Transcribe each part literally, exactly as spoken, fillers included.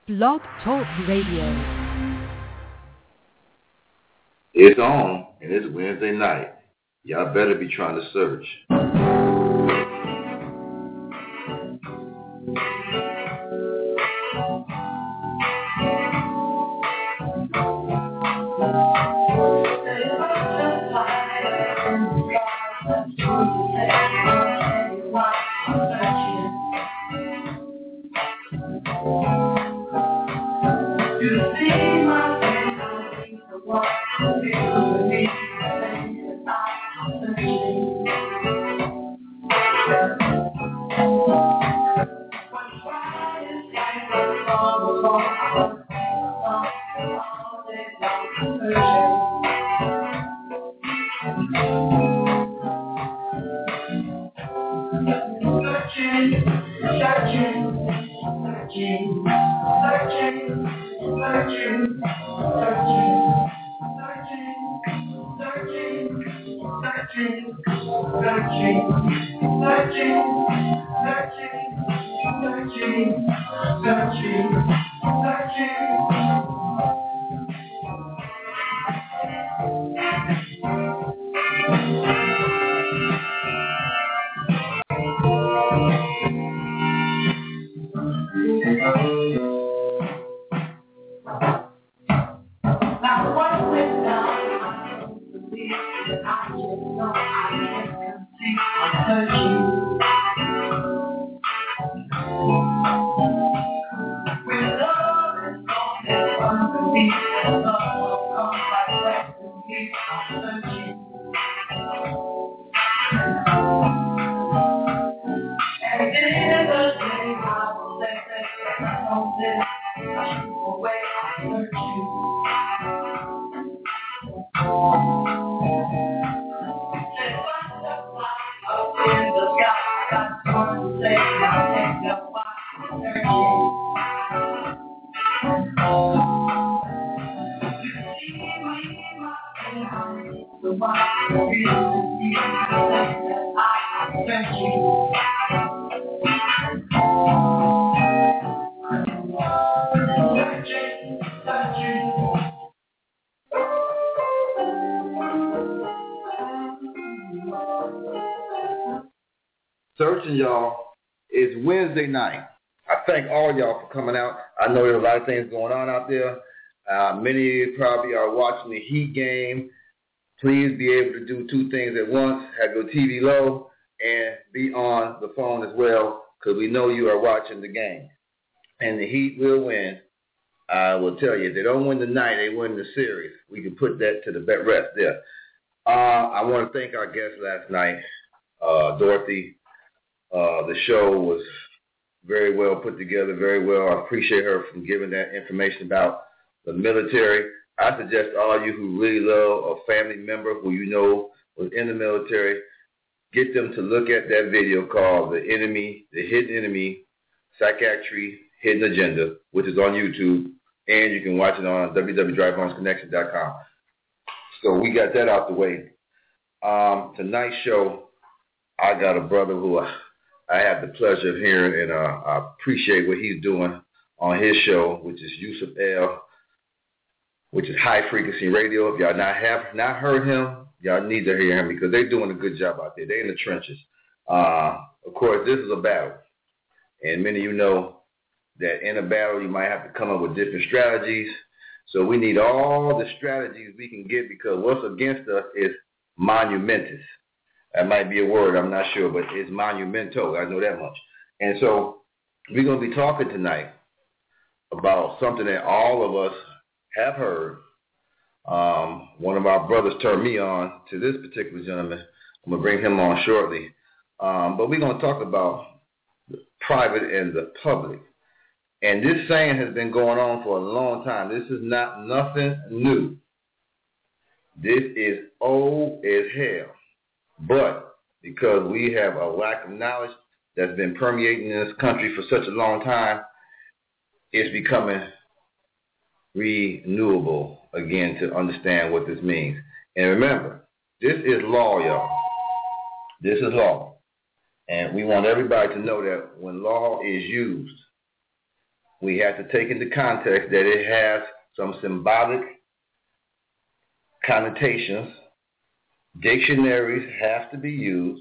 Blog Talk Radio. It's on, and it's Wednesday night. Y'all better be trying to search. Searching, y'all. It's Wednesday night. I thank all y'all for coming out. I know there's a lot of things going on out there. Uh, many of you probably are watching the Heat game. Please be able to do two things at once. Have your T V low and be on the phone as well, because we know you are watching the game. And the Heat will win. I will tell you, if they don't win tonight, they win the series. We can put that to the rest there. Uh, I want to thank our guest last night, uh, Dorothy. Uh, the show was very well put together, very well. I appreciate her for giving that information about the military. I suggest all you who really love a family member who you know was in the military, get them to look at that video called The Enemy, The Hidden Enemy, Psychiatry, Hidden Agenda, which is on YouTube, and you can watch it on w w w dot drive homes connection dot com. So we got that out the way. Um, tonight's show, I got a brother who I, I have the pleasure of hearing, and uh, I appreciate what he's doing on his show, which is Yusuf El, which is High Frequency Radio. If y'all not have not heard him, y'all need to hear him, because they're doing a good job out there. They're in the trenches. Uh, of course, this is a battle, and many of you know that in a battle you might have to come up with different strategies. So we need all the strategies we can get, because what's against us is monumentous. That might be a word, I'm not sure, but it's monumental. I know that much. And so we're going to be talking tonight about something that all of us have heard. Um, one of our brothers turned me on to this particular gentleman. I'm going to bring him on shortly. Um, but we're going to talk about the private and the public. And this saying has been going on for a long time. This is not nothing new. This is old as hell. But because we have a lack of knowledge that's been permeating in this country for such a long time, it's becoming renewable again to understand what this means. And remember, this is law, y'all. This is law. And we want everybody to know that when law is used, we have to take into context that it has some symbolic connotations. Dictionaries have to be used,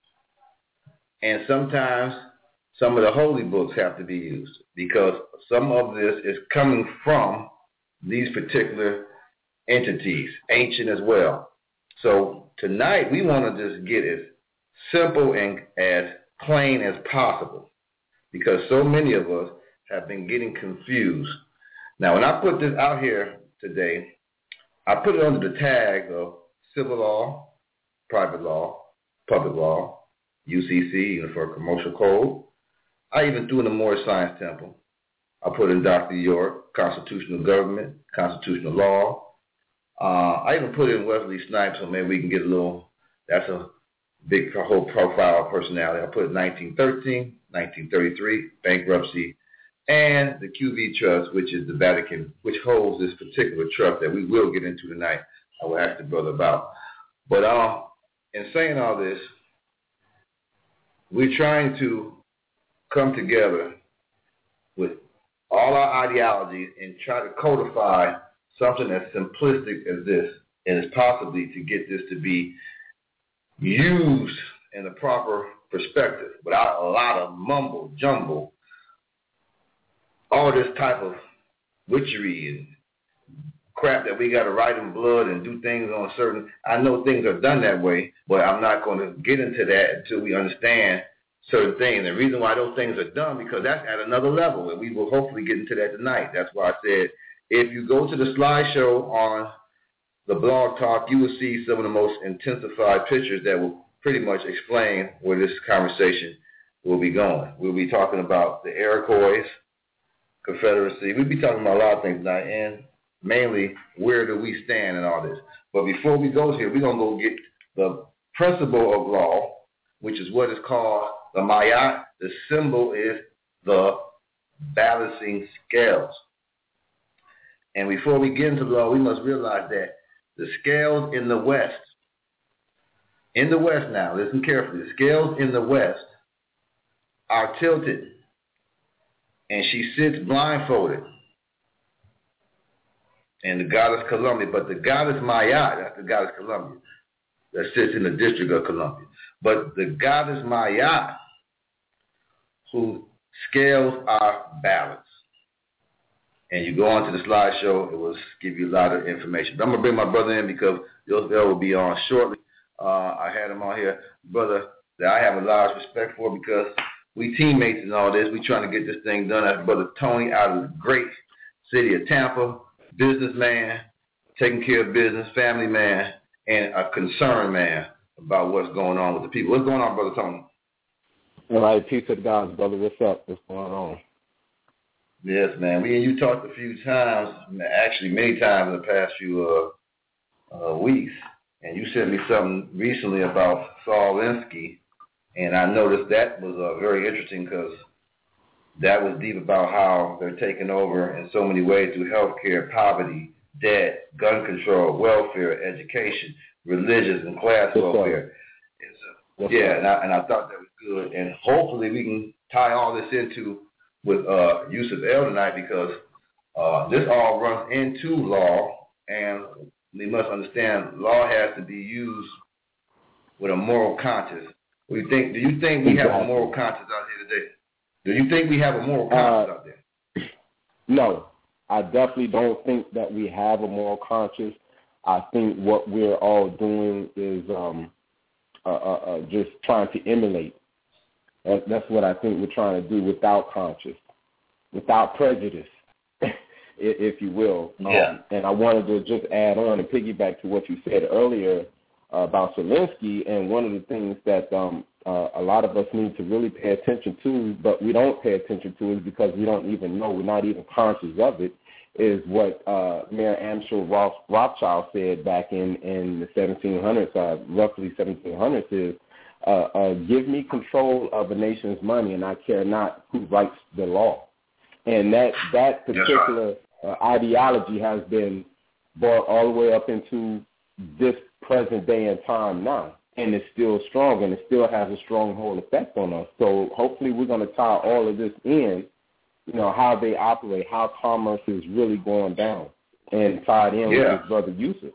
and sometimes some of the holy books have to be used because some of this is coming from these particular entities, ancient as well. So tonight we want to just get as simple and as plain as possible because so many of us have been getting confused. Now, when I put this out here today, I put it under the tag of civil law, private law, public law, U C C, Uniform Commercial Code. I even threw in the Moorish Science Temple. I put in Doctor York, constitutional government, constitutional law. Uh, I even put in Wesley Snipes, so maybe we can get a little, that's a big whole profile personality. I put nineteen thirteen, nineteen thirty-three, bankruptcy, and the Q V Trust, which is the Vatican, which holds this particular trust that we will get into tonight. I will ask the brother about. But uh, in saying all this, we're trying to come together with all our ideologies and try to codify something as simplistic as this, and as possibly to get this to be used in the proper perspective without a lot of mumble jumble, all this type of witchery and crap that we got to write in blood and do things on certain. I know things are done that way, but I'm not going to get into that until we understand certain things. And the reason why those things are done, because that's at another level, and we will hopefully get into that tonight. That's why I said if you go to the slideshow on the Blog Talk, you will see some of the most intensified pictures that will pretty much explain where this conversation will be going. We'll be talking about the Iroquois Confederacy. We'll be talking about a lot of things tonight, and mainly where do we stand in all this. But before we go here, we're going to go get the principle of law, which is what is called the Mayat. The symbol is the balancing scales. And before we get into law, we must realize that the scales in the West, in the West now, listen carefully, the scales in the West are tilted, and she sits blindfolded. And the goddess Columbia, but the goddess Mayat, that's the goddess Columbia, that sits in the District of Columbia. But the goddess Mayat, whose scales are balanced. And you go on to the slideshow, it will give you a lot of information. But I'm going to bring my brother in because Yosef will be on shortly. Uh, I had him on here, brother, that I have a lot of respect for because we teammates in all this. We trying to get this thing done. That's Brother Tony out of the great city of Tampa, businessman, taking care of business, family man, and a concerned man about what's going on with the people. What's going on, Brother Tony? All right, peace of God, brother. What's up? What's going on? Yes, man. We and you talked a few times, actually many times in the past few uh, uh, weeks, and you sent me something recently about Saul Alinsky, and I noticed that was uh, very interesting because that was deep about how they're taking over in so many ways through healthcare, poverty, debt, gun control, welfare, education, religious and class Yes, welfare. So, yeah, and I, and I thought that was good, and hopefully we can tie all this into with uh, Yusuf El tonight because uh, this all runs into law, and we must understand law has to be used with a moral conscience. Do you think? Do you think we have a moral conscience out here today? Do you think we have a moral conscience uh, out there? No, I definitely don't think that we have a moral conscience. I think what we're all doing is um, uh, uh, uh, just trying to emulate. That's what I think we're trying to do without conscience, without prejudice, if you will. Yeah. Um, and I wanted to just add on and piggyback to what you said earlier uh, about Zelensky. And one of the things that um, uh, a lot of us need to really pay attention to, but we don't pay attention to is because we don't even know, we're not even conscious of it, is what uh, Mayor Amschel Roth, Rothschild said back in, in the seventeen hundreds, uh, roughly seventeen hundreds, is, Uh, uh, give me control of a nation's money, and I care not who writes the law. And that that particular uh, ideology has been brought all the way up into this present day and time now, and it's still strong, and it still has a stronghold effect on us. So hopefully we're going to tie all of this in you know, how they operate, how commerce is really going down, and tied in yeah. with his brother Yusuf.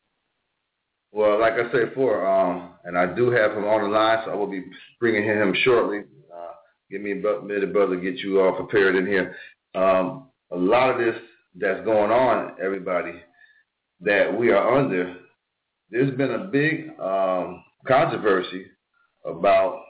Well, like I said before, um, and I do have him on the line, so I will be bringing him shortly. Uh, give me a minute, brother, to get you all prepared in here. Um, a lot of this that's going on, everybody, that we are under, there's been a big um, controversy about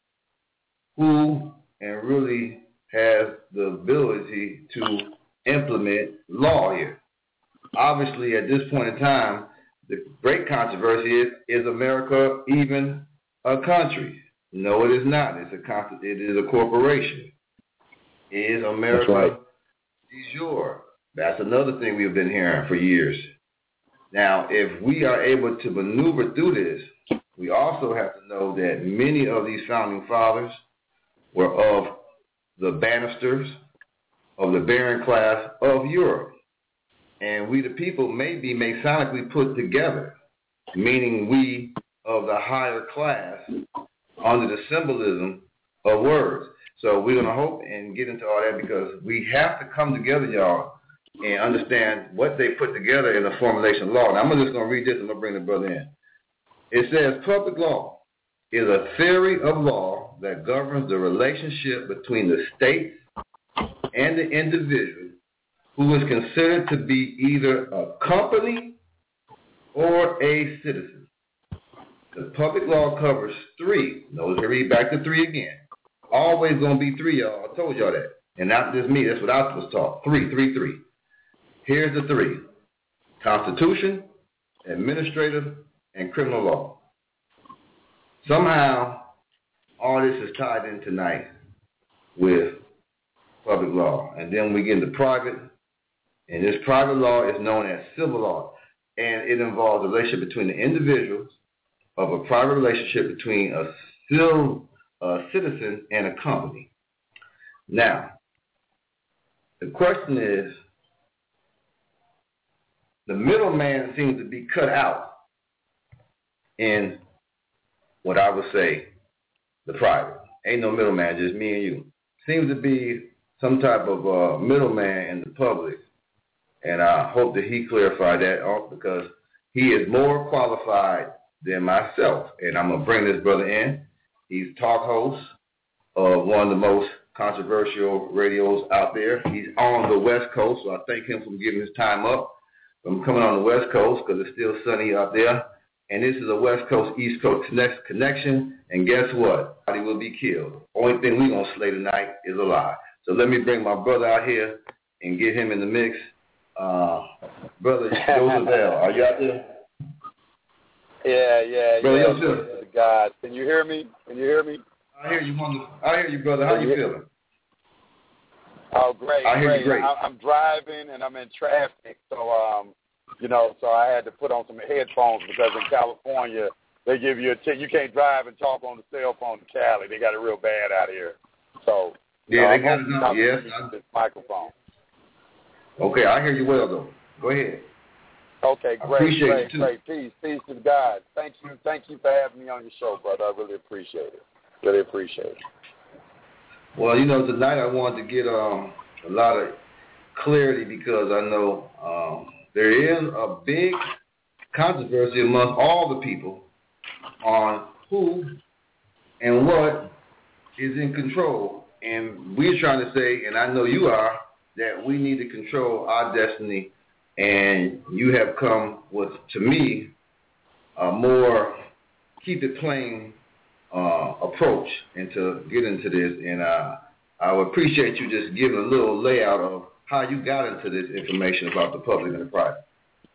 who and really has the ability to implement law here. Obviously, at this point in time, the great controversy is, is America even a country? No, it is not. It's a it is a corporation. Is America That's right. de jure? That's another thing we've been hearing for years. Now, if we are able to maneuver through this, we also have to know that many of these founding fathers were of the Bannisters, of the Baron class of Europe. And we the people may be masonically put together, meaning we of the higher class under the symbolism of words. So we're going to hope and get into all that because we have to come together, y'all, and understand what they put together in the formulation of law. Now, I'm just going to read this and I'm going to bring the brother in. It says, public law is a theory of law that governs the relationship between the state and the individual who is considered to be either a company or a citizen. The public law covers three. Notice I read back to three again. Always going to be three, y'all. I told y'all that. And not just me. That's what I was taught. Three, three, three. Here's the three. Constitution, administrative, and criminal law. Somehow, all this is tied in tonight with public law. And then we get into private. And this private law is known as civil law. And it involves a relationship between the individuals of a private relationship between a civil a citizen and a company. Now, the question is, the middleman seems to be cut out in what I would say the private. Ain't no middleman, just me and you. Seems to be some type of uh, middleman in the public. And I hope that he clarified that off because he is more qualified than myself. And I'm going to bring this brother in. He's talk host of one of the most controversial radios out there. He's on the West Coast, so I thank him for giving his time up. I'm coming on the West Coast because it's still sunny out there. And this is a West Coast, East Coast connect- connection. And guess what? He will be killed. Only thing we're going to slay tonight is a lie. So let me bring my brother out here and get him in the mix. Uh, brother Joseph Bell, are you out there? Yeah, yeah, brother, yeah. Joseph. God, can you hear me? Can you hear me? I hear you, wonderful. I hear you, brother. How you feeling? Oh, great, I hear great. you great. I, I'm driving and I'm in traffic, so um, you know, so I had to put on some headphones because in California they give you a t- you can't drive and talk on the cell phone in Cali. They got it real bad out here. So yeah, uh, they got it now. Yes, this microphone. Okay, I hear you well though. Go ahead. Okay, great, appreciate great, you great. Peace, peace to God. Thank you, thank you for having me on your show, brother. I really appreciate it. Really appreciate it. Well, you know, tonight I wanted to get um, a lot of clarity because I know um, there is a big controversy among all the people on who and what is in control. And we're trying to say, and I know you are, that we need to control our destiny. And you have come with, to me, a more keep it plain uh, approach and to get into this. And uh, I would appreciate you just giving a little layout of how you got into this information about the public and the private.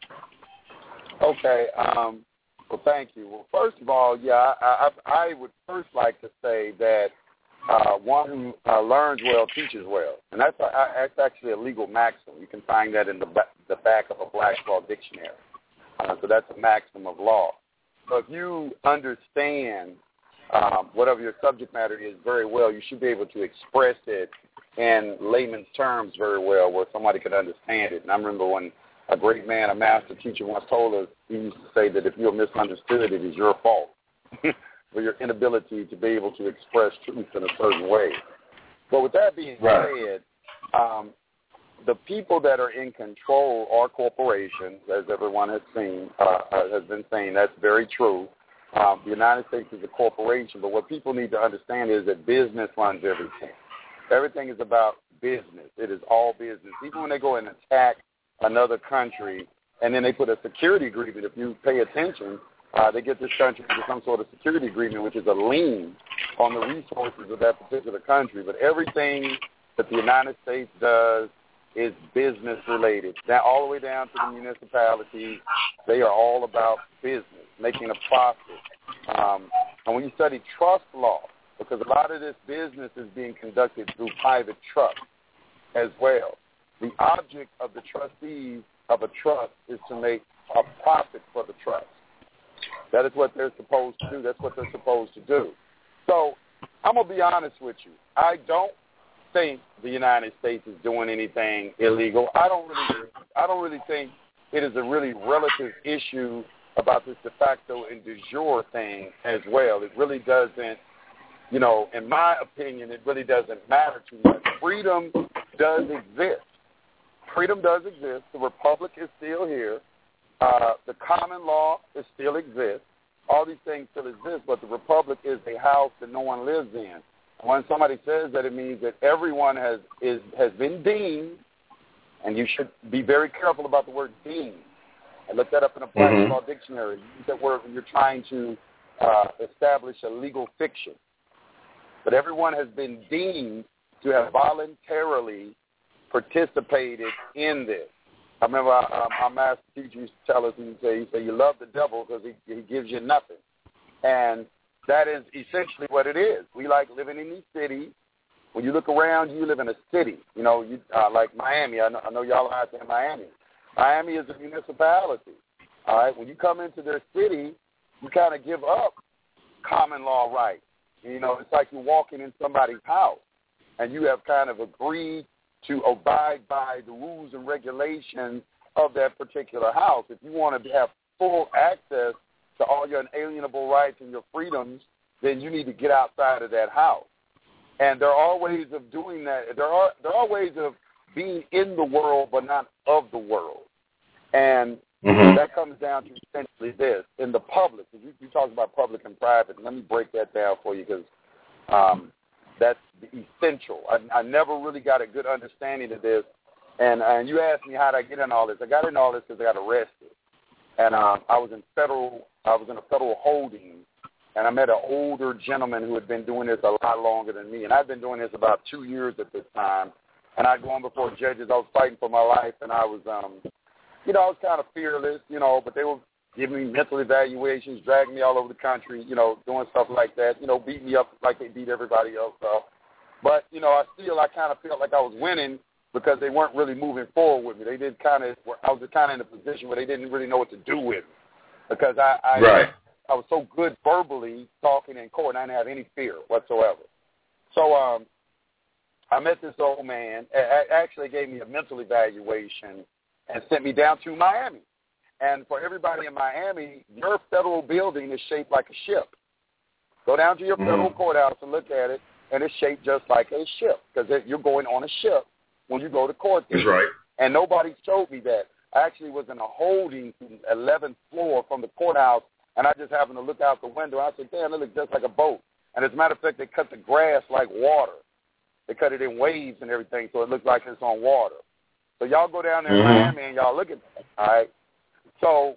Okay. Um, well, thank you. Well, first of all, yeah, I, I, I would first like to say that uh, one who uh, learns well teaches well, and that's a, that's actually a legal maxim. You can find that in the ba- the back of a Black's Law Dictionary. Uh, so that's a maxim of law. So if you understand um, whatever your subject matter is very well, you should be able to express it in layman's terms very well, where somebody could understand it. And I remember when a great man, a master teacher, once told us, he used to say that if you're misunderstood, it is your fault for your inability to be able to express truth in a certain way. But with that being right. said, um, the people that are in control are corporations, as everyone has seen, uh, has been saying. That's very true. Um, the United States is a corporation, but what people need to understand is that business runs everything. Everything is about business. It is all business. Even when they go and attack another country, and then they put a security agreement, if you pay attention, uh, they get this country into some sort of security agreement, which is a lien on the resources of that particular country. But everything that the United States does is business related. Now, all the way down to the municipalities, they are all about business, making a profit. Um, and when you study trust law, because a lot of this business is being conducted through private trust as well. The object of the trustees of a trust is to make a profit for the trust. That is what they're supposed to do. That's what they're supposed to do. So I'm going to be honest with you. I don't think the United States is doing anything illegal. I don't really, I don't really think it is a really relative issue about this de facto and de jure thing as well. It really doesn't, you know, in my opinion, it really doesn't matter too much. Freedom does exist. Freedom does exist. The republic is still here. Uh, the common law is still exists. All these things still exist, but the republic is a house that no one lives in. When somebody says that, it means that everyone has is has been deemed, and you should be very careful about the word deemed. I looked that up in a Black mm-hmm. Law Dictionary. Use that word when you're trying to uh, establish a legal fiction. But everyone has been deemed to have voluntarily participated in this. I remember our, our, our master teacher used to tell us, and he'd say, he'd say, you love the devil because he, he gives you nothing. And that is essentially what it is. We like living in these cities. When you look around, you live in a city. You know, you uh, like Miami. I know, I know y'all are out there in Miami. Miami is a municipality. All right? When you come into their city, you kind of give up common law rights. You know, it's like you're walking in somebody's house, and you have kind of agreed to abide by the rules and regulations of that particular house. If you want to have full access to all your inalienable rights and your freedoms, then you need to get outside of that house. And there are ways of doing that. There are there are ways of being in the world but not of the world. And mm-hmm. that comes down to essentially this. In the public, you, you talk about public and private. Let me break that down for you because um, that's essential. I, I never really got a good understanding of this. And, and you asked me how did I get in all this. I got in all this because I got arrested. And um, I was in federal. I was in a federal holding, and I met an older gentleman who had been doing this a lot longer than me. And I'd been doing this about two years at this time. And I'd gone before judges. I was fighting for my life, and I was, um, you know, I was kind of fearless, you know. But they were giving me mental evaluations, dragging me all over the country, you know, doing stuff like that, you know, beating me up like they beat everybody else up. But you know, I still, I kind of felt like I was winning because they weren't really moving forward with me. They did kind of, I was kind of in a position where they didn't really know what to do with me. Because I, I, right. I was so good verbally talking in court, and I didn't have any fear whatsoever. So um, I met this old man. A- actually gave me a mental evaluation and sent me down to Miami. And for everybody in Miami, your federal building is shaped like a ship. Go down to your mm-hmm. federal courthouse and look at it, and it's shaped just like a ship because you're going on a ship when you go to court. That's right. And nobody showed me that. I actually was in a holding eleventh floor from the courthouse, and I just happened to look out the window. I said, damn, it looks just like a boat. And as a matter of fact, they cut the grass like water. They cut it in waves and everything, so it looks like it's on water. So y'all go down there in mm-hmm. Miami, and y'all look at that, all right? So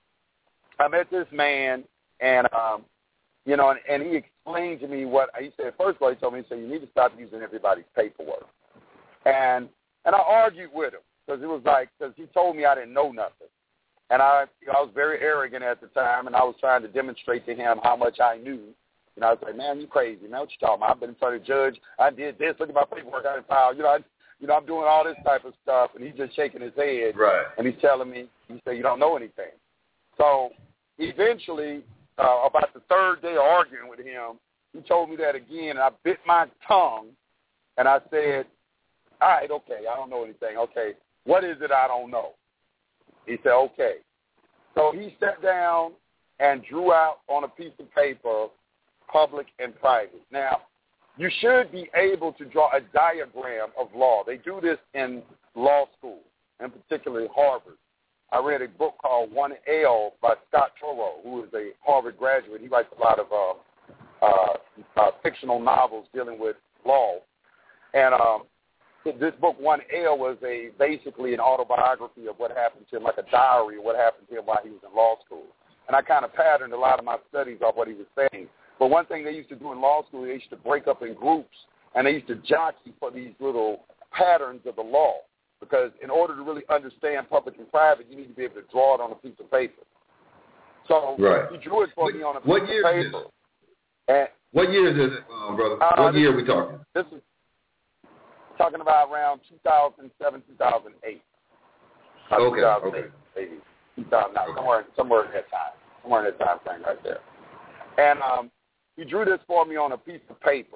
I met this man, and, um, you know, and, and he explained to me what he said. First of all, he told me, he said, you need to stop using everybody's paperwork. And and I argued with him. Because it was like, because he told me I didn't know nothing. And I you know, I was very arrogant at the time, and I was trying to demonstrate to him how much I knew. You know, I was like, man, you crazy, man, what you talking about? I've been in front of the judge. I did this. Look at my paperwork I didn't file. You know, I, you know, I'm doing all this type of stuff. And he's just shaking his head. Right. And he's telling me, he said, you don't know anything. So eventually, uh, about the third day of arguing with him, he told me that again, and I bit my tongue, and I said, all right, okay, I don't know anything. Okay. What is it I don't know? He said, okay. So he sat down and drew out on a piece of paper public and private. Now, you should be able to draw a diagram of law. They do this in law school, and particularly Harvard. I read a book called one L by Scott Turow, who is a Harvard graduate. He writes a lot of uh, uh, uh, fictional novels dealing with law. And um, this book, one L, was a basically an autobiography of what happened to him, like a diary of what happened to him while he was in law school. And I kind of patterned a lot of my studies off what he was saying. But one thing they used to do in law school, they used to break up in groups, and they used to jockey for these little patterns of the law. Because in order to really understand public and private, you need to be able to draw it on a piece of paper. So right. he drew it for what, me on a piece what of year paper. Is this? And what year is this, um, brother? uh, what this, year are we talking? This is talking about around two thousand seven, two thousand eight. Uh, okay, two thousand eight, okay. Maybe two thousand nine, okay. somewhere, somewhere in that time. Somewhere in that time frame right there. And um, he drew this for me on a piece of paper.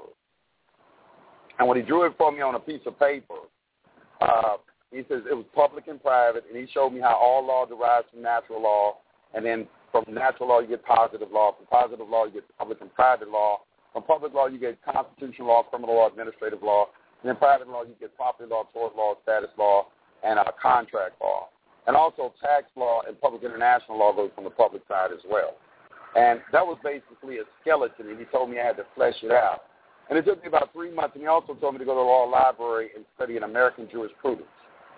And when he drew it for me on a piece of paper, uh, he says it was public and private, and he showed me how all law derives from natural law, and then from natural law you get positive law. From positive law you get public and private law. From public law you get constitutional law, criminal law, administrative law. And in private law you get property law, tort law, status law, and uh, contract law. And also tax law and public international law goes from the public side as well. And that was basically a skeleton, and he told me I had to flesh it out. And it took me about three months, and he also told me to go to the law library and study an American jurisprudence.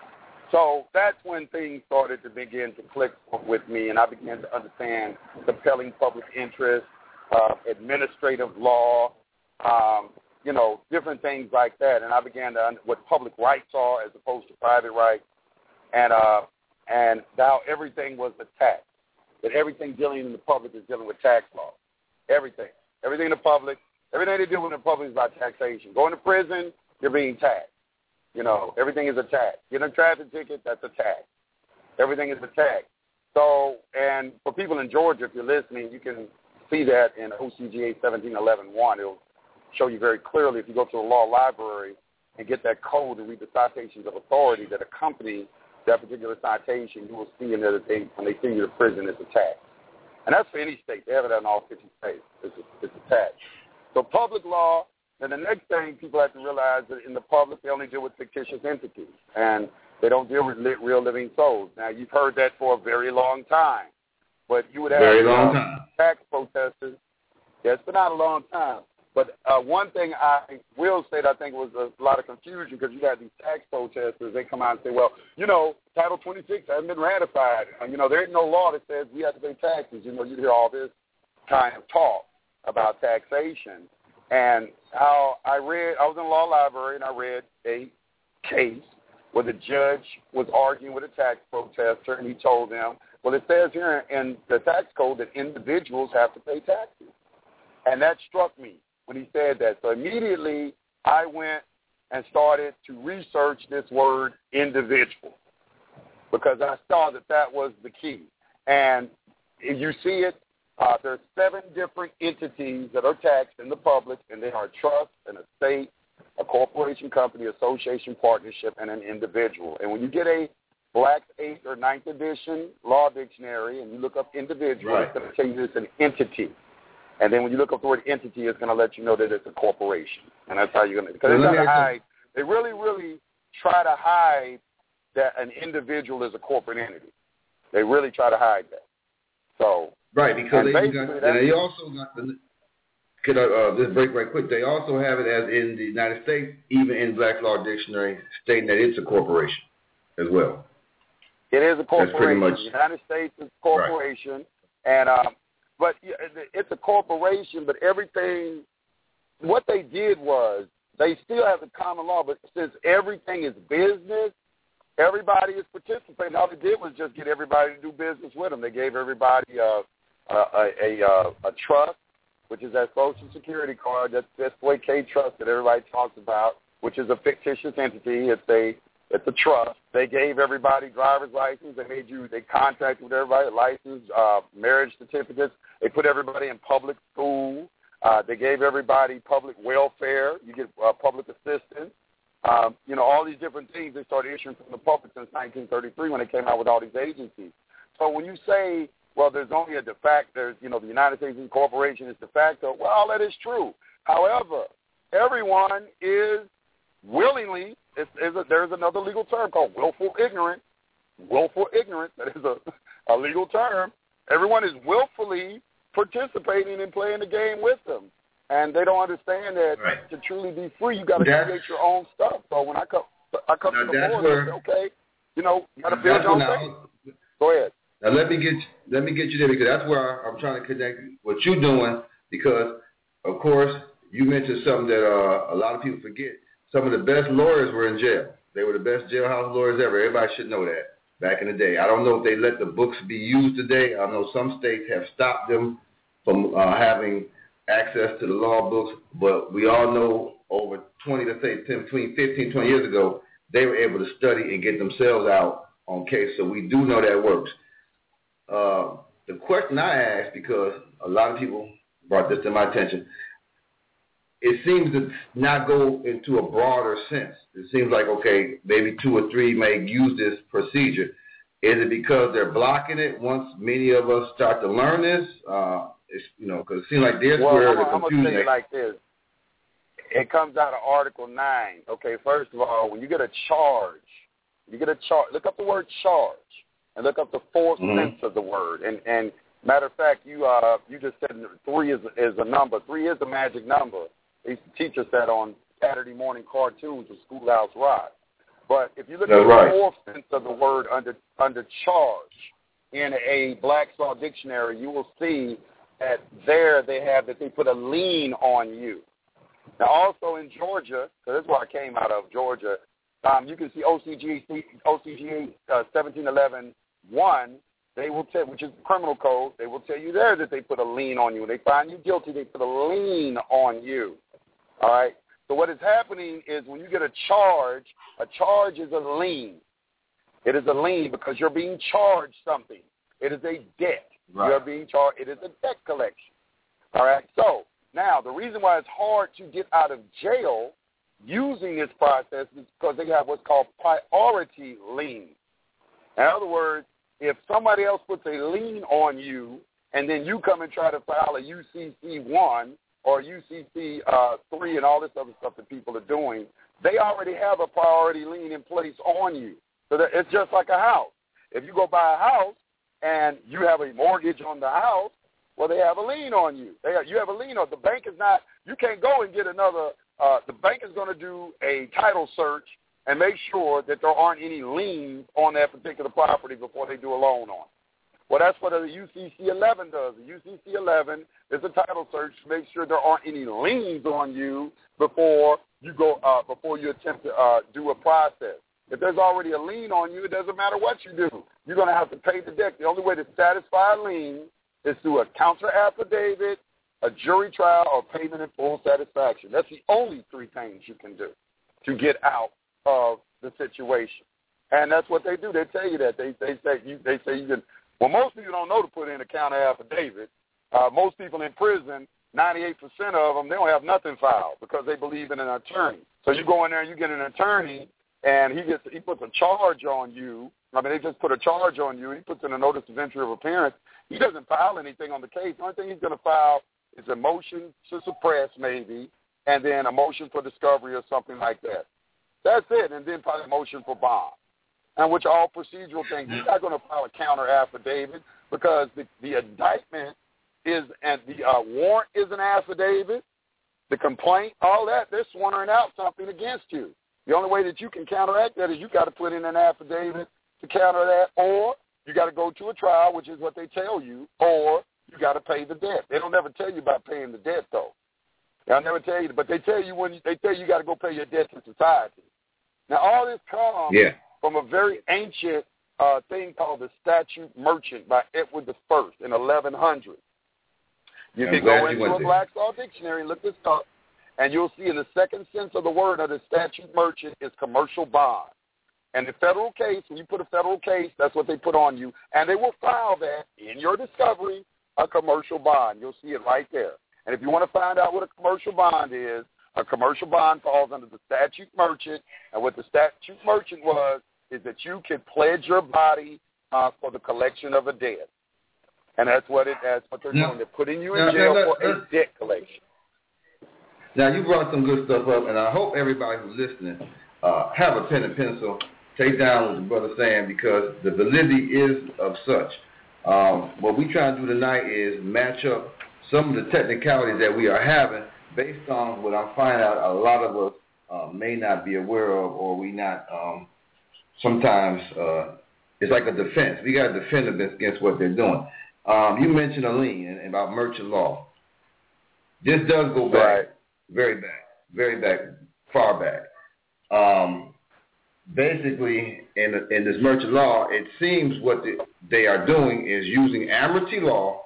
So that's when things started to begin to click with me, and I began to understand compelling public interest, uh, administrative law, um, you know, different things like that. And I began to understand what public rights are as opposed to private rights, and uh, and how everything was a tax, that everything dealing in the public is dealing with tax law. Everything. Everything in the public, everything they deal with in the public is about taxation. Going to prison, you're being taxed. You know, everything is a tax. Getting a traffic ticket, that's a tax. Everything is a tax. So, and for people in Georgia, if you're listening, you can see that in O C G A seventeen eleven one. It'll show you very clearly if you go to the law library and get that code and read the citations of authority that accompany that particular citation, you will see in there that they, when they send you to prison, it's a tax. And that's for any state. They have it in all fifty states. It's a, it's a tax. So public law. And the next thing people have to realize that in the public, they only deal with fictitious entities, and they don't deal with real living souls. Now, you've heard that for a very long time, but you would have very long uh, time. tax protesters. Yes, but not a long time. But uh, one thing I will say that I think was a lot of confusion because you had these tax protesters. They come out and say, well, you know, Title twenty-six hasn't been ratified. And, you know, there ain't no law that says we have to pay taxes. You know, you hear all this kind of talk about taxation. And how I read, I was in the law library, and I read a case where the judge was arguing with a tax protester, and he told them, well, it says here in the tax code that individuals have to pay taxes. And that struck me when he said that. So immediately I went and started to research this word individual because I saw that that was the key. And if you see it, Uh, there are seven different entities that are taxed in the public, and they are a trust, an estate, a corporation, company, association, partnership, and an individual. And when you get a Black's eighth or ninth edition law dictionary and you look up individual, right, it's going to tell you it's an entity. And then when you look up the word entity, it's going to let you know that it's a corporation. And that's how you're going to, because they try to hide, they really, really try to hide that an individual is a corporate entity. They really try to hide that. So, right, because they, got, they also got the, could I uh, just break right quick, they also have it as in the United States, even in Black's Law Dictionary, stating that it's a corporation as well. It is a corporation. That's pretty much, the United States is a corporation. Right. And, um, but it's a corporation, but everything, what they did was, they still have the common law, but since everything is business, everybody is participating. All they did was just get everybody to do business with them. They gave everybody a, a, a, a, a trust, which is that Social Security card, that's that's the way K Trust that everybody talks about, which is a fictitious entity. It's a it's a trust. They gave everybody driver's license. They made you. They contracted with everybody, license, uh, marriage certificates. They put everybody in public school. Uh, they gave everybody public welfare. You get uh, public assistance. Um, you know, all these different things they started issuing from the public since nineteen thirty-three when they came out with all these agencies. So when you say, well, there's only a de facto, there's, you know, the United States Corporation is de facto, well, all that is true. However, everyone is willingly, it's, it's a, there's another legal term called willful ignorance. Willful ignorance, that is a, a legal term. Everyone is willfully participating and playing the game with them. And they don't understand that right. to truly be free, you got to create your own stuff. So when I come, I come to the board and say, okay, you know, you got to build your own thing. Go ahead. Now let me get let me get you there, because that's where I'm trying to connect what you're doing, because of course you mentioned something that uh, a lot of people forget. Some of the best lawyers were in jail. They were the best jailhouse lawyers ever. Everybody should know that back in the day. I don't know if they let the books be used today. I know some states have stopped them from uh, having access to the law books, but we all know over twenty, let's say between fifteen, twenty years ago, they were able to study and get themselves out on case. So we do know that works. Uh, the question I asked, because a lot of people brought this to my attention, it seems to not go into a broader sense. It seems like, okay, maybe two or three may use this procedure. Is it because they're blocking it once many of us start to learn this? Uh, it's, you know, because it seems like this well, where I'm, the I'm confusion. I'm going to say it like this. It comes out of Article nine. Okay, first of all, when you get a charge, you get a charge, look up the word charge and look up the fourth mm-hmm. sense of the word. And, and matter of fact, you uh, you just said three is, is a number. Three is the magic number. They used to teach us that on Saturday morning cartoons with Schoolhouse Rock. But if you look That's at right. the fourth sense of the word under under charge in a Black's Law Dictionary, you will see that there they have that they put a lien on you. Now, also in Georgia, because that's where I came out of, Georgia, um, you can see O C G A uh, seventeen eleven one, they will tell, which is the criminal code, they will tell you there that they put a lien on you. When they find you guilty, they put a lien on you. All right? So what is happening is when you get a charge, a charge is a lien. It is a lien because you're being charged something. It is a debt. Right. You're being charged. It is a debt collection. All right? So now the reason why it's hard to get out of jail using this process is because they have what's called priority lien. In other words, if somebody else puts a lien on you and then you come and try to file a U C C one or U C C uh, three and all this other stuff that people are doing, they already have a priority lien in place on you. So that it's just like a house. If you go buy a house and you have a mortgage on the house, well, they have a lien on you. They have, you have a lien on the bank is not. You can't go and get another. Uh, the bank is going to do a title search and make sure that there aren't any liens on that particular property before they do a loan on it. Well, that's what the U C C eleven does. The U C C eleven is a title search to make sure there aren't any liens on you before you go uh, before you attempt to uh, do a process. If there's already a lien on you, it doesn't matter what you do. You're going to have to pay the debt. The only way to satisfy a lien is through a counter affidavit, a jury trial, or payment in full satisfaction. That's the only three things you can do to get out of the situation. And that's what they do. They tell you that. They they say you they say you can. Well, most people don't know to put in a counter affidavit. Uh, most people in prison, ninety-eight percent of them, they don't have nothing filed because they believe in an attorney. So you go in there and you get an attorney, and he gets he puts a charge on you. I mean, they just put a charge on you. He puts in a notice of entry of appearance. He doesn't file anything on the case. The only thing he's going to file is a motion to suppress, maybe, and then a motion for discovery or something like that. That's it, and then probably a motion for bond, and which are all procedural things. He's not going to file a counter affidavit because the, the indictment is, and the uh, warrant is an affidavit, the complaint, all that, they're swearing out something against you. The only way that you can counteract that is you got to put in an affidavit to counter that, or you got to go to a trial, which is what they tell you, or you got to pay the debt. They don't never tell you about paying the debt, though. They'll never tell you, but they tell you when you, they tell you you got to go pay your debt to society. Now, all this comes yeah. from a very ancient uh, thing called the Statute Merchant by Edward the First in eleven hundred. You I'm can go into you a Black's Law Dictionary and look this up, and you'll see in the second sense of the word of the Statute Merchant is commercial bond. And the federal case, when you put a federal case, that's what they put on you, and they will file that in your discovery, a commercial bond. You'll see it right there. And if you want to find out what a commercial bond is, a commercial bond falls under the statute merchant, and what the statute merchant was is that you can pledge your body uh, for the collection of a debt. And that's what it. That's what they're now, doing. They're putting you in now, jail now, for now, a debt collection. Now, you brought some good stuff up, and I hope everybody who's listening uh, have a pen and pencil, take down what the brother's saying, because the validity is of such. Um, what we try to do tonight is match up some of the technicalities that we are having based on what I'm finding out a lot of us uh, may not be aware of, or we not um, sometimes uh, it's like a defense. We got to defend against what they're doing. Um, you mentioned a lien about merchant law. This does go back, right. very back, very back, far back. Um, basically, in, in this merchant law, it seems what the, they are doing is using admiralty law,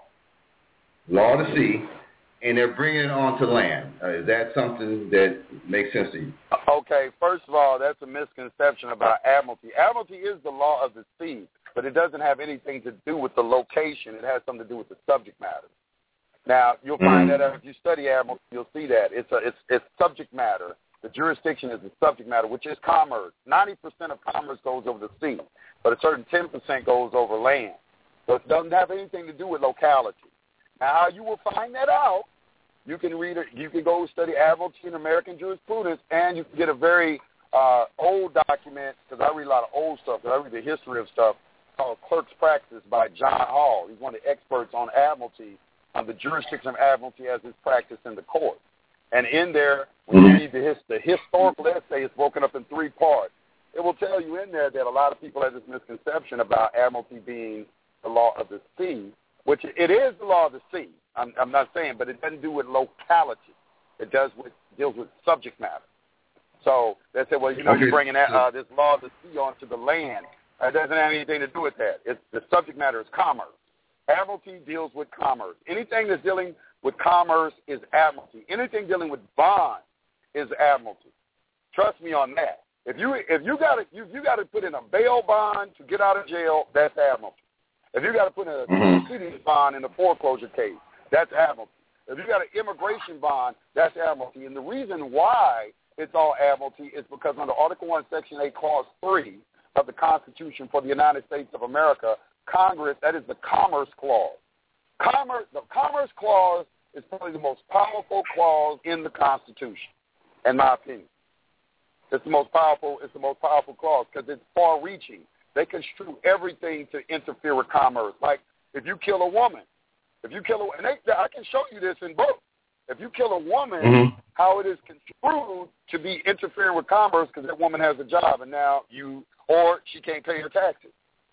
law to sea, and they're bringing it onto land. Uh, is that something that makes sense to you? Okay, first of all, that's a misconception about admiralty. Admiralty is the law of the sea, but it doesn't have anything to do with the location. It has something to do with the subject matter. Now, you'll find mm-hmm. that if you study admiralty, you'll see that. It's, a, it's, it's subject matter. The jurisdiction is the subject matter, which is commerce. ninety percent of commerce goes over the sea, but a certain ten percent goes over land. So it doesn't have anything to do with locality. Now, how you will find that out, you can read it. You can go study admiralty in American jurisprudence, and you can get a very uh, old document, because I read a lot of old stuff, because I read the history of stuff, called Clerk's Practice by John Hall. He's one of the experts on admiralty, on the jurisdiction of admiralty as it's practiced in the court. And in there, when you read the, his, the historical essay, it's broken up in three parts. It will tell you in there that a lot of people have this misconception about admiralty being the law of the sea, which it is the law of the sea. I'm, I'm not saying, but it doesn't do with locality. It does with deals with subject matter. So they say, well, you know, you're bringing that, uh, this law of the sea onto the land. It doesn't have anything to do with that. It's, the subject matter is commerce. Admiralty deals with commerce. Anything that's dealing with commerce is admiralty. Anything dealing with bonds is admiralty. Trust me on that. If you if you got to you you got to put in a bail bond to get out of jail, that's admiralty. If you got to put in a mm-hmm. city bond in a foreclosure case, that's admiralty. If you got an immigration bond, that's admiralty. And the reason why it's all admiralty is because under Article One, Section Eight, Clause Three of the Constitution for the United States of America, Congress, that is the Commerce Clause. Commerce, the Commerce Clause is probably the most powerful clause in the Constitution, in my opinion. It's the most powerful. It's the most powerful clause because it's far-reaching. They construe everything to interfere with commerce. Like if you kill a woman, if you kill a, and they, I can show you this in books. If you kill a woman, mm-hmm. how it is construed to be interfering with commerce because that woman has a job and now you, or she can't pay her taxes.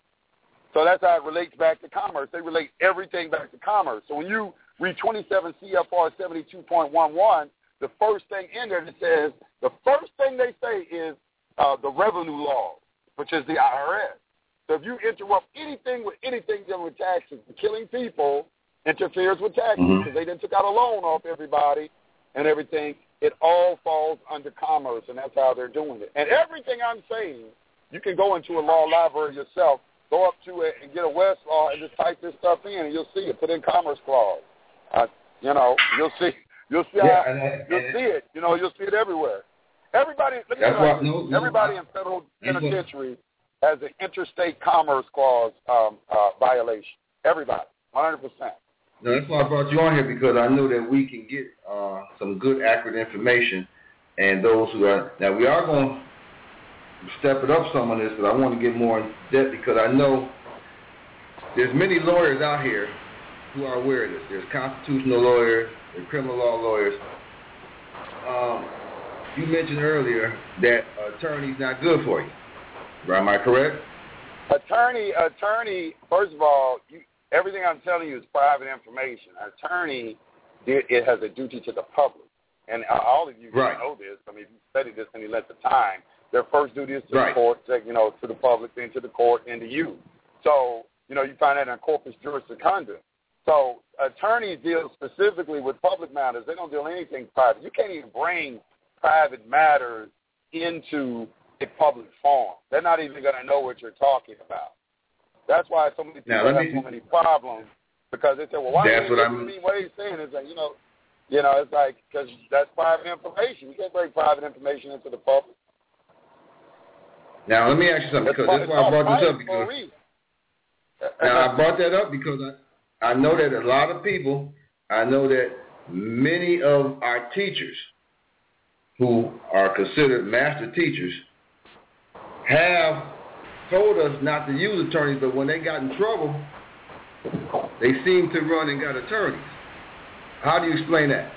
So that's how it relates back to commerce. They relate everything back to commerce. So when you read twenty-seven C F R seventy-two point eleven, the first thing in there that says, the first thing they say is uh, the revenue law, which is the I R S. So if you interrupt anything with anything dealing with taxes, killing people interferes with taxes because mm-hmm. they then took out a loan off everybody and everything. It all falls under commerce, and that's how they're doing it. And everything I'm saying, you can go into a law library yourself, go up to it and get a Westlaw and just type this stuff in, and you'll see it. Put in Commerce Clause. Uh, you know, you'll see. You'll see. Yeah, how, and, and, you'll and, see it. You know, you'll see it everywhere. Everybody, let me tell you, no, no, everybody no, in federal penitentiary has an interstate commerce clause um, uh, violation. Everybody, one hundred percent. No, that's why I brought you on here, because I know that we can get uh, some good, accurate information, and those who are now we are going to step it up some on this, but I want to get more in depth because I know there's many lawyers out here who are aware of this. There's constitutional lawyers, there's criminal law lawyers. Um, you mentioned earlier that attorney's not good for you. Am I correct? Attorney, attorney. First of all, you, everything I'm telling you is private information. Attorney, it has a duty to the public, and all of you right. know this. I mean, if you study this any length of time, their first duty is to right. the court, you know, to the public, then to the court, and to you. So, you know, you find that in corpus juris secundum. So attorneys deal specifically with public matters. They don't deal anything private. You can't even bring private matters into a public forum. They're not even going to know what you're talking about. That's why so many people now, have me, so many problems, because they say, well, why that's do what you mean what he's saying? Is that, you know, you know, it's like, because that's private information. You can't bring private information into the public. Now, let me ask you something, because that's why I brought this up. Because now, I brought that up because I, I know that a lot of people, I know that many of our teachers who are considered master teachers have told us not to use attorneys, but when they got in trouble, they seem to run and got attorneys. How do you explain that?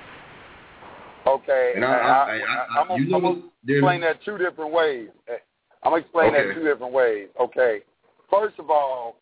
Okay, and I, I, I, I, I, I'm you know, going to explain that two different ways. I'm going to explain okay. that two different ways. Okay, first of all,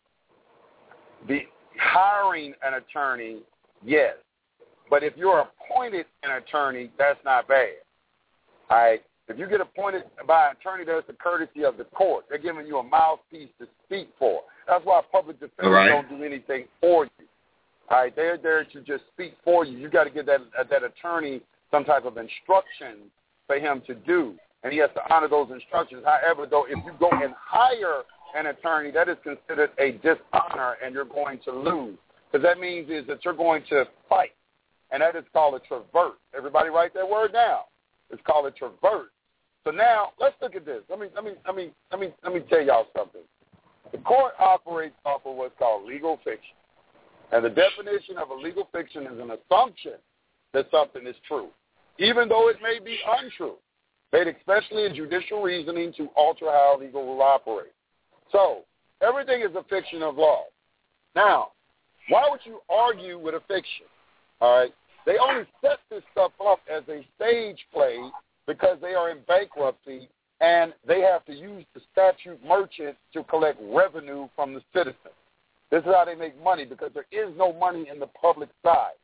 the hiring an attorney, yes. But if you're appointed an attorney, that's not bad. All right? If you get appointed by an attorney, that's the courtesy of the court. They're giving you a mouthpiece to speak for. That's why public defenders right. don't do anything for you. All right? They're there to just speak for you. You got to give that that attorney some type of instruction for him to do, and he has to honor those instructions. However, though, if you go and hire an attorney, that is considered a dishonor, and you're going to lose. Because that means is that you're going to fight, and that is called a traverse. Everybody write that word down. It's called a traverse. So now let's look at this. Let me let me let me let me let me tell y'all something. The court operates off of what's called legal fiction, and the definition of a legal fiction is an assumption that something is true, even though it may be untrue, made especially in judicial reasoning to alter how legal will operate. So everything is a fiction of law. Now, why would you argue with a fiction? All right, they only set this stuff up as a stage play because they are in bankruptcy and they have to use the statute merchant to collect revenue from the citizens. This is how they make money because there is no money in the public side.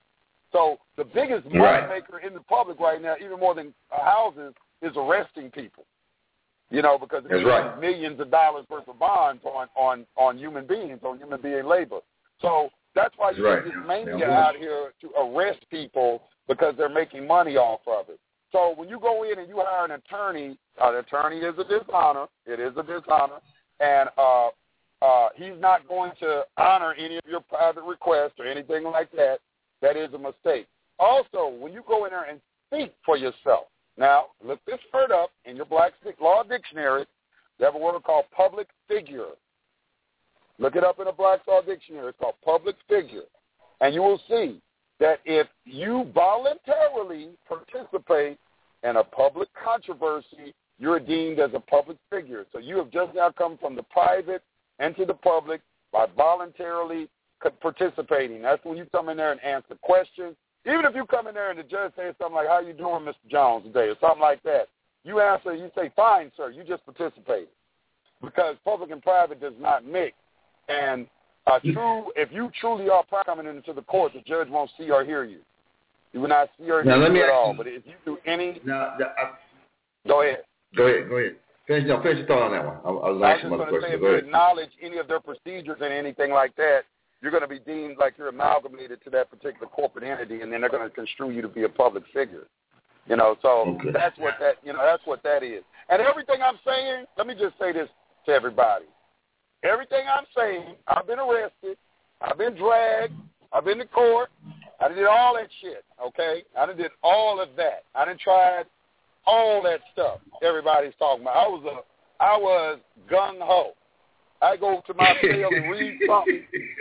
So the biggest money right. maker in the public right now, even more than houses, is arresting people. You know, because it's right. millions of dollars worth of bonds on, on, on human beings, on human being labor. So that's why you right. get this mania out here to arrest people because they're making money off of it. So when you go in and you hire an attorney, an attorney is a dishonor. It is a dishonor. And uh, uh, he's not going to honor any of your private requests or anything like that. That is a mistake. Also, when you go in there and speak for yourself, now, look this word up in your Black's Law Dictionary. They have a word called public figure. Look it up in a Black's Law Dictionary. It's called public figure. And you will see that if you voluntarily participate in a public controversy, you're deemed as a public figure. So you have just now come from the private into the public by voluntarily participating. That's when you come in there and answer questions. Even if you come in there and the judge says something like, how you doing, Mister Jones, today, or something like that, you answer, you say, fine, sir, you just participated. Because public and private does not mix. And uh, true, if you truly are coming into the court, the judge won't see or hear you. You will not see or hear now, you at all. You, but if you do any... Now, I, go ahead. Go ahead, go ahead. Finish, no, finish your thought on that one. I'll, I'll I ask was some just other going to say, questions. if Go you ahead. acknowledge any of their procedures and anything like that, you're going to be deemed like you're amalgamated to that particular corporate entity, and then they're going to construe you to be a public figure. You know, so okay. that's what that, you know, that's what that is. And everything I'm saying, let me just say this to everybody. Everything I'm saying, I've been arrested, I've been dragged, I've been to court, I did all that shit, okay? I done did all of that. I done tried all that stuff everybody's talking about. I was a, I was gung-ho. I go to my cell and read something.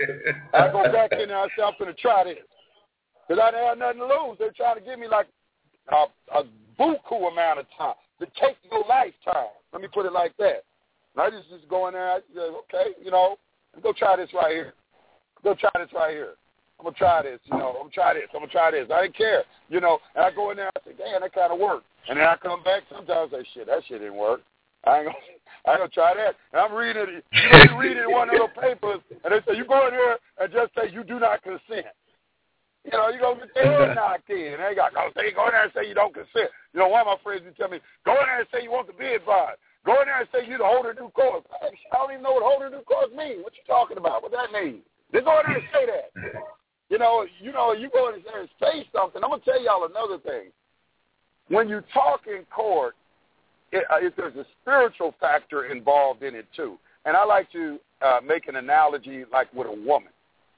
I go back in there and say, I'm going to try this. Because I didn't have nothing to lose. They're trying to give me like a, a buku amount of time to take your lifetime. Let me put it like that. And I just, just go in there and I say, okay, you know, go try this right here. Go try this right here. I'm going to try this, you know. I'm going to try this. I'm going to try this. I didn't care, you know. And I go in there and I say, damn, that kind of worked. And then I come back sometimes and say, shit, that shit didn't work. I ain't gonna, I ain't gonna try that. And I'm reading it. You know, you read it in one of those papers, and they say, you go in here and just say you do not consent. You know, you gonna get your head knocked in. And they got go say, go in there and say you don't consent. You know, one of my friends would tell me, go in there and say you want to be advised. Go in there and say you're the holder of due cause. I don't even know what holder of due cause means. What you talking about? What that mean? Just go in there and say that. You know, you know, you go in there and say something. I'm gonna tell y'all another thing. When you talk in court, It, uh, it, there's a spiritual factor involved in it, too. And I like to uh, make an analogy like with a woman.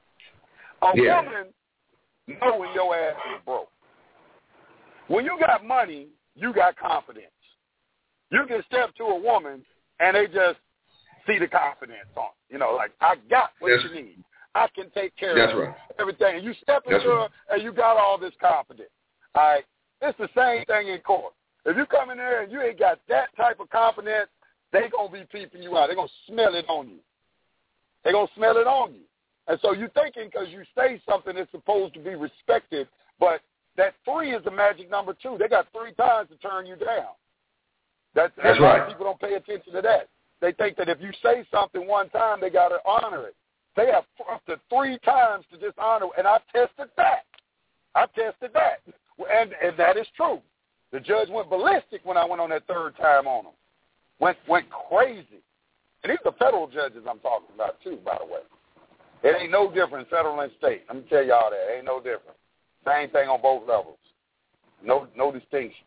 A yeah. woman know when your ass is broke. When you got money, you got confidence. You can step to a woman, and they just see the confidence on it. You know, like, I got what that's, you need. I can take care that's of right. everything. And you step that's into right. her, and you got all this confidence. All right? It's the same thing in court. If you come in there and you ain't got that type of confidence, they going to be peeping you out. They're going to smell it on you. They're going to smell it on you. And so you're thinking because you say something that's supposed to be respected, but that three is the magic number two. They got three times to turn you down. That's, that's a lot right. of people don't pay attention to that. They think that if you say something one time, they got to honor it. They have up to three times to just honor it. And I tested that. I tested that. And, and that is true. The judge went ballistic when I went on that third time on him. Went went crazy. And these are federal judges I'm talking about, too, by the way. It ain't no different, federal and state. Let me tell y'all that. It ain't no different. Same thing on both levels. No no distinction.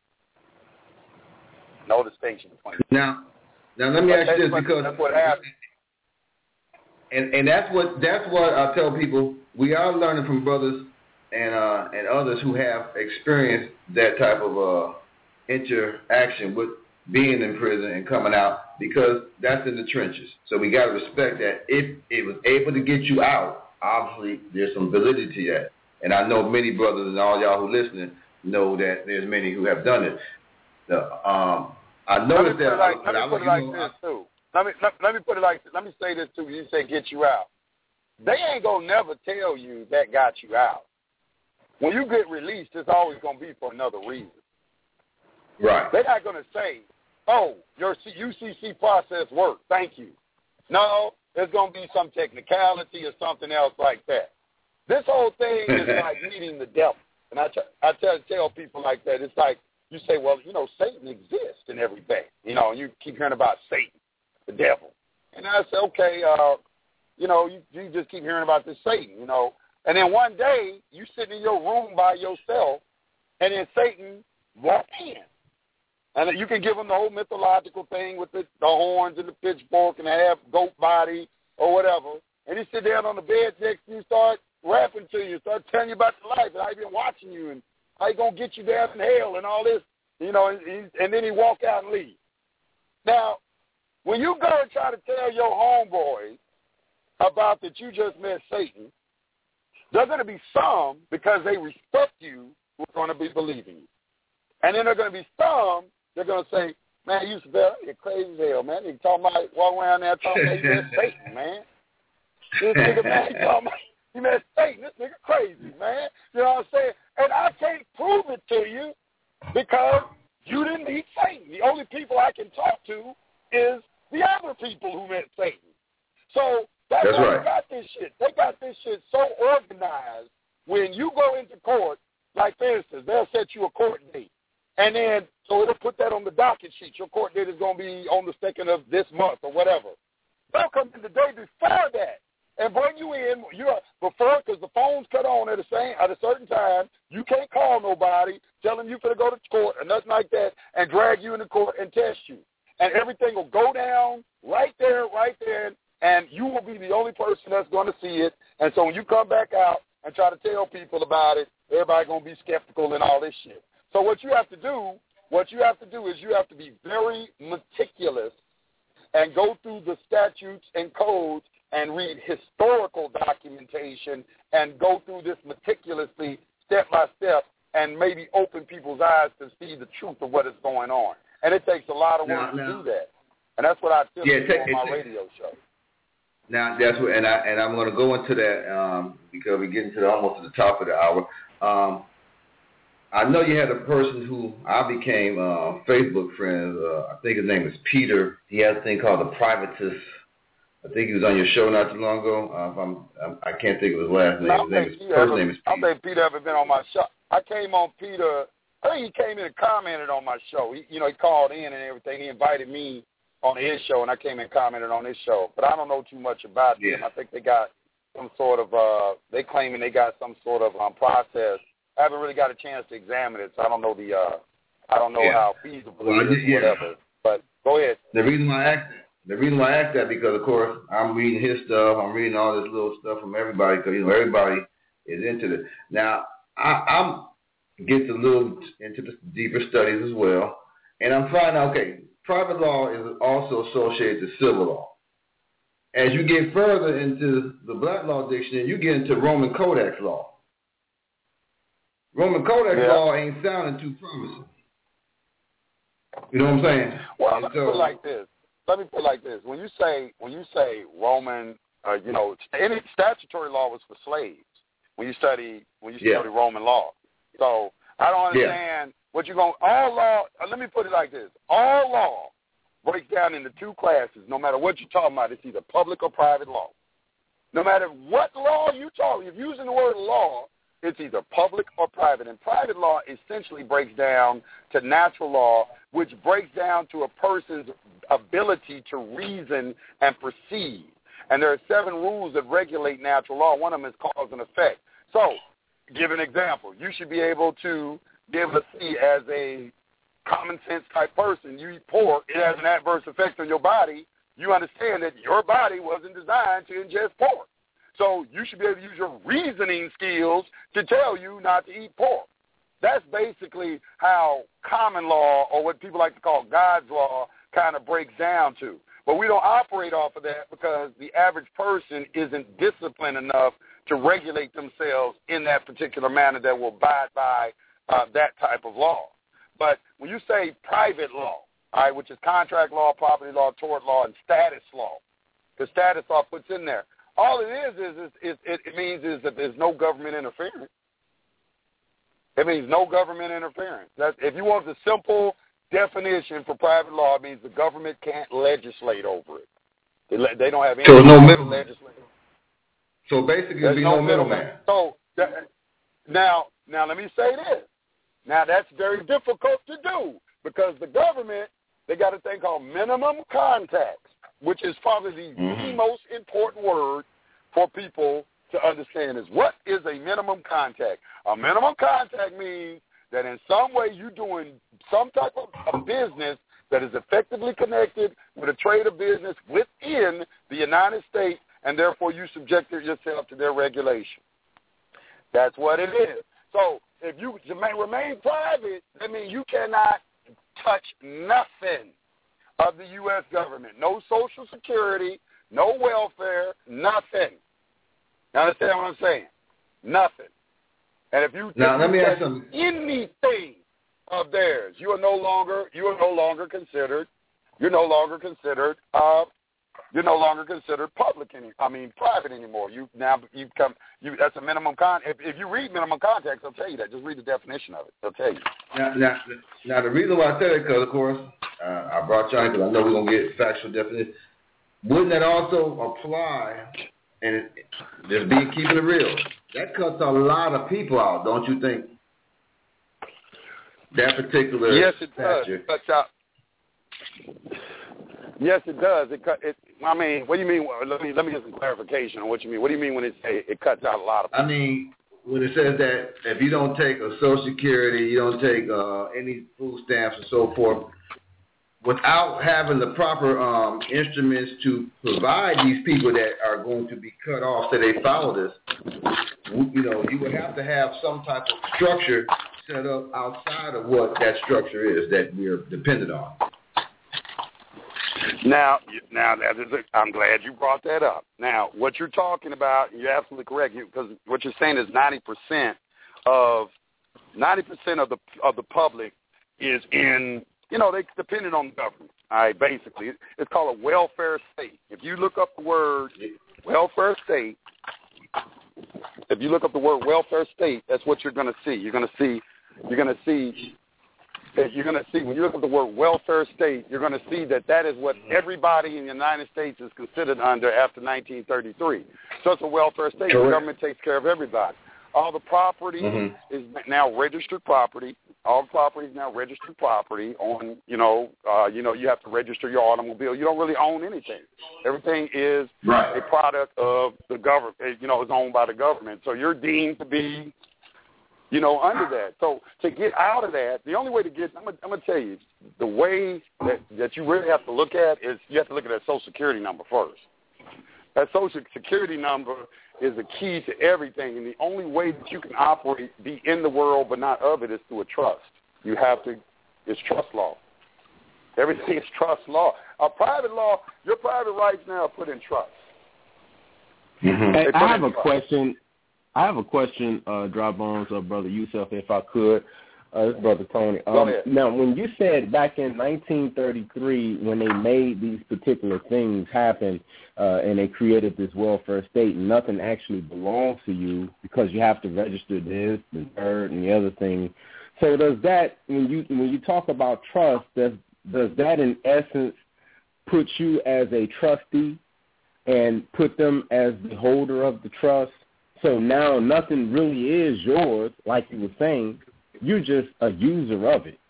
No distinction between them. Now, now let me but ask you this what, because that's what happened. And and that's what that's what I tell people. We are learning from brothers and uh, and others who have experienced that type of uh, interaction with being in prison and coming out, because that's in the trenches. So we got to respect that. If it was able to get you out, obviously there's some validity to that. And I know many brothers and all y'all who listening know that there's many who have done it. The, um, I noticed that. Like, I, let me I, put it you like know, this too. Let me let, let me put it like this. Let me say this too. You say get you out. They ain't gonna never tell you that got you out. When you get released, it's always gonna be for another reason. Right. They're not gonna say, "Oh, your U C C process worked. Thank you." No, there's gonna be some technicality or something else like that. This whole thing is like meeting the devil, and I try, I tell tell people like that. It's like you say, "Well, you know, Satan exists and everything," you know, and you keep hearing about Satan, the devil, and I say, "Okay, uh, you know, you, you just keep hearing about this Satan, you know." And then one day, you sitting in your room by yourself, and then Satan walked in. And you can give him the whole mythological thing with the, the horns and the pitchfork and the half goat body or whatever. And he sit down on the bed next to you, start rapping to you, start telling you about your life and how he been watching you and how he going to get you down in hell and all this, you know, and, he, and then he walk out and leave. Now, when you go and try to tell your homeboy about that you just met Satan, there's going to be some, because they respect you, who are going to be believing you. And then there are going to be some, they're going to say, "Man, you you're crazy as hell, man. You talking about, walk around there talking about you met Satan, man. This nigga, man, he talking about, you met Satan. This nigga crazy, man." You know what I'm saying? And I can't prove it to you because you didn't meet Satan. The only people I can talk to is the other people who met Satan. So that's, that's why right. They got this shit. They got this shit so organized. When you go into court, like for instance, they'll set you a court date. And then, so it'll put that on the docket sheet. Your court date is going to be on the second of this month or whatever. They'll come in the day before that and bring you in. You're before, because the phone's cut on at a same at a certain time. You can't call nobody, tell them you're going to go to court or nothing like that, and drag you into court and test you. And everything will go down right there, right there, and you will be the only person that's going to see it. And so when you come back out and try to tell people about it, everybody's going to be skeptical and all this shit. So what you have to do, what you have to do is you have to be very meticulous and go through the statutes and codes and read historical documentation and go through this meticulously step by step and maybe open people's eyes to see the truth of what is going on. And it takes a lot of work now, to now, do that. And that's what I tell yeah, people take, on my take, radio show. Now that's what, and I and I'm going to go into that um, because we're getting to the, almost to the top of the hour. Um, I know you had a person who I became uh, Facebook friends. Uh, I think his name is Peter. He has a thing called the Privatist. I think he was on your show not too long ago. Uh, if I'm, I'm, I can't think of his last name. His name is, first ever, name is Peter. I don't think Peter ever been on my show. I came on Peter. I think he came in and commented on my show. He, you know, he called in and everything. He invited me on his show, and I came and commented on his show. But I don't know too much about yeah. them. I think they got some sort of, uh, they claiming they got some sort of um, process. I haven't really got a chance to examine it, so I don't know the, uh, I don't know yeah. how feasible well, it is, yeah. whatever. But go ahead. The reason why I asked, the reason why I asked that because of course I'm reading his stuff, I'm reading all this little stuff from everybody because you know everybody is into it. Now I, I'm getting a little into the deeper studies as well, and I'm finding out okay, private law is also associated to civil law. As you get further into the Black Law Dictionary, you get into Roman Codex law. Roman Codex yeah. law ain't sounding too promising. You know what I'm saying? Well, and let me so, put it like this. Let me put it like this. When you say when you say Roman, uh, you know, any statutory law was for slaves. When you study when you yeah. study Roman law, so I don't understand yeah. what you're going. All law. Uh, let me put it like this. All law breaks down into two classes. No matter what you're talking about, it's either public or private law. No matter what law you're talking, if you're using the word law, it's either public or private. And private law essentially breaks down to natural law, which breaks down to a person's ability to reason and perceive. And there are seven rules that regulate natural law. One of them is cause and effect. So, give an example. You should be able to be able to see as a common sense type person, you eat pork, it has an adverse effect on your body. You understand that your body wasn't designed to ingest pork. So you should be able to use your reasoning skills to tell you not to eat pork. That's basically how common law, or what people like to call God's law, kind of breaks down to. But we don't operate off of that because the average person isn't disciplined enough to regulate themselves in that particular manner that will abide by uh, that type of law. But when you say private law, all right, which is contract law, property law, tort law, and status law, the status law puts in there, all it is is, is, is it, it means is that there's no government interference. It means no government interference. That, if you want the simple definition for private law, it means the government can't legislate over it. They, they don't have any so no middle legislation. So basically, there'll be no, no middleman. So that, now, now let me say this. Now that's very difficult to do because the government, they got a thing called minimum contacts, which is probably the, mm-hmm. the most important word for people to understand is what is a minimum contact. A minimum contact means that in some way you're doing some type of a business that is effectively connected with a trade or business within the United States, and therefore you subject yourself to their regulation. That's what it is. So if you remain private, that means you cannot touch nothing of the U S government. No Social Security, no welfare, nothing. Now understand what I'm saying? Nothing. And if you now, if let you me ask touch some... anything of theirs, you are no longer you are no longer considered you're no longer considered uh you're no longer considered public any I mean private anymore. You now you come you that's a minimum con if, if you read minimum contacts, I'll tell you that. Just read the definition of it. They'll tell you. Now, now, now the reason why I said it, because of course uh, I brought you on because I know we're gonna get factual definition. Wouldn't that also apply? And it, just being keeping it real, that cuts a lot of people out, don't you think? That particular yes, it statute. does. Cuts out. Yes, it does. It cut. It. I mean, what do you mean? Let me let me get some clarification on what you mean. What do you mean when it say it cuts out a lot of people? I mean, when it says that if you don't take a Social Security, you don't take uh, any food stamps and so forth, without having the proper um, instruments to provide these people that are going to be cut off, so they follow this, you know, you would have to have some type of structure set up outside of what that structure is that we're dependent on. Now, now that is a, I'm glad you brought that up. Now, what you're talking about, you're absolutely correct, because what you're saying is ninety percent of ninety percent of the of the public is in. You know, they depended on the government. All right, basically, it's called a welfare state. If you look up the word welfare state, if you look up the word welfare state, that's what you're going to see. You're going to see, you're going to see, you're going to see. When you look up the word welfare state, you're going to see that that is what everybody in the United States is considered under after nineteen thirty-three. So it's a welfare state. Correct. The government takes care of everybody. All the property mm-hmm. is now registered property. All property is now registered property. On you know, uh, you know, you have to register your automobile. You don't really own anything. Everything is right. a product of the government. You know, it's owned by the government. So you're deemed to be, you know, under that. So to get out of that, the only way to get, I'm gonna, I'm gonna tell you, the way that that you really have to look at is you have to look at that Social Security number first. That Social Security number is the key to everything, and the only way that you can operate, be in the world but not of it, is through a trust. You have to, it's trust law. Everything is trust law. A private law, your private rights now are put in trust. Mm-hmm. Hey, I have a trust. question. I have a question, uh, Dry Bones, uh, Brother Yusuf, if I could. Uh, this is Brother Tony. Um, Go ahead. Now, when you said back in nineteen thirty-three, when they made these particular things happen uh, and they created this welfare state, nothing actually belongs to you because you have to register this, the third, and the other thing. So does that, when you when you talk about trust, does does that in essence put you as a trustee and put them as the holder of the trust? So now nothing really is yours, like you were saying. You're just a user of it.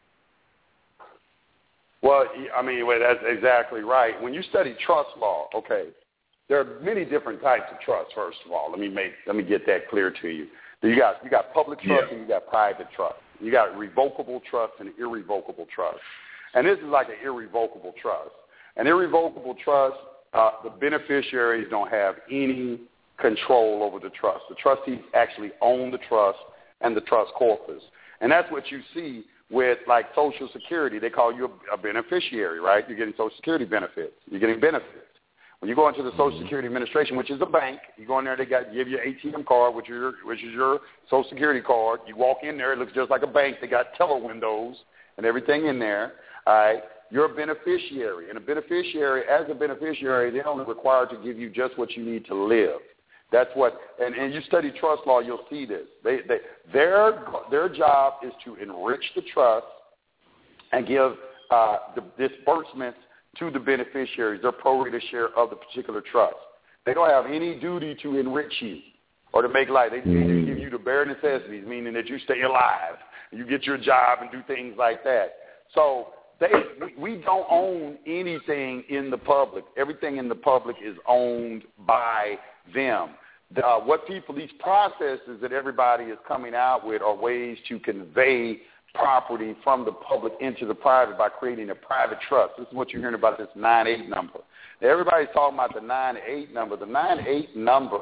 Well, I mean, well, that's exactly right. When you study trust law, okay, there are many different types of trust. First of all, let me make let me get that clear to you. You got you got public trust yeah. and you got private trust. You got revocable trust and irrevocable trust. And this is like an irrevocable trust. An irrevocable trust, uh, the beneficiaries don't have any control over the trust. The trustees actually own the trust and the trust corpus. And that's what you see with, like, Social Security. They call you a, a beneficiary, right? You're getting Social Security benefits. You're getting benefits. When you go into the Social Security Administration, which is a bank, you go in there, they got give you an A T M card, which is your, which is your Social Security card. You walk in there, it looks just like a bank. They got teller windows and everything in there. All right? You're a beneficiary. And a beneficiary, as a beneficiary, they're only required to give you just what you need to live. That's what, and, and you study trust law, you'll see this. They, they, their, their job is to enrich the trust and give uh, the disbursements to the beneficiaries, their prorated share of the particular trust. They don't have any duty to enrich you or to make life. They mm-hmm. give you the bare necessities, meaning that you stay alive, you get your job and do things like that. So they, we, we don't own anything in the public. Everything in the public is owned by them. Uh, what people, these processes that everybody is coming out with are ways to convey property from the public into the private by creating a private trust. This is what you're hearing about, this nine eight number. Now, everybody's talking about the nine eight number. The nine eight number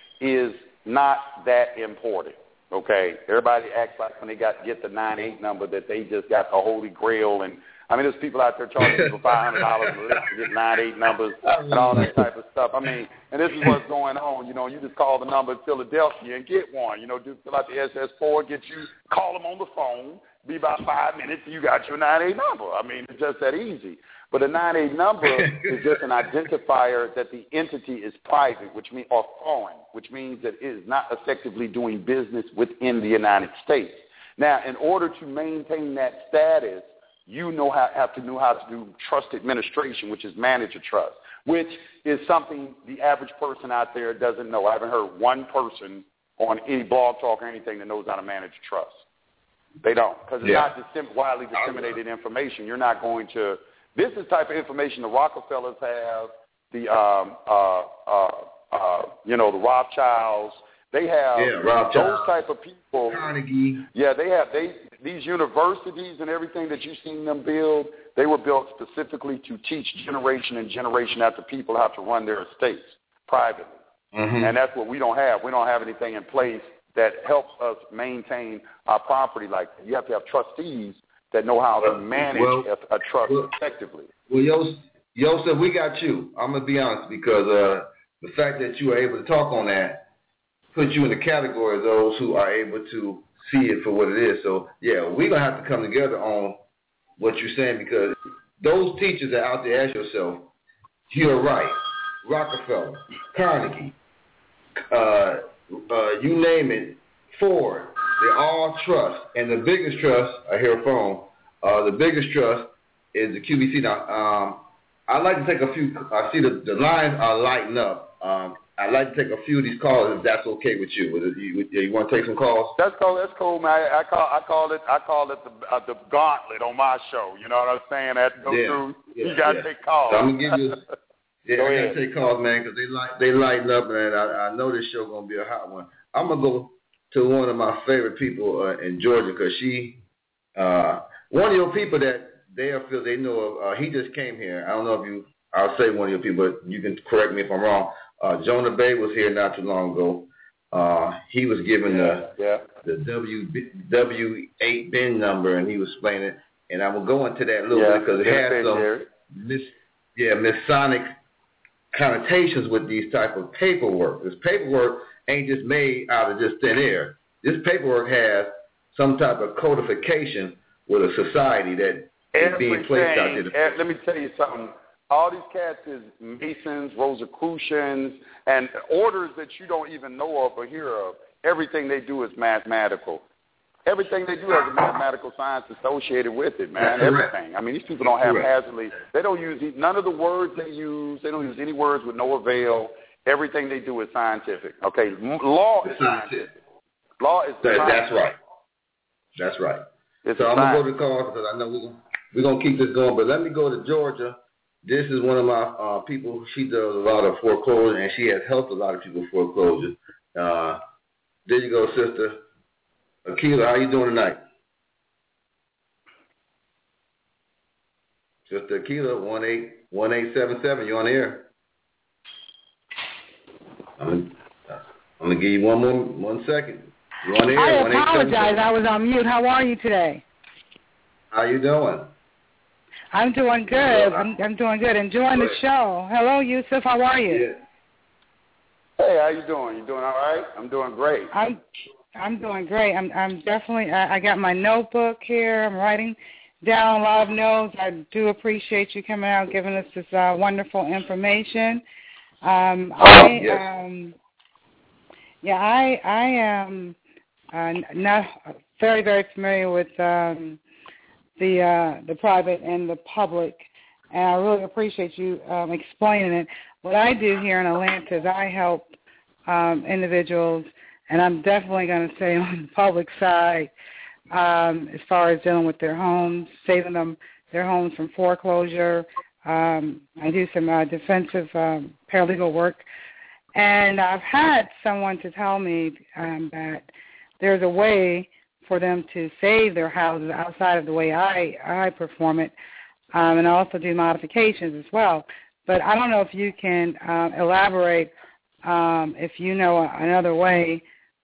is not that important, okay? Everybody acts like when they got get the nine eight number that they just got the Holy Grail. And, I mean, there's people out there charging people five hundred dollars a list to get nine eight numbers and all that type of stuff. I mean, and this is what's going on. You know, you just call the number in Philadelphia and get one. You know, just fill out the S S four, get you, call them on the phone, be about five minutes, and you got your nine eight number. I mean, it's just that easy. But a nine eight number is just an identifier that the entity is private, which means or foreign, which means that it is not effectively doing business within the United States. Now, in order to maintain that status, you know how, have to know how to do trust administration, which is manage a trust, which is something the average person out there doesn't know. I haven't heard one person on any blog talk or anything that knows how to manage a trust. They don't, because it's yeah. not dissemin- widely disseminated information. You're not going to – this is the type of information the Rockefellers have, the, um, uh, uh, uh, you know, the Rothschilds. They have yeah, those type of people. Carnegie. Yeah, they have they these universities and everything that you've seen them build, they were built specifically to teach generation and generation after people how to run their estates privately. Mm-hmm. And that's what we don't have. We don't have anything in place that helps us maintain our property like that. You have to have trustees that know how to manage well, a, a trust well, effectively. Well, Yosef, Yosef, we got you. I'm going to be honest because uh, the fact that you were able to talk on that put you in the category of those who are able to see it for what it is. So, yeah, we're going to have to come together on what you're saying because those teachers are out there, ask yourself, you're right, Rockefeller, Carnegie, uh, uh, you name it, Ford, they all trust. And the biggest trust, I hear a phone, uh, the biggest trust is the Q B C. Now, um, I'd like to take a few, I see the, the lines are lighting up. Um, I'd like to take a few of these calls if that's okay with you. Would it, you, you want to take some calls? That's cool. That's cool, man. I, I call I call it I call it the uh, the gauntlet on my show. You know what I'm saying? I have to go yeah. through. Yeah. You got to yeah. take calls. So I'm gonna give you. Yeah, go I ahead. gotta take calls, man, because they light they lighting up, and I, I know this show gonna be a hot one. I'm gonna go to one of my favorite people uh, in Georgia because she, uh, one of your people that they feel they know of. Uh, he just came here. I don't know if you. I'll say one of your people, but you can correct me if I'm wrong. Uh, Jonah Bay was here not too long ago. Uh, he was given yeah, the yeah. the W W eight bin number, and he was explaining it. And I will go into that a little yeah, bit because it has some mis, yeah, Masonic connotations with these type of paperwork. This paperwork ain't just made out of just thin air. This paperwork has some type of codification with a society that is being placed out there. Let me tell you something. All these cats is Masons, Rosicrucians, and orders that you don't even know of or hear of. Everything they do is mathematical. Everything they do has a mathematical science associated with it, man. Everything. I mean, these people don't haphazardly. They don't use none of the words they use. They don't use any words with no avail. Everything they do is scientific. Okay, law is scientific. Law is that, scientific. That's right. That's right. It's so I'm going to go to the call because I know we're going we're gonna keep this going. But let me go to Georgia. This is one of my uh, people. She does a lot of foreclosure, and she has helped a lot of people foreclosure. Uh, there you go, Sister Akila. How you doing tonight? Sister Akila, one eight one eight seven seven. You on the air? I'm, I'm going to give you one more one second. You on the air? I apologize. I was on mute. How are you today? How you doing? I'm doing good. I'm, I'm doing good. Enjoying the show. Hello, Yusuf. How are you? Yeah. Hey, how you doing? You doing all right? I'm doing great. I'm I'm doing great. I'm I'm definitely. I, I got my notebook here. I'm writing down a lot of notes. I do appreciate you coming out, giving us this uh, wonderful information. Um, I yes. um, yeah, I I am uh, not very very familiar with. Um, the uh, the private and the public, and I really appreciate you um, explaining it. What I do here in Atlanta is I help um, individuals, and I'm definitely going to say on the public side, um, as far as dealing with their homes, saving them their homes from foreclosure. Um, I do some uh, defensive um, paralegal work, and I've had someone to tell me um, that there's a way for them to save their houses outside of the way I, I perform it, um, and I also do modifications as well. But I don't know if you can um, elaborate um, if you know another way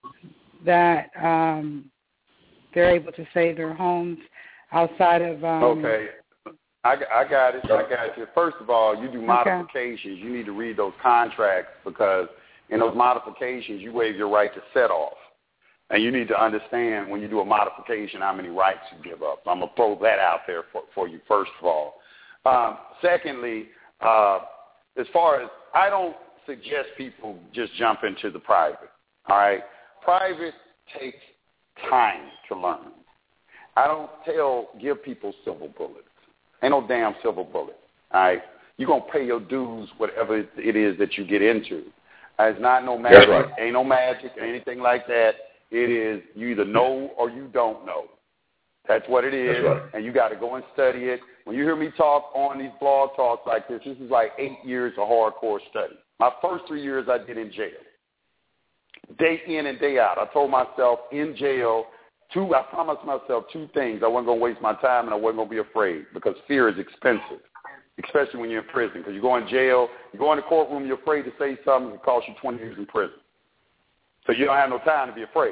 that um, they're able to save their homes outside of... Um, okay. I, I got it. I got you. First of all, you do modifications. Okay. You need to read those contracts because in those modifications, you waive your right to set off. And you need to understand when you do a modification how many rights you give up. So I'm going to throw that out there for, for you, first of all. Um, secondly, uh, as far as I don't suggest people just jump into the private, all right? Private takes time to learn. I don't tell, give people silver bullets. Ain't no damn silver bullet, all right? You're going to pay your dues, whatever it is that you get into. It's not no magic. Right. Ain't no magic or anything like that. It is you either know or you don't know. That's what it is, right. And you got to go and study it. When you hear me talk on these blog talks like this, this is like eight years of hardcore study. My first three years I did in jail, day in and day out. I told myself in jail, two. I promised myself two things. I wasn't going to waste my time and I wasn't going to be afraid because fear is expensive, especially when you're in prison. Because you go in jail, you go in the courtroom, you're afraid to say something, it costs you twenty years in prison. So you don't have no time to be afraid.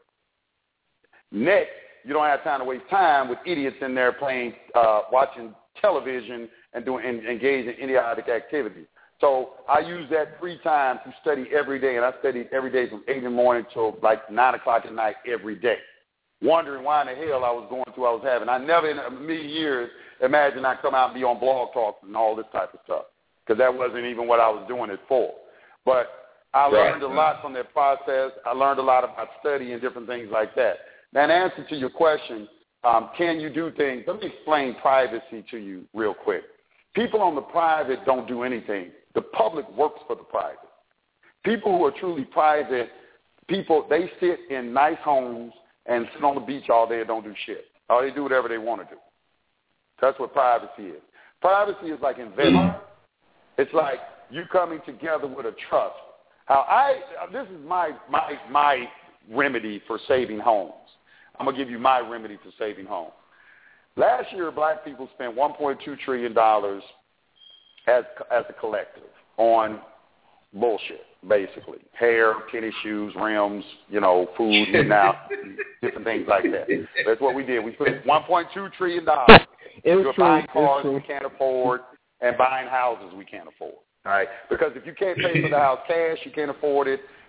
Next, you don't have time to waste time with idiots in there playing, uh, watching television and doing and engaged in idiotic activity. So I use that free time to study every day, and I studied every day from eight in the morning till like nine o'clock at night every day, wondering why in the hell I was going through what I was having. I never in a million years imagined I'd come out and be on blog talks and all this type of stuff because that wasn't even what I was doing it for. But I learned a lot from that process. I learned a lot about study and different things like that. Now, in answer to your question, um, can you do things? Let me explain privacy to you real quick. People on the private don't do anything. The public works for the private. People who are truly private, people, they sit in nice homes and sit on the beach all day and don't do shit. Or they do whatever they want to do. That's what privacy is. Privacy is like investing. It's like you coming together with a trust. How I this is my my my remedy for saving homes. I'm gonna give you my remedy for saving homes. Last year, black people spent one point two trillion dollars as as a collective on bullshit, basically hair, tennis shoes, rims, you know, food, eating out, different things like that. That's what we did. We spent one point two trillion dollars. We're buying cars we can't afford and buying houses we can't afford. All right, because if you can't pay for the house cash, you can't afford it.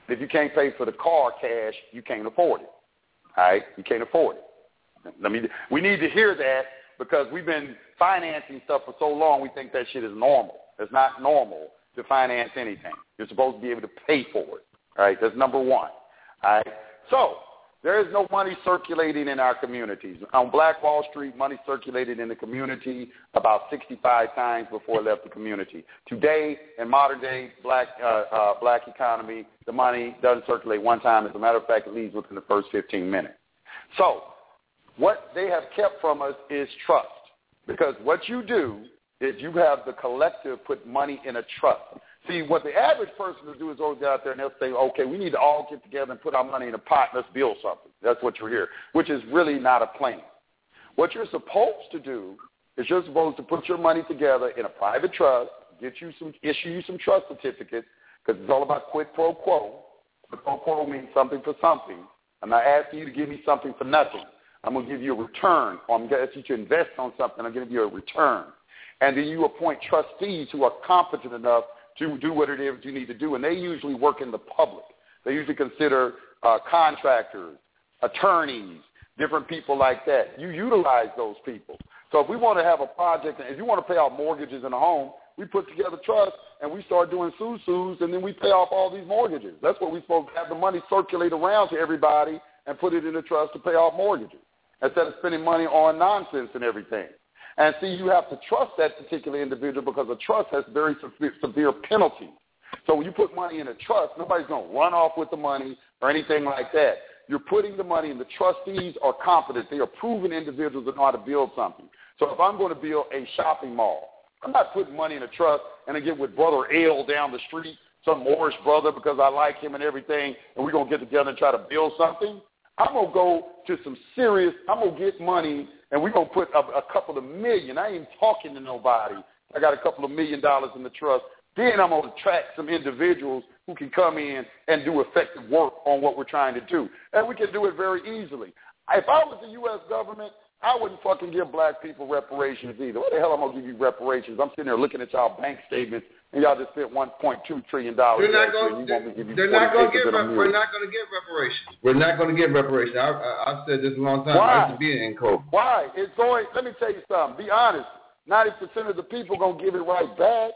If you can't pay for the car cash, you can't afford it. All right? You can't afford it. Let me, we need to hear that because we've been financing stuff for so long, we think that shit is normal. It's not normal to finance anything. You're supposed to be able to pay for it. All right? That's number one. All right? So there is no money circulating in our communities. On Black Wall Street, money circulated in the community about sixty-five times before it left the community. Today, in modern day black uh, uh, black economy, the money doesn't circulate one time. As a matter of fact, it leaves within the first fifteen minutes. So what they have kept from us is trust. Because what you do is you have the collective put money in a trust. See, what the average person will do is always go out there and they'll say, okay, we need to all get together and put our money in a pot and let's build something. That's what you're here, which is really not a plan. What you're supposed to do is you're supposed to put your money together in a private trust, get you some, issue you some trust certificates, because it's all about quid pro quo. Quid pro quo means something for something. I'm not asking you to give me something for nothing. I'm going to give you a return, or I'm going to ask you to invest on something. I'm going to give you a return. And then you appoint trustees who are competent enough to do what it is you need to do, and they usually work in the public. They usually consider uh, contractors, attorneys, different people like that. You utilize those people. So if we want to have a project, and if you want to pay off mortgages in a home, we put together trust, and we start doing sue-sues, and then we pay off all these mortgages. That's what we're supposed to have the money circulate around to everybody and put it in a trust to pay off mortgages instead of spending money on nonsense and everything. And see, you have to trust that particular individual because a trust has very severe, severe penalties. So when you put money in a trust, nobody's going to run off with the money or anything like that. You're putting the money in. The trustees are competent. They are proven individuals that know how to build something. So if I'm going to build a shopping mall, I'm not putting money in a trust and I get with Brother L down the street, some Moorish brother because I like him and everything, and we're going to get together and try to build something. I'm going to go to some serious, I'm going to get money, and we're going to put a, a couple of million. I ain't even talking to nobody. I got a couple of million dollars in the trust. Then I'm going to attract some individuals who can come in and do effective work on what we're trying to do. And we can do it very easily. If I was the U S government, I wouldn't fucking give black people reparations either. What the hell am I going to give you reparations? I'm sitting there looking at y'all bank statements, and y'all just spent one point two trillion dollars. They're not going to give We're not going to give reparations. We're not going to give reparations. I, I, I've said this a long time. Why? I used to be in COVID. Why? It's going, let me tell you something. Be honest. ninety percent of the people going to give it right back.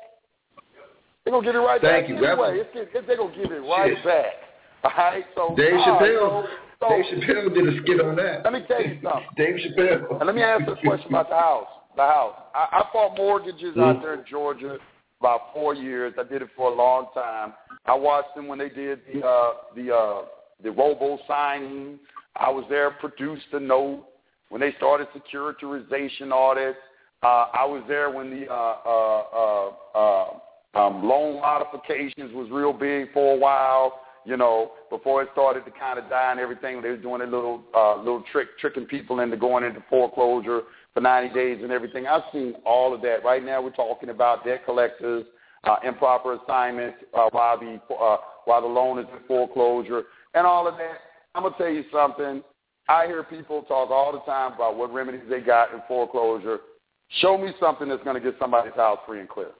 They're going to get it right Thank back you. anyway. It's, it's, they're going to give it right Shit. back. All right? So, Dave Chappelle. So, Dave Chappelle did a skit on that. Let me tell you something. Dave Chappelle. And let me ask you a question about the house. The house. I, I fought mortgages mm. out there in Georgia about four years. I did it for a long time. I watched them when they did the uh, the uh, the robo signing. I was there, produced the note when they started securitization audits. Uh, I was there when the uh, uh, uh, uh, um, loan modifications was real big for a while. You know, before it started to kind of die and everything, they were doing a little uh, little trick, tricking people into going into foreclosure for ninety days and everything. I've seen all of that. Right now we're talking about debt collectors, uh, improper assignments uh, while the uh, while the loan is in foreclosure, and all of that. I'm going to tell you something. I hear people talk all the time about what remedies they got in foreclosure. Show me something that's going to get somebody's house free and clear.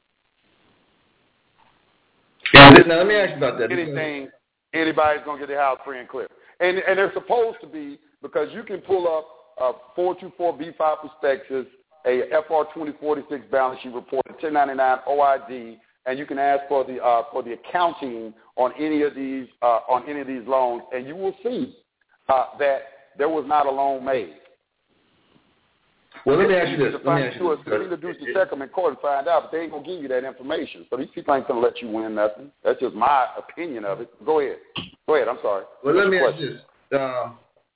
Yeah, now let me ask you about that. Anything, anybody's going to get their house free and clear. And, and they're supposed to be, because you can pull up a four twenty-four B five prospectus, a F R twenty forty-six balance sheet report, a ten ninety-nine O I D, and you can ask for the uh, for the accounting on any of these uh, on any of these loans, and you will see uh, that there was not a loan made. Well, let me ask you this. Let me ask you this. You need to do some check them in court and find out, but they ain't gonna give you that information. So these people ain't gonna let you win nothing. That's just my opinion of it. Go ahead. Go ahead. I'm sorry. Well, let me ask you this. Uh,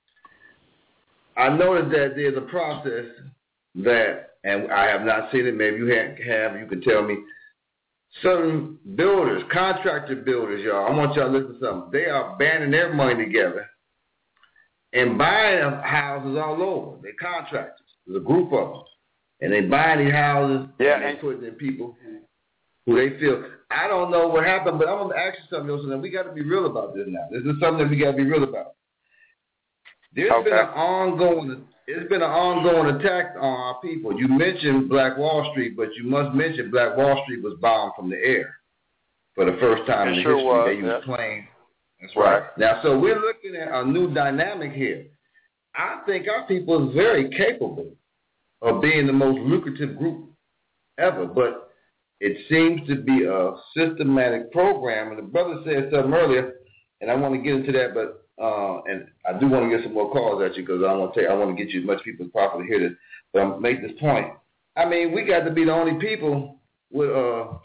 I noticed that there's a process that, and I have not seen it. Maybe you have. You can tell me. Some builders, contractor builders, y'all. I want y'all to listen to something. They are banding their money together and buying houses all over. They're contractors. There's a group of them. And they buy these houses yeah, and they put it in people who, who they feel. I don't know what happened, but I want to ask you something else. And we got to be real about this now. This is something that we got to be real about. There's okay. been an ongoing, it's been an ongoing attack on our people. You mentioned Black Wall Street, but you must mention Black Wall Street was bombed from the air for the first time it in sure history. Was, they used yeah. planes. That's right. Now, so we're looking at a new dynamic here. I think our people is very capable of being the most lucrative group ever, but it seems to be a systematic program. And the brother said something earlier, and I want to get into that, but uh, and I do want to get some more calls at you because I want to tell you, I want to get you as much people as possible to hear this. But I'm make this point. I mean, we got to be the only people with a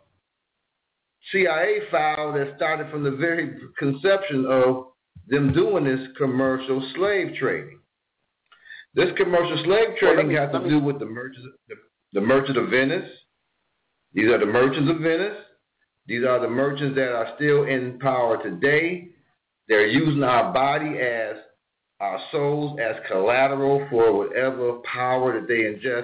C I A file that started from the very conception of them doing this commercial slave trading. This commercial slave trading well, me, has to me... do with the merchants, the, the merchant of Venice. These are the merchants of Venice. These are the merchants that are still in power today. They're using our body as our souls as collateral for whatever power that they ingest.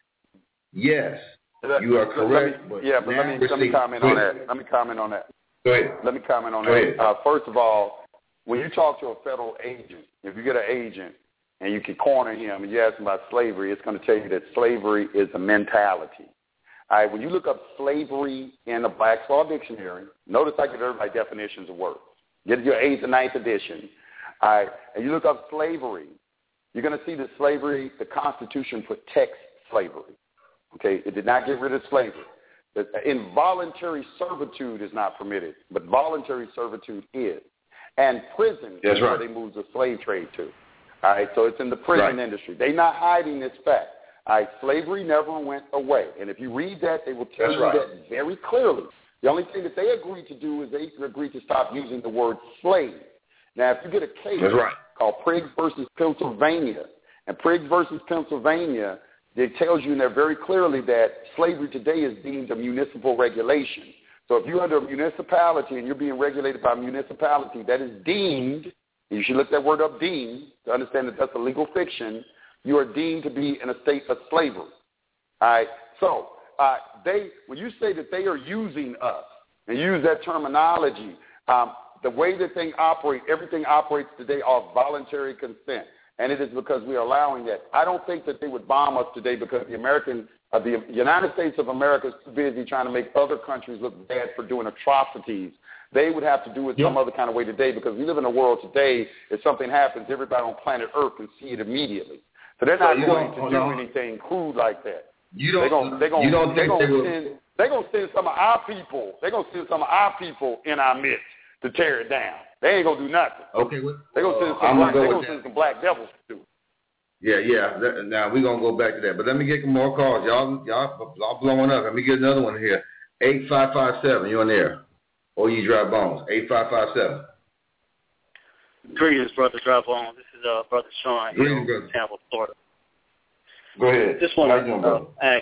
Yes, let, you are correct. Me, but yeah, but let me, let me comment on that. Let me comment on that. Go ahead. Let me comment on Go that. Uh, first of all, when you talk to a federal agent, if you get an agent and you can corner him and you ask him about slavery, it's going to tell you that slavery is a mentality. All right, when you look up slavery in the Black's Law Dictionary, notice I give everybody definitions of words. Get your eighth and ninth edition. All right, and you look up slavery, you're going to see that slavery, the Constitution protects slavery. Okay, it did not get rid of slavery. The involuntary servitude is not permitted, but voluntary servitude is. And prison That's is right. where they moved the slave trade to. All right, so it's in the prison right. industry. They're not hiding this fact. All right, slavery never went away. And if you read that, they will tell That's you right. that very clearly. The only thing that they agreed to do is they agreed to stop using the word slave. Now, if you get a case right. called Priggs versus Pennsylvania, and Priggs versus Pennsylvania, it tells you in there very clearly that slavery today is deemed a municipal regulation. So if you're under a municipality and you're being regulated by a municipality, that is deemed, you should look that word up, deemed, to understand that that's a legal fiction, you are deemed to be in a state of slavery. All right? So uh, they, when you say that they are using us, and use that terminology, um, the way that things operate, everything operates today off voluntary consent. And it is because we are allowing that. I don't think that they would bomb us today because the American, uh, the United States of America is too busy trying to make other countries look bad for doing atrocities. They would have to do it yep. some other kind of way today because we live in a world today, if something happens, everybody on planet Earth can see it immediately. So they're not so going to do no. anything crude like that. You don't, they're gonna, they're gonna, you don't they're think gonna they will... send, they're going to send some of our people, they're going to send some of our people in our midst to tear it down. They ain't going to do nothing. Okay. Well, they're going to send some, black, go send some black devils to do it. Yeah, yeah. That, now, we're going to go back to that. But let me get more calls. Y'all y'all, y'all blowing up. Let me get another one here. eight five five seven, you're on there. Or you Dry Bones. eight five five seven. Greetings, Brother Dry Bones. This is uh, Brother Sean here in Tampa, Florida. Go ahead. Just want to uh, ask,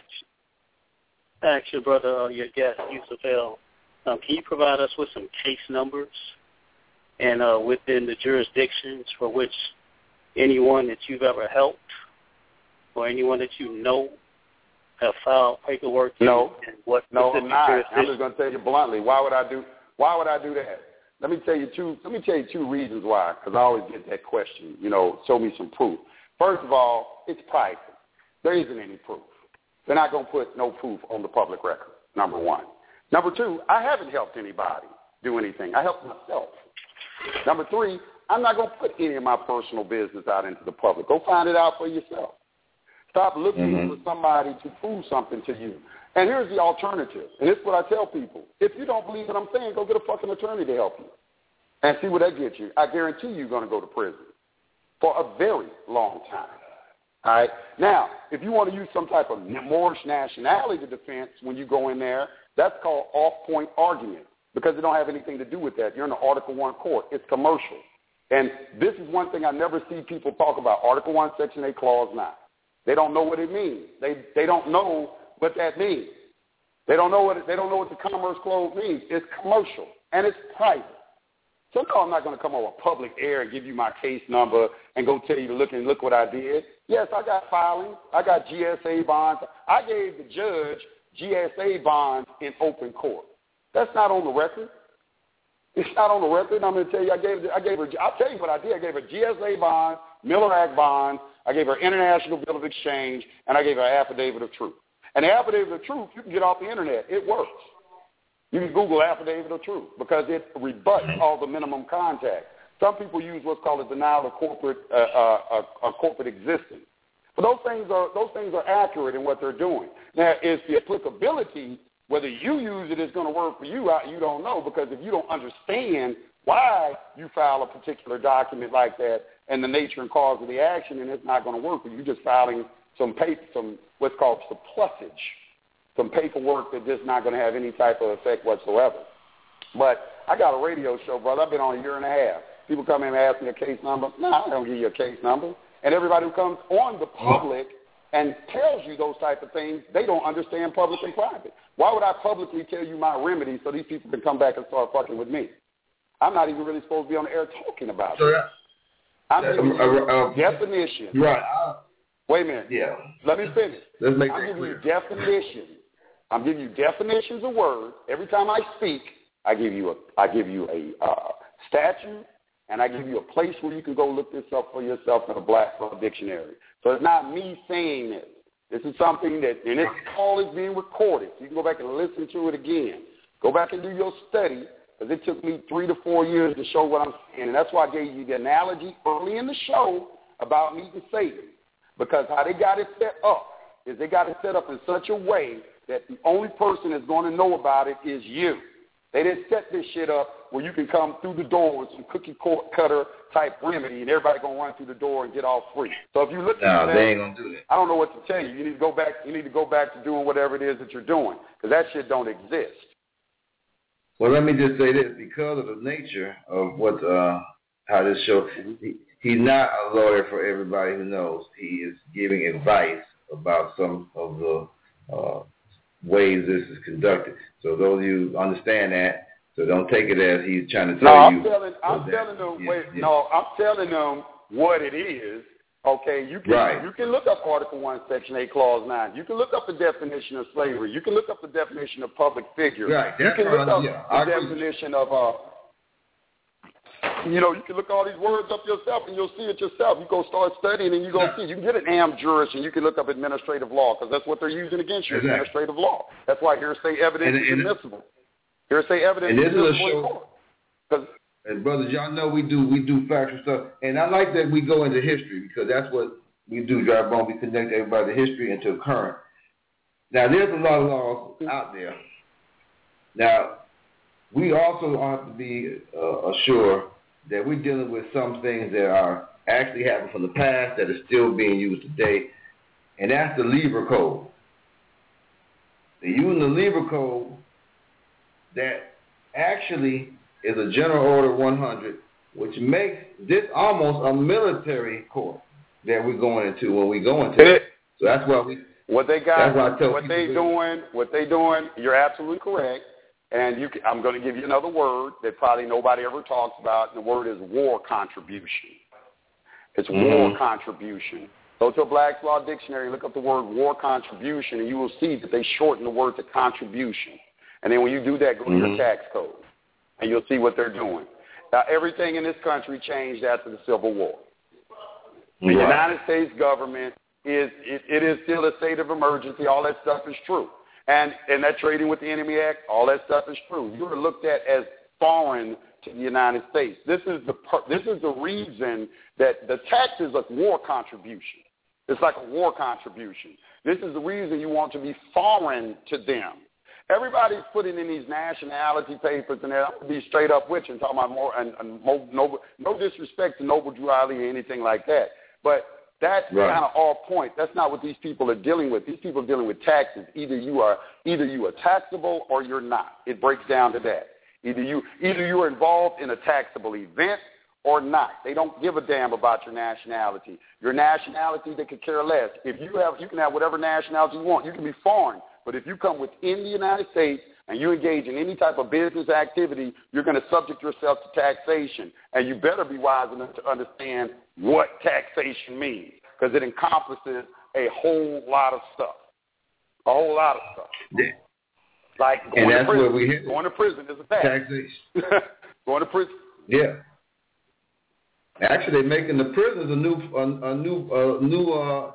ask your brother, uh, your guest, Yusuf L., um, can you provide us with some case numbers and uh, within the jurisdictions for which anyone that you've ever helped or anyone that you know have filed paperwork? No, and what no, I'm not. I'm just going to tell you bluntly. Why would I do? Why would I do that? Let me tell you two. Let me tell you two reasons why. Because I always get that question. You know, show me some proof. First of all, it's private. There isn't any proof. They're not going to put no proof on the public record. Number one. Number two, I haven't helped anybody do anything. I helped myself. Number three, I'm not going to put any of my personal business out into the public. Go find it out for yourself. Stop looking mm-hmm. for somebody to prove something to you. And here's the alternative. And this is what I tell people. If you don't believe what I'm saying, go get a fucking attorney to help you. And see what that gets you. I guarantee you're going to go to prison for a very long time. All right? Now, if you want to use some type of Moorish nationality defense when you go in there, that's called off-point argument because it don't have anything to do with that. You're in the Article one court. It's commercial. And this is one thing I never see people talk about, Article one, Section eight, Clause nine. They don't know what it means. They they don't know what that means. They don't know what it, they don't know what the Commerce Clause means. It's commercial and it's private. So no, I'm not going to come over public air and give you my case number and go tell you to look and look what I did. Yes, I got filings. I got G S A bonds. I gave the judge G S A bonds in open court. That's not on the record. It's not on the record. I'm going to tell you, I gave, I gave her, I'll tell you what I did. I gave her G S A bonds, Miller Act bonds, I gave her International Bill of Exchange, and I gave her Affidavit of Truth. And the Affidavit of Truth, you can get off the Internet. It works. You can Google affidavit of truth because it rebuts all the minimum contact. Some people use what's called a denial of corporate uh, uh, uh, corporate existence. But those things are those things are accurate in what they're doing. Now, is the applicability, whether you use it is going to work for you, you don't know, because if you don't understand why you file a particular document like that and the nature and cause of the action, and it's not going to work for you. You're just filing some paper, some what's called surplusage, some paperwork that's just not going to have any type of effect whatsoever. But I got a radio show, brother. I've been on a year and a half. People come in and ask me a case number. No, I don't give you a case number. And everybody who comes on the public and tells you those type of things, they don't understand public and private. Why would I publicly tell you my remedy so these people can come back and start fucking with me? I'm not even really supposed to be on the air talking about so it. That, I'm that, giving you uh, uh, definition. Right. Uh, Wait a minute. Yeah. Let me finish. Let's make I'm that giving clear. you definitions. I'm giving you definitions of words. Every time I speak, I give you a I give you a uh, statute, and I give you a place where you can go look this up for yourself in a Black Law dictionary. So it's not me saying this. This is something that, and this call is being recorded. So you can go back and listen to it again. Go back and do your study, because it took me three to four years to show what I'm saying. And that's why I gave you the analogy early in the show about meeting Satan. Because how they got it set up is they got it set up in such a way that the only person that's going to know about it is you. They didn't set this shit up where you can come through the door with some cookie cutter type remedy and everybody going to run through the door and get off free. So if you look no, at that, they ain't going to do that. I don't know what to tell you. You need to go back. You need to go back to doing whatever it is that you're doing, because that shit don't exist. Well, let me just say this: because of the nature of what uh, how this show, he, he's not a lawyer for everybody who knows. He is giving advice about some of the uh, ways this is conducted. So those of you who understand that, so don't take it as he's trying to tell no, I'm you. Telling, I'm that, telling them. yeah, wait, yeah. no, I'm telling them what it is. Okay, you can right. you can look up Article One, Section Eight, Clause Nine. You can look up the definition of slavery. You can look up the definition of public figure. Right. You That's can look right. up Yeah, the I agree. definition of uh. You know, you can look all these words up yourself, and you'll see it yourself. You go start studying, and you go yeah. see. You can get an A M jurist, and you can look up administrative law, because that's what they're using against you, exactly. administrative law. That's why hearsay evidence and, is and admissible. Hearsay evidence and is this is a admissible in show, court. And brothers, y'all know we do we do factual stuff, and I like that we go into history, because that's what we do. Dry Bone, we connect everybody to history and to current. Now, there's a lot of laws out there. Now, we also have to be uh, assured that we're dealing with some things that are actually happening from the past that are still being used today, and that's the Lieber Code. They're using the Lieber Code that actually is a General Order one hundred, which makes this almost a military court that we're going into when we go into it. So that's why we. What they got, what they doing, what they doing. You're absolutely correct. And you can, I'm going to give you another word that probably nobody ever talks about. The word is war contribution. It's mm-hmm. war contribution. Go to a Black's Law Dictionary, look up the word war contribution, and you will see that they shorten the word to contribution. And then when you do that, go mm-hmm. to your tax code, and you'll see what they're doing. Now, everything in this country changed after the Civil War. The right. United States government is it, it is still a state of emergency. All that stuff is true. And and that Trading with the Enemy Act, all that stuff is true. You are looked at as foreign to the United States. This is the this is the reason that the tax is a war contribution. It's like a war contribution. This is the reason you want to be foreign to them. Everybody's putting in these nationality papers, and I'm going to be straight up with you and talking about more and, and no, no disrespect to Noble Drew Ali or anything like that, but that's right. kind of off point. That's not what these people are dealing with. These people are dealing with taxes. Either you are either you are taxable or you're not. It breaks down to that. Either you either you are involved in a taxable event or not. They don't give a damn about your nationality. Your nationality, they could care less. If you have, you can have whatever nationality you want. You can be foreign, but if you come within the United States and you engage in any type of business activity, you're going to subject yourself to taxation, and you better be wise enough to understand what taxation means, because it encompasses a whole lot of stuff, a whole lot of stuff. Yeah. Like going and that's to prison. where we hit going to prison is a tax. Taxation. Going to prison. Yeah. Actually, they're making the prisons a new, a, a new, uh, new uh,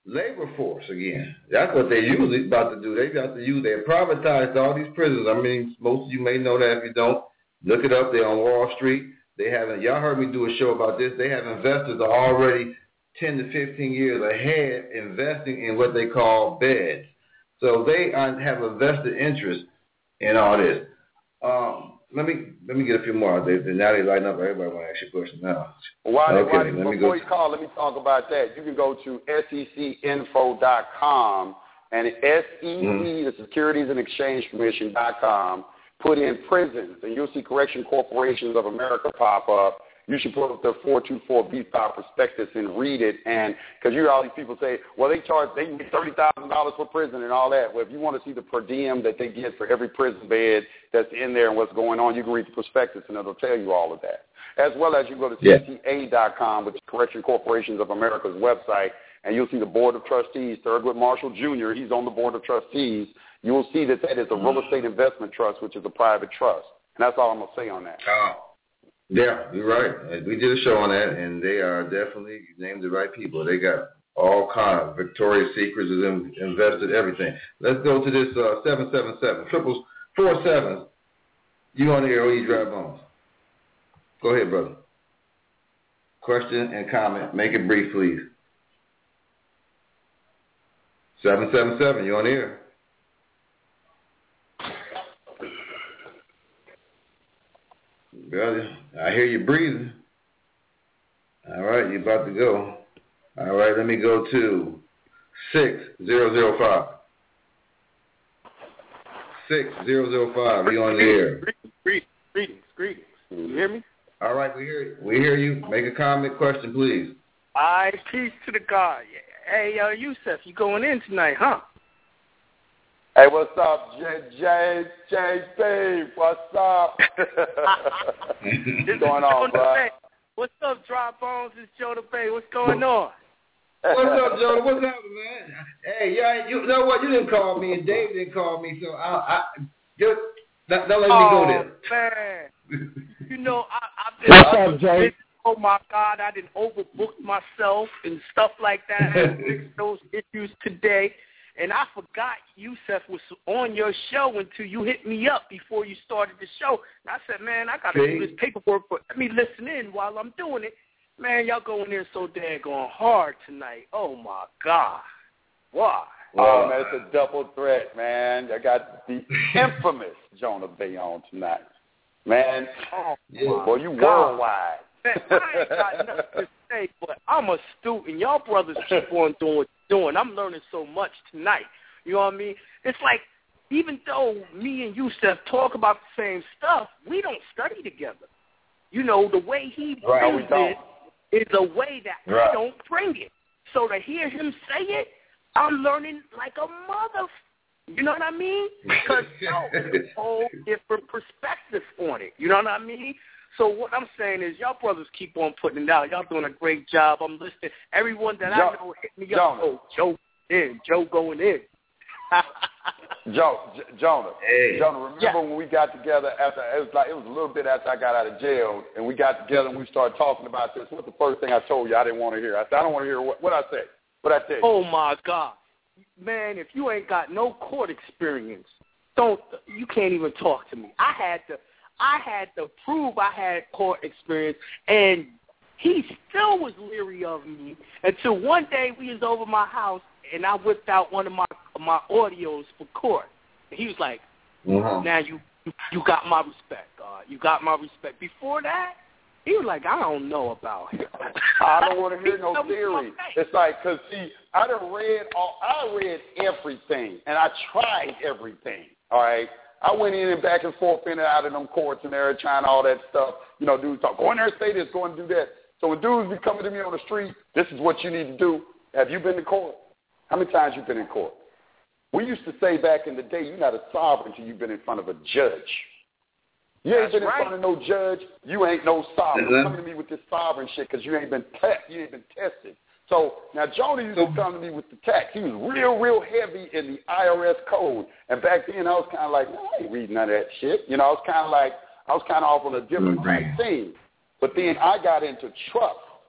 labor force again. That's what they're usually about to do. They got to use, they privatized all these prisons. I mean, most of you may know that. If you don't, look it up. They're on Wall Street. They haven't, y'all heard me do a show about this. They have investors that are already ten to fifteen years ahead investing in what they call beds. So they have a vested interest in all this. Um, let me let me get a few more. They, now they lighten up. Everybody want to ask you a question now. Why, okay, why, let me before go you call, let me talk about that. You can go to S E C info dot com and S E C, mm-hmm. the Securities and Exchange Commission dot com. Put in prisons, and you'll see Correction Corporations of America pop up. You should put up the four two four B five prospectus and read it. And because you hear all these people say, well, they charge, they get thirty thousand dollars for prison and all that. Well, if you want to see the per diem that they get for every prison bed that's in there and what's going on, you can read the prospectus and it'll tell you all of that. As well as you go to yeah. C C A dot com, which is Correction Corporations of America's website, and you'll see the Board of Trustees, Thurgood Marshall Junior He's on the Board of Trustees. You will see that that is a real estate investment trust, which is a private trust. And that's all I'm going to say on that. Uh, yeah, you're right. We did a show on that, and they are definitely, you named the right people. They got all kinds. Victoria's Secret is in, invested everything. Let's go to this uh, seven seven seven, triples, four sevens. You on the air, O E Dry Bones. Go ahead, brother. Question and comment. Make it brief, please. seven seven seven, you on the air. Brother, I hear you breathing. All right, you're about to go. All right, let me go to six zero zero five. six zero zero five, you on the air. Greetings, greetings, greetings. Can you hear me? All right, we hear you. We hear you. Make a comment, question, please. All right, peace to the God. Hey, uh, Yusef, you going in tonight, huh? Hey, what's up, J J J B? What's up? What's going on, bro? What's up, Dry Bones? It's Joe the Bay. What's going on? What's up, Joe? What's happening, man? Hey, yeah, you know what? You didn't call me, and Dave didn't call me, so I, I just don't, don't let me oh, go there. Man, you know, I, I've been. What's up, Jay? Oh my God, I didn't overbook myself and stuff like that. I had to fix those issues today. And I forgot Yusef was on your show until you hit me up before you started the show. And I said, man, I got to do this paperwork, but let me listen in while I'm doing it. Man, y'all going in so daggone hard tonight. Oh, my God. Why? Oh, man, it's a double threat, man. I got the infamous Jonah Bay on tonight. Man, oh, yeah. Boy, you God. worldwide. Man, I ain't got nothing to say, but I'm a student. Y'all brothers keep on doing what you're doing. I'm learning so much tonight. You know what I mean? It's like, even though me and Yusef talk about the same stuff, we don't study together. You know, the way he brings right, it is a way that right. I don't bring it. So to hear him say it, I'm learning like a mother. You know what I mean? Because, yo, it's a whole different perspective on it. You know what I mean? So what I'm saying is y'all brothers keep on putting it out. Y'all doing a great job. I'm listening. Everyone that Joe, I know hit me up. Oh, Joe in. Joe going in. Joe, J- Jonah, hey. Jonah. Remember yeah. when we got together after it was like it was a little bit after I got out of jail, and we got together and we started talking about this. What's the first thing I told you I didn't want to hear? I said I don't want to hear what what I said. What I said. Oh my God, man! If you ain't got no court experience, don't you can't even talk to me. I had to. I had to prove I had court experience, and he still was leery of me until one day we was over my house, and I whipped out one of my my audios for court. And he was like, mm-hmm. now you you got my respect, God. You got my respect. Before that, he was like, I don't know about him. I don't want to hear no theory. It's like, because, see, I done read, all, I read everything, and I tried everything, all right? I went in and back and forth in and out of them courts and there trying all that stuff. You know, dudes talk, go in there and say this, go and do that. So when dudes be coming to me on the street, this is what you need to do. Have you been to court? How many times you been in court? We used to say back in the day, you're not a sovereign until you've been in front of a judge. You ain't That's been right. in front of no judge, you ain't no sovereign. Mm-hmm. Come to me with this sovereign shit because you ain't been te- you ain't been tested. So now Jonah used to come to me with the tax. He was real, real heavy in the I R S code. And back then I was kind of like, no, I ain't reading none of that shit. You know, I was kind of like, I was kind of off on a different mm-hmm. thing. But then I got into trust.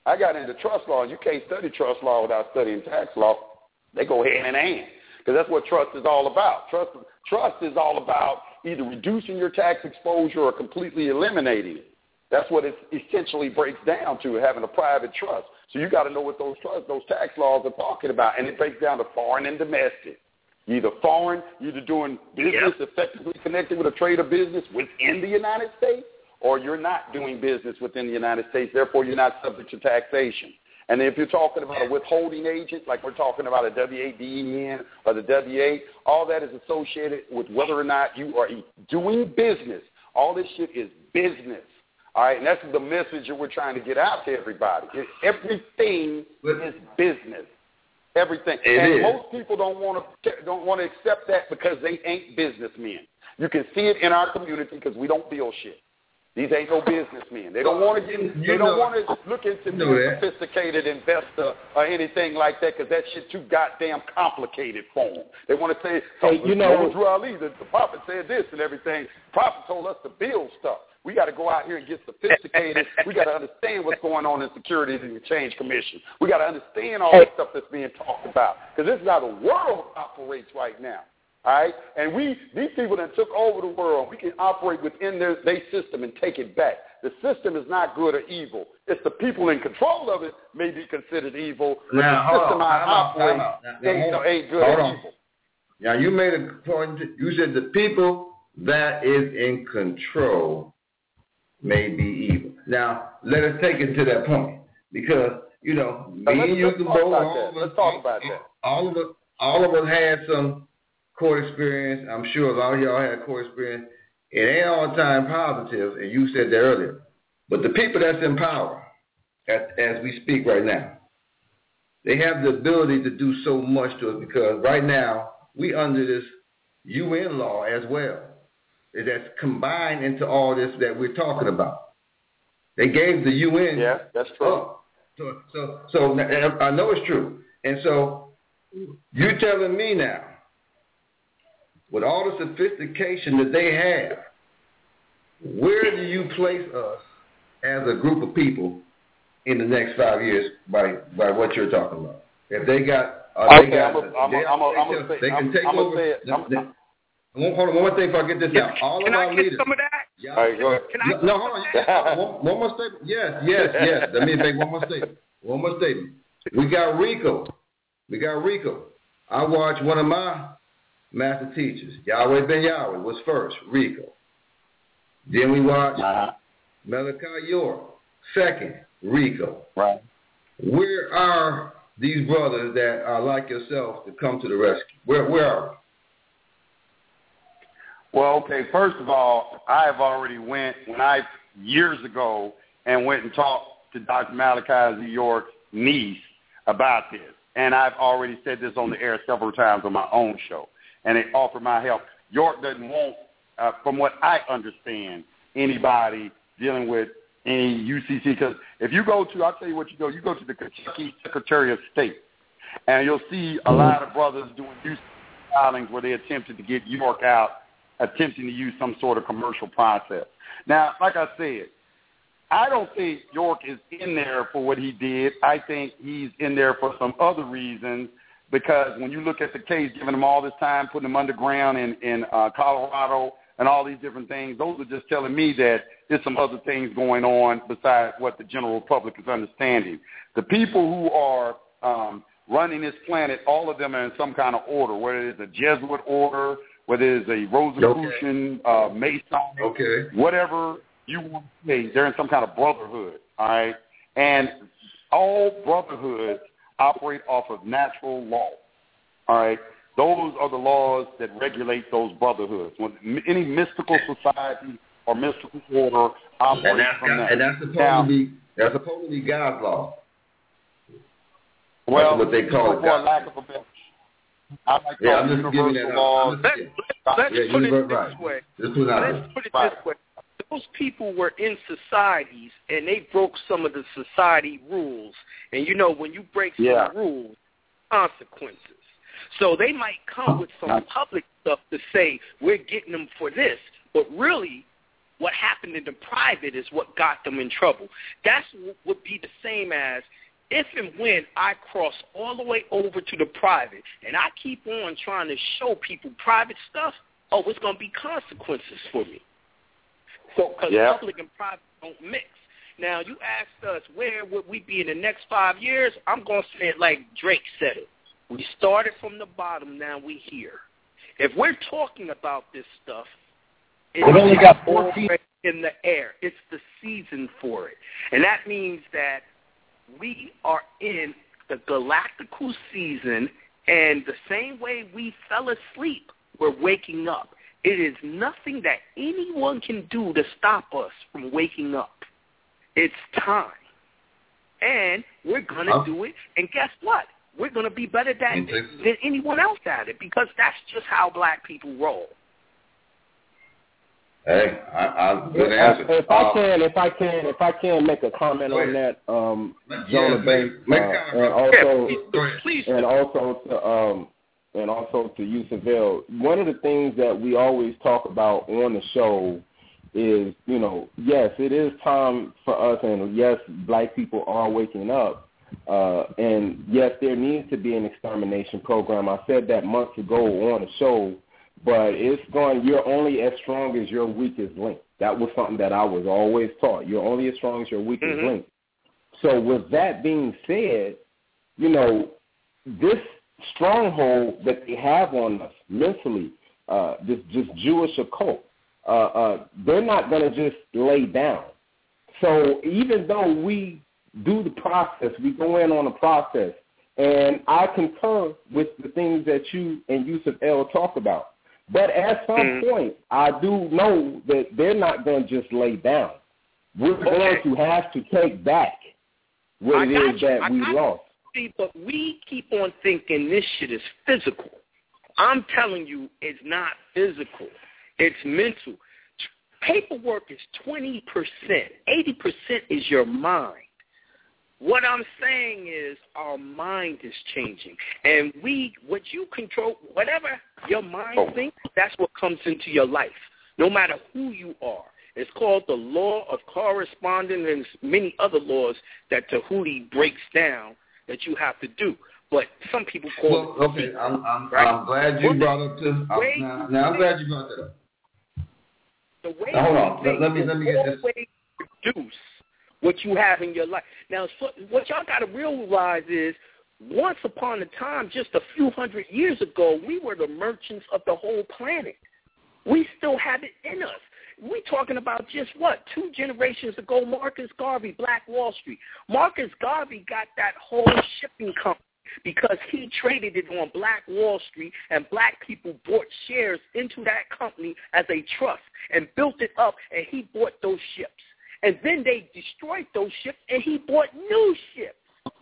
I got into trust law, and you can't study trust law without studying tax law. They go hand in hand because that's what trust is all about. Trust, trust is all about either reducing your tax exposure or completely eliminating it. That's what it essentially breaks down to, having a private trust. So you got to know what those trust, those tax laws are talking about, and it breaks down to foreign and domestic. You're either foreign, you're either doing business yep. effectively connected with a trade or business within the United States, or you're not doing business within the United States, therefore you're not subject to taxation. And if you're talking about a withholding agent, like we're talking about a W A D E N or the W A, all that is associated with whether or not you are doing business. All this shit is business. All right, and that's the message that we're trying to get out to everybody. Everything is business. Everything. It and is. Most people don't want to don't want to accept that because they ain't businessmen. You can see it in our community because we don't build shit. These ain't no businessmen. They don't want to get. You they don't want to look into being a sophisticated investor or anything like that because that shit too goddamn complicated for them. They want to say, "Hey, you know, Drew Ali, the, the prophet said this and everything." The prophet told us to build stuff. We got to go out here and get sophisticated. We got to understand what's going on in Securities and Exchange Commission. We got to understand all the stuff that's being talked about because this is how the world operates right now. All right, and we these people that took over the world, we can operate within their, their system and take it back. The system is not good or evil. It's the people in control of it may be considered evil. But now, the system I operate ain't, ain't good or evil. Now you made a point. You said the people that is in control may be evil. Now let us take it to that point because you know me and you can both. All of us, let's talk about that. All of us, all of us had some court experience. I'm sure a lot of y'all had court experience. It ain't all the time positive, and you said that earlier. But the people that's in power, as, as we speak right now, they have the ability to do so much to us because right now we under this U N law as well. That's combined into all this that we're talking about. They gave the U N. Yeah, that's true. Up. So, so, so I know it's true. And so you're telling me now, with all the sophistication that they have, where do you place us as a group of people in the next five years by by what you're talking about? If they got, uh, okay, they got, I'm a, I'm they, a, I'm a, I'm a, they can I'm, take I'm over. Say it. I'm, They, Hold on, one more thing before I get this out. All can of I our get leaders. some of that? Yeah. All right, go ahead. Can I no, no, hold on. one, one more statement. Yes, yes, yes. Let me make one more statement. One more statement. We got Rico. We got Rico. I watched one of my master teachers, Yahweh Ben Yahweh, was first, Rico. Then we watched uh-huh. Malachi York, second, Rico. Right. Where are these brothers that are like yourself to come to the rescue? Where, where are we? Well, okay, first of all, I have already went, when I, years ago, and went and talked to Doctor Malachi York's niece about this. And I've already said this on the air several times on my own show. And they offer my help. York doesn't want, uh, from what I understand, anybody dealing with any U C C. Because if you go to, I'll tell you what you go, you go to the Kentucky Secretary of State, and you'll see a lot of brothers doing U C C filings where they attempted to get York out, attempting to use some sort of commercial process. Now, like I said, I don't think York is in there for what he did. I think he's in there for some other reasons because when you look at the case, giving him all this time, putting him underground in, in uh, Colorado and all these different things, those are just telling me that there's some other things going on besides what the general public is understanding. The people who are um, running this planet, all of them are in some kind of order, whether it's a Jesuit order, whether it's a Rosicrucian, okay. uh, Masonic, okay. whatever you want to say, they're in some kind of brotherhood, all right? And all brotherhoods operate off of natural law, all right? Those are the laws that regulate those brotherhoods. When any mystical society or mystical order operates from that. And that's supposed now, to be that's supposed to be God's law. Well, that's what they call it. For lack of a better, I like yeah, I'm just giving that laws. Let's, let's, let's yeah, put it this right. way. Let's put it, let's put it this way. Those people were in societies, and they broke some of the society rules. And, you know, when you break some yeah. rules, consequences. So they might come with some public stuff to say, we're getting them for this. But really, what happened in the private is what got them in trouble. That's what would be the same as if and when I cross all the way over to the private and I keep on trying to show people private stuff, oh, it's going to be consequences for me. So, because yeah. public and private don't mix. Now, you asked us where would we be in the next five years. I'm going to say it like Drake said it. We started from the bottom, now we here. If we're talking about this stuff, it's only got fourteen already in the air. It's the season for it. And that means that we are in the galactical season, and the same way we fell asleep, we're waking up. It is nothing that anyone can do to stop us from waking up. It's time. And we're going to do it. And guess what? We're going to be better than, than anyone else at it, because that's just how black people roll. Hey, I, I good answer. If I uh, can, if I can, if I can make a comment on that, um, Jonah yeah, Bey, make, uh, make and also, yeah, please, and also to, um, and also to Yusufel. One of the things that we always talk about on the show is, you know, yes, it is time for us, and yes, black people are waking up, uh, and yes, there needs to be an extermination program. I said that months ago on the show. But it's going, you're only as strong as your weakest link. That was something that I was always taught. You're only as strong as your weakest mm-hmm. link. So with that being said, you know, this stronghold that they have on us mentally, uh, this just Jewish occult, uh, uh, they're not going to just lay down. So even though we do the process, we go in on the process, and I concur with the things that you and Yusuf El talk about. But at some mm. point, I do know that they're not going to just lay down. We're okay. going to have to take back what I it is you. that I we lost. See, but we keep on thinking this shit is physical. I'm telling you, it's not physical. It's mental. Paperwork is twenty percent. eighty percent is your mind. What I'm saying is our mind is changing. And we, what you control, whatever your mind oh. thinks, that's what comes into your life, no matter who you are. It's called the law of correspondence, and there's many other laws that Tahuti breaks down that you have to do. But some people call well, it. Okay, I'm, I'm, right? I'm glad you brought up this. I'm, now, now I'm glad you brought that up. The way now, hold on. Think, let, let me let me get this. Produce what you have in your life. Now, so what y'all got to realize is, once upon a time, just a few hundred years ago, we were the merchants of the whole planet. We still have it in us. We're talking about just, what, two generations ago, Marcus Garvey, Black Wall Street. Marcus Garvey got that whole shipping company because he traded it on Black Wall Street, and black people bought shares into that company as a trust and built it up, and he bought those ships. And then they destroyed those ships, and he bought new ships.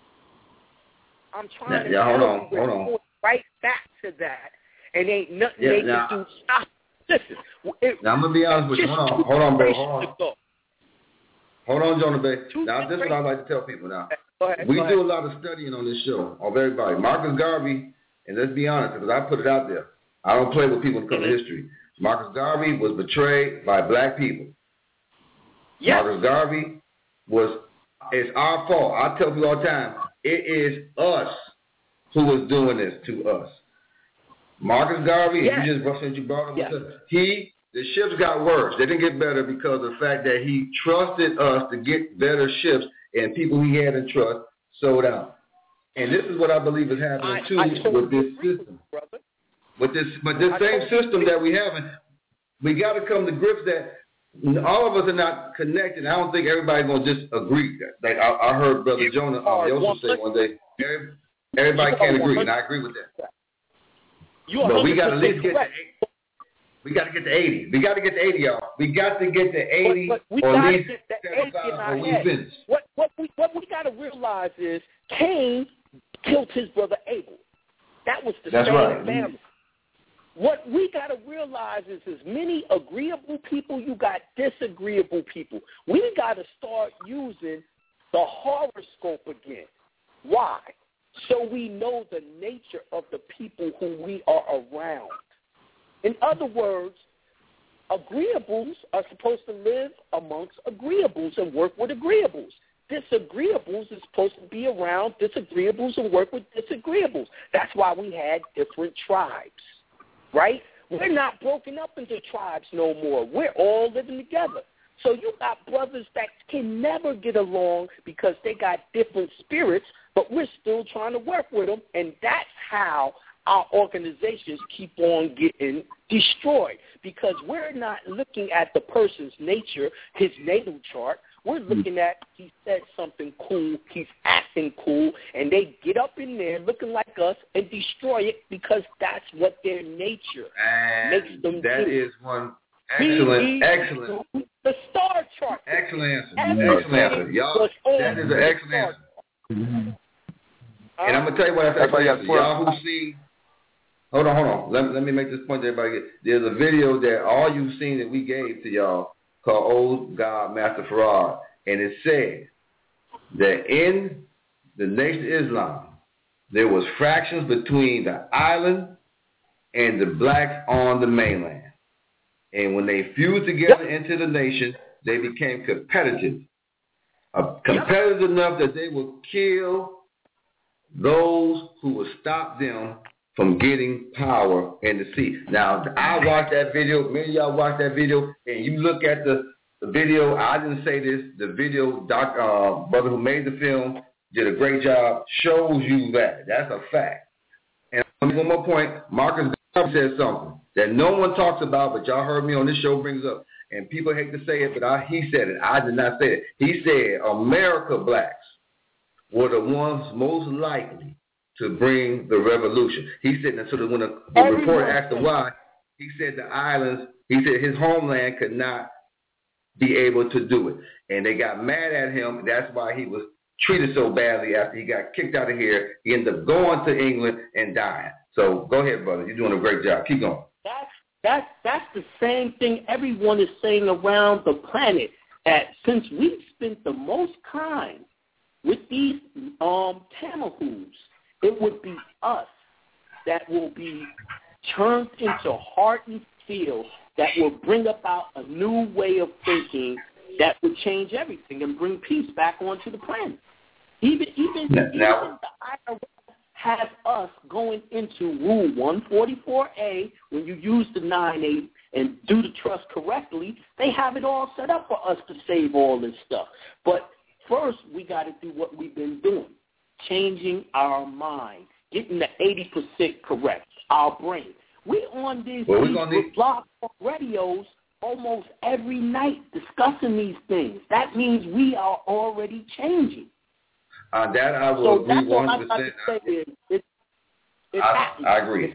I'm trying yeah, to yeah, tell hold on, you, hold we're on. going right back to that, and ain't nothing yeah, they now, can do. Stop. Listen. It, now, I'm going to be honest with you. Hold on, hold on, bro. Hold on. Ago. Hold on, Jonah Bey. Two now, this is what I like to tell people now. Go ahead, we go do ahead. a lot of studying on this show, of everybody. Marcus Garvey, and let's be honest, because I put it out there. I don't play with people when it comes mm-hmm. to history. Marcus Garvey was betrayed by black people. Yes. Marcus Garvey was, it's our fault. I tell people all the time, it is us who is doing this to us. Marcus Garvey, yes. you just since you brought him yes. up, he, the ships got worse. They didn't get better because of the fact that he trusted us to get better ships, and people he had in trust sold out. And this is what I believe is happening, too, I, I with this system. Brother. With this, but this I same system that we have, we got to come to grips that all of us are not connected. I don't think everybody's going to just agree. Like I, I heard Brother you Jonah um, Joseph say one day, every, everybody can't agree, and I agree with that. You but we got to at least get to eighty. We got to get to eighty. We got to get to eighty, y'all. We got to get to eighty, but, but or at least seventy-five, or we head. finish. What what we what we got to realize is Cain killed his brother Abel. That was the That's same right. family. What we got to realize is as many agreeable people, you got disagreeable people. We got to start using the horoscope again. Why? So we know the nature of the people who we are around. In other words, agreeables are supposed to live amongst agreeables and work with agreeables. Disagreeables is supposed to be around disagreeables and work with disagreeables. That's why we had different tribes, right? We're not broken up into tribes no more. We're all living together. So you got brothers that can never get along because they got different spirits, but we're still trying to work with them, and that's how our organizations keep on getting destroyed, because we're not looking at the person's nature, his natal chart. We're looking at, he said something cool, he's acting cool, and they get up in there looking like us and destroy it because that's what their nature and makes them that do. is one excellent, we, excellent. The star chart. Excellent answer. Everything Excellent answer. Y'all, that is an excellent answer. Mm-hmm. Uh, and I'm going to tell you what I think. Y'all who see, hold on, hold on. Let, let me make this point to everybody. There's a video that all you've seen that we gave to y'all called Old God Master Farad, and it said that in the Nation of Islam, there was fractions between the island and the blacks on the mainland. And when they fused together into the nation, they became competitive. Uh, competitive enough that they would kill those who would stop them from getting power in the sea. Now, I watched that video. Many of y'all watched that video, and you look at the, the video. I didn't say this. The video, doc, uh, brother who made the film did a great job, shows you that. That's a fact. And one more point, Marcus said something that no one talks about, but y'all heard me on this show brings up. And people hate to say it, but I, he said it. I did not say it. He said America blacks were the ones most likely to bring the revolution. He said, and so that when the, the reporter asked him why, he said the islands, he said his homeland could not be able to do it. And they got mad at him, and that's why he was treated so badly after he got kicked out of here. He ended up going to England and dying. So go ahead, brother. You're doing a great job. Keep going. That's, that's, that's the same thing everyone is saying around the planet. That since we've spent the most time with these um, Tamahus, it would be us that will be turned into hardened steel that will bring about a new way of thinking that would change everything and bring peace back onto the planet. Even even, now, even now, the I R S has us going into Rule one forty-four A when you use the nine eight and do the trust correctly. They have it all set up for us to save all this stuff. But first, we got to do what we've been doing. Changing our mind, getting the eighty percent correct, our brain. We're on these, well, these need... blog radios almost every night discussing these things. That means we are already changing. Uh, that I will so agree one hundred percent. It, it, it I, I agree.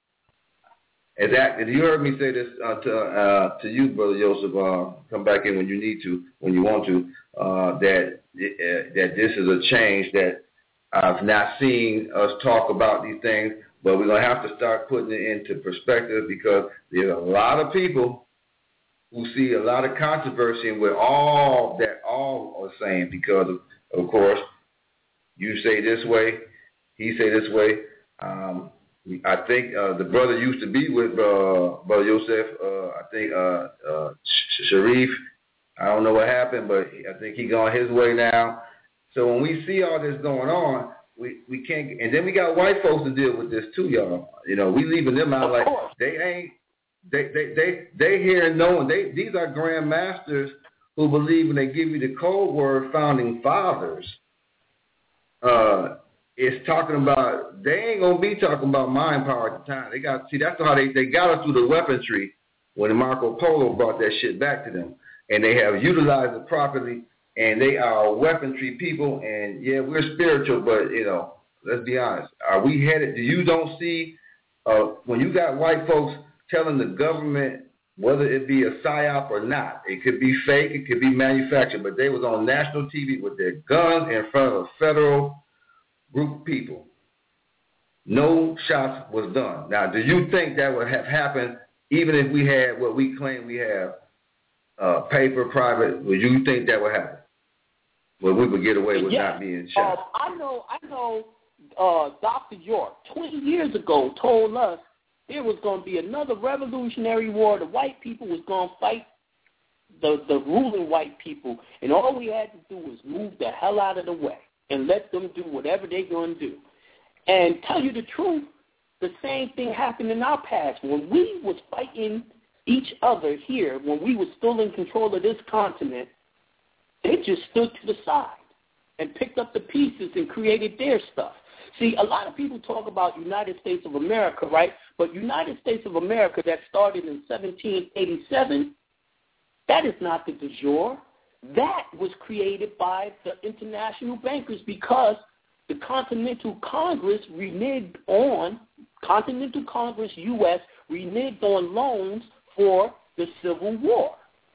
Exactly. You heard me say this uh, to uh, to you, Brother Joseph. Uh, come back in when you need to, when you want to. Uh, that uh, that this is a change that I've not seen us talk about these things, but we're going to have to start putting it into perspective because there's a lot of people who see a lot of controversy with all that all are saying because, of, of course, you say this way, he say this way. Um, I think uh, the brother used to be with uh, Brother Yosef, uh, I think uh, uh, Sharif. I don't know what happened, but I think he gone his way now. So when we see all this going on, we, we can't, and then we got white folks to deal with this too, y'all. You know, we leaving them out like they ain't, they they they they here and knowing. They these are grandmasters who believe when they give you the code word founding fathers. Uh, it's talking about they ain't gonna be talking about mind power at the time. They got see that's how they they got us through the weaponry when Marco Polo brought that shit back to them, and they have utilized it properly. And they are weaponry people, and yeah, we're spiritual, but, you know, let's be honest. Are we headed, do you don't see, uh, when you got white folks telling the government, whether it be a psyop or not, it could be fake, it could be manufactured, but they was on national T V with their guns in front of a federal group of people. No shots was done. Now, do you think that would have happened even if we had what we claim we have, uh, paper, private, would you think that would happen? Well, we would get away with yeah. not being shot. Um, I know, I know. Uh, Doctor York, twenty years ago, told us there was going to be another revolutionary war. The white people was going to fight the, the ruling white people, and all we had to do was move the hell out of the way and let them do whatever they're going to do. And tell you the truth, the same thing happened in our past. When we was fighting each other here, when we were still in control of this continent, they just stood to the side and picked up the pieces and created their stuff. See, a lot of people talk about United States of America, right? But United States of America that started in seventeen eighty-seven, that is not the de jure. That was created by the international bankers because the Continental Congress reneged on, Continental Congress U S reneged on loans for the Civil War.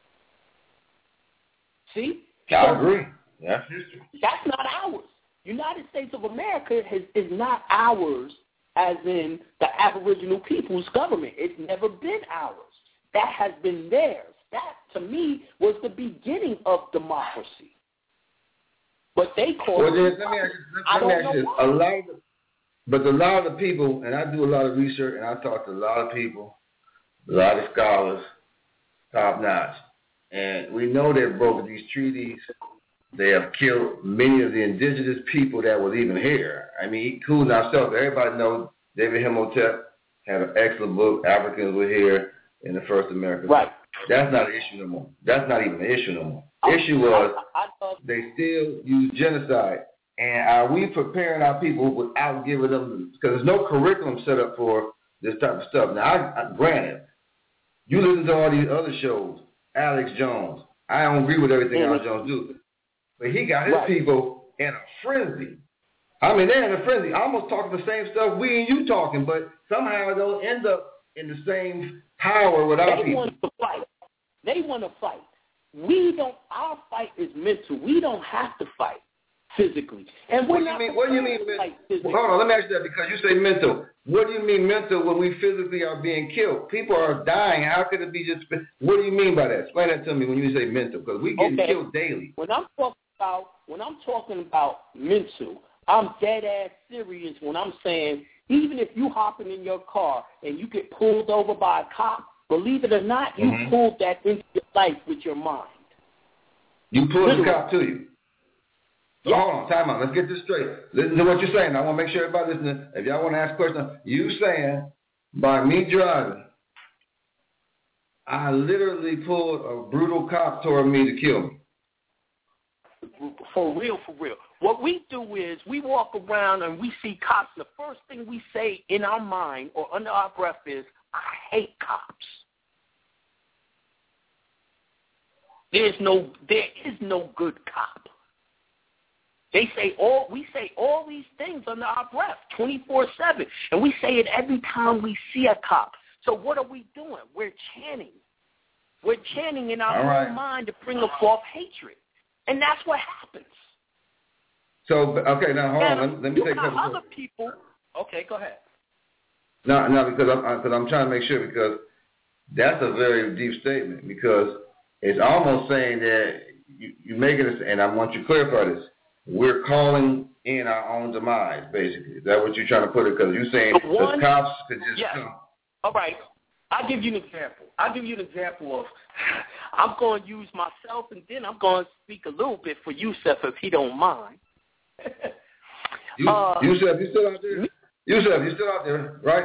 See? I so agree. That's history. That's not ours. United States of America has, is not ours as in the Aboriginal people's government. It's never been ours. That has been theirs. That, to me, was the beginning of democracy. But they call well, it. Then, let me ask you, let me ask you this. A lot of the, but a lot of the people, and I do a lot of research, and I talk to a lot of people, a lot of scholars, top notch, and we know they've broken these treaties. They have killed many of the indigenous people that was even here. I mean, cool ourselves. Everybody knows David Himotep had an excellent book, Africans Were Here in the First American. Right. That's not an issue no more. That's not even an issue no more. The issue was I, I, I, they still use genocide. And are we preparing our people without giving them, because there's no curriculum set up for this type of stuff. Now, I, I, granted, you listen to all these other shows, Alex Jones. I don't agree with everything mm-hmm. Alex Jones do. But he got his right. people in a frenzy. I mean, they're in a frenzy, almost talking the same stuff we and you talking, but somehow they'll end up in the same power with our they people. want to fight. They want to fight. We don't. Our fight is mental. We don't have to fight physically. And we're what do not you mean? What do you mean? mental? Hold on, let me ask you that because you say mental. What do you mean mental when we physically are being killed? People are dying. How could it be just? What do you mean by that? Explain that to me when you say mental, because we getting okay. killed daily. When I'm talking about when I'm talking about mental, I'm dead ass serious when I'm saying even if you hopping in your car and you get pulled over by a cop, believe it or not, you mm-hmm. pulled that into your life with your mind. You pulled Literally. the cop to you. So yes. hold on, time out. Let's get this straight. Listen to what you're saying. I want to make sure everybody listening. If y'all want to ask questions, you saying by me driving, I literally pulled a brutal cop toward me to kill me. For real, for real. What we do is we walk around and we see cops. The first thing we say in our mind or under our breath is, I hate cops. There's no, there is no good cop. They say all, we say all these things under our breath, twenty-four seven, and we say it every time we see a cop. So what are we doing? We're chanting. We're chanting in our all right. own mind to bring forth hatred, and that's what happens. So okay, now hold now, on. Let, let me you take got a other people. Okay, go ahead. No, no, because I'm because I'm trying to make sure because that's a very deep statement because it's almost saying that you you making this, and I want you to clarify this. We're calling in our own demise, basically. Is that what you're trying to put it? Because you're saying the, one, the cops could just yes. come. All right. I'll give you an example. I'll give you an example of I'm going to use myself, and then I'm going to speak a little bit for Yusef if he don't mind. you, uh, Yusef, you still out there? Yusef, you still out there, right?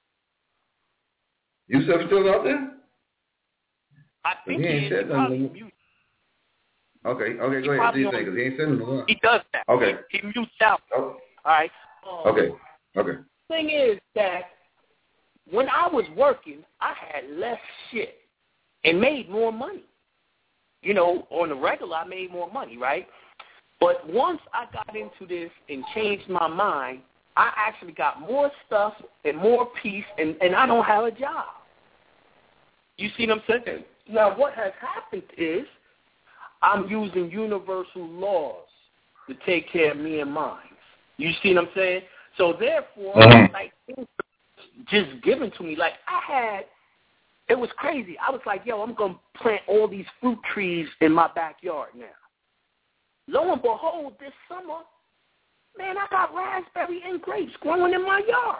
Yusef still out there? I think he, he is. He probably mute. Okay, okay, go ahead. Do you think? Because he ain't sending them. He does that. Okay. He, he mutes out. Oh. All right. Um, okay, okay. The thing is that when I was working, I had less shit and made more money. You know, on the regular, I made more money, right? But once I got into this and changed my mind, I actually got more stuff and more peace, and, and I don't have a job. You see what I'm saying? Now, what has happened is I'm using universal laws to take care of me and mine. You see what I'm saying? So, therefore, mm-hmm. like, just given to me. Like, I had, it was crazy. I was like, yo, I'm going to plant all these fruit trees in my backyard now. Lo and behold, this summer, man, I got raspberry and grapes growing in my yard.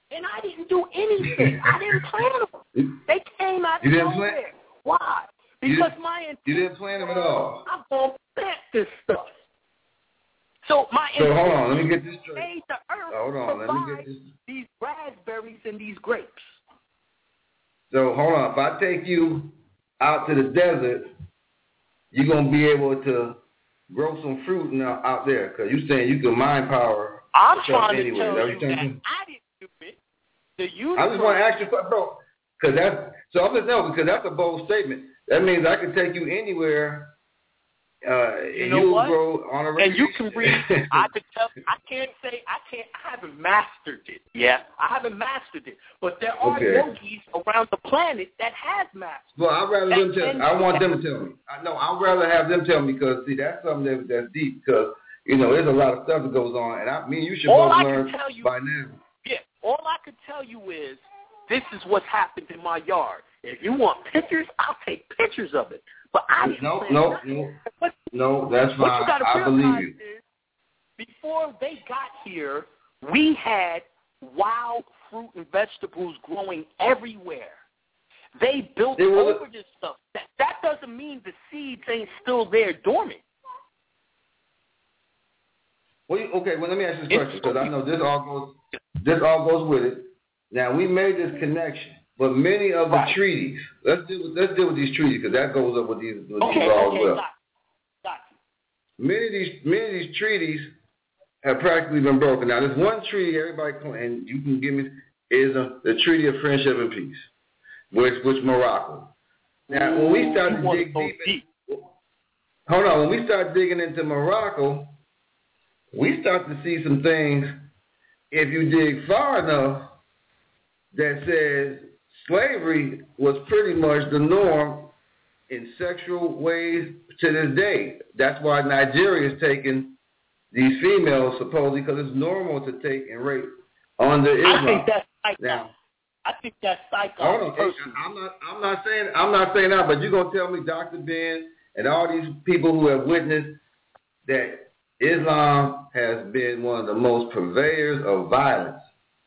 and I didn't do anything. I didn't plan them. They came out of nowhere. Plan? Why? Because you, my intent you didn't plan them at all. I'm going to plant this stuff. So my so hold on, let me get this straight. Made the earth hold on, let me get this. These raspberries and these grapes. So hold on, if I take you out to the desert, you're gonna be able to grow some fruit now out there because you're saying you can mind power. I'm trying to anyway. tell that you that I didn't do it. The universe. I just want to ask you, bro, because that's so I'm just no because that's a bold statement. That means I can take you anywhere. Uh, you and know you'll what? grow on a and you can read. I could tell. I can't say. I can't. I haven't mastered it. Yeah, I haven't mastered it. But there are okay. yogis around the planet that has mastered. Well, I'd rather and, them tell. and, I want them to tell me. I know. I'd rather have them tell me because see, that's something that, that's deep. Because you know, there's a lot of stuff that goes on, and I mean, you should all both I learn can tell you, by now. Yeah. All I can tell you is this is what's happened in my yard. If you want pictures, I'll take pictures of it. But I didn't no, no, no, what, no, that's fine. What you gotta I believe you. Is, before they got here, we had wild fruit and vegetables growing everywhere. They built over this stuff. That, that doesn't mean the seeds ain't still there dormant. Well, okay, well, let me ask you this question because I know this all goes, this all goes with it. Now we made this connection. But many of the right. treaties, let's deal with let's deal with these treaties because that goes up with these, with okay, these laws okay, as well. Got it. Got it. Many of these many of these treaties have practically been broken. Now, there's one treaty everybody and you can give me is a, the Treaty of Friendship and Peace, which which Morocco. Now, when we start to dig deep, deep. In, hold on, when we start digging into Morocco, we start to see some things. If you dig far enough, that says slavery was pretty much the norm in sexual ways to this day. That's why Nigeria is taking these females supposedly because it's normal to take and rape under Islam. I think that's psycho. Now, I think that's psycho. Hold on, I'm not. I'm not saying. I'm not saying that. But you're gonna tell me, Doctor Ben, and all these people who have witnessed that Islam has been one of the most purveyors of violence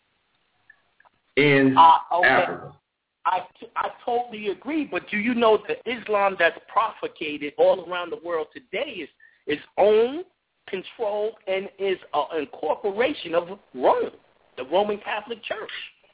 in uh, okay. Africa. I, I totally agree, but do you know the Islam that's propagated all around the world today is is owned, controlled, and is an incorporation of Rome, the Roman Catholic Church.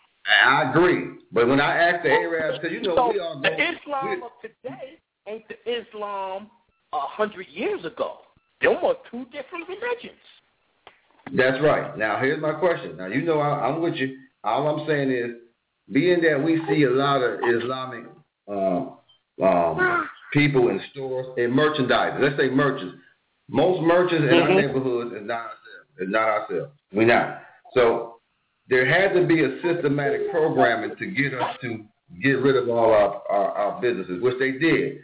I agree, but when I ask the Arabs, because you know so we all the know, Islam of today ain't the Islam a hundred years ago. Them are two different religions. That's right. Now here's my question. Now you know I, I'm with you. All I'm saying is, being that we see a lot of Islamic um, um, people in stores and merchandise, let's say merchants. Most merchants in mm-hmm. our neighborhoods is not ourselves. It's not ourselves. We're not. So there had to be a systematic programming to get us to get rid of all our, our, our businesses, which they did.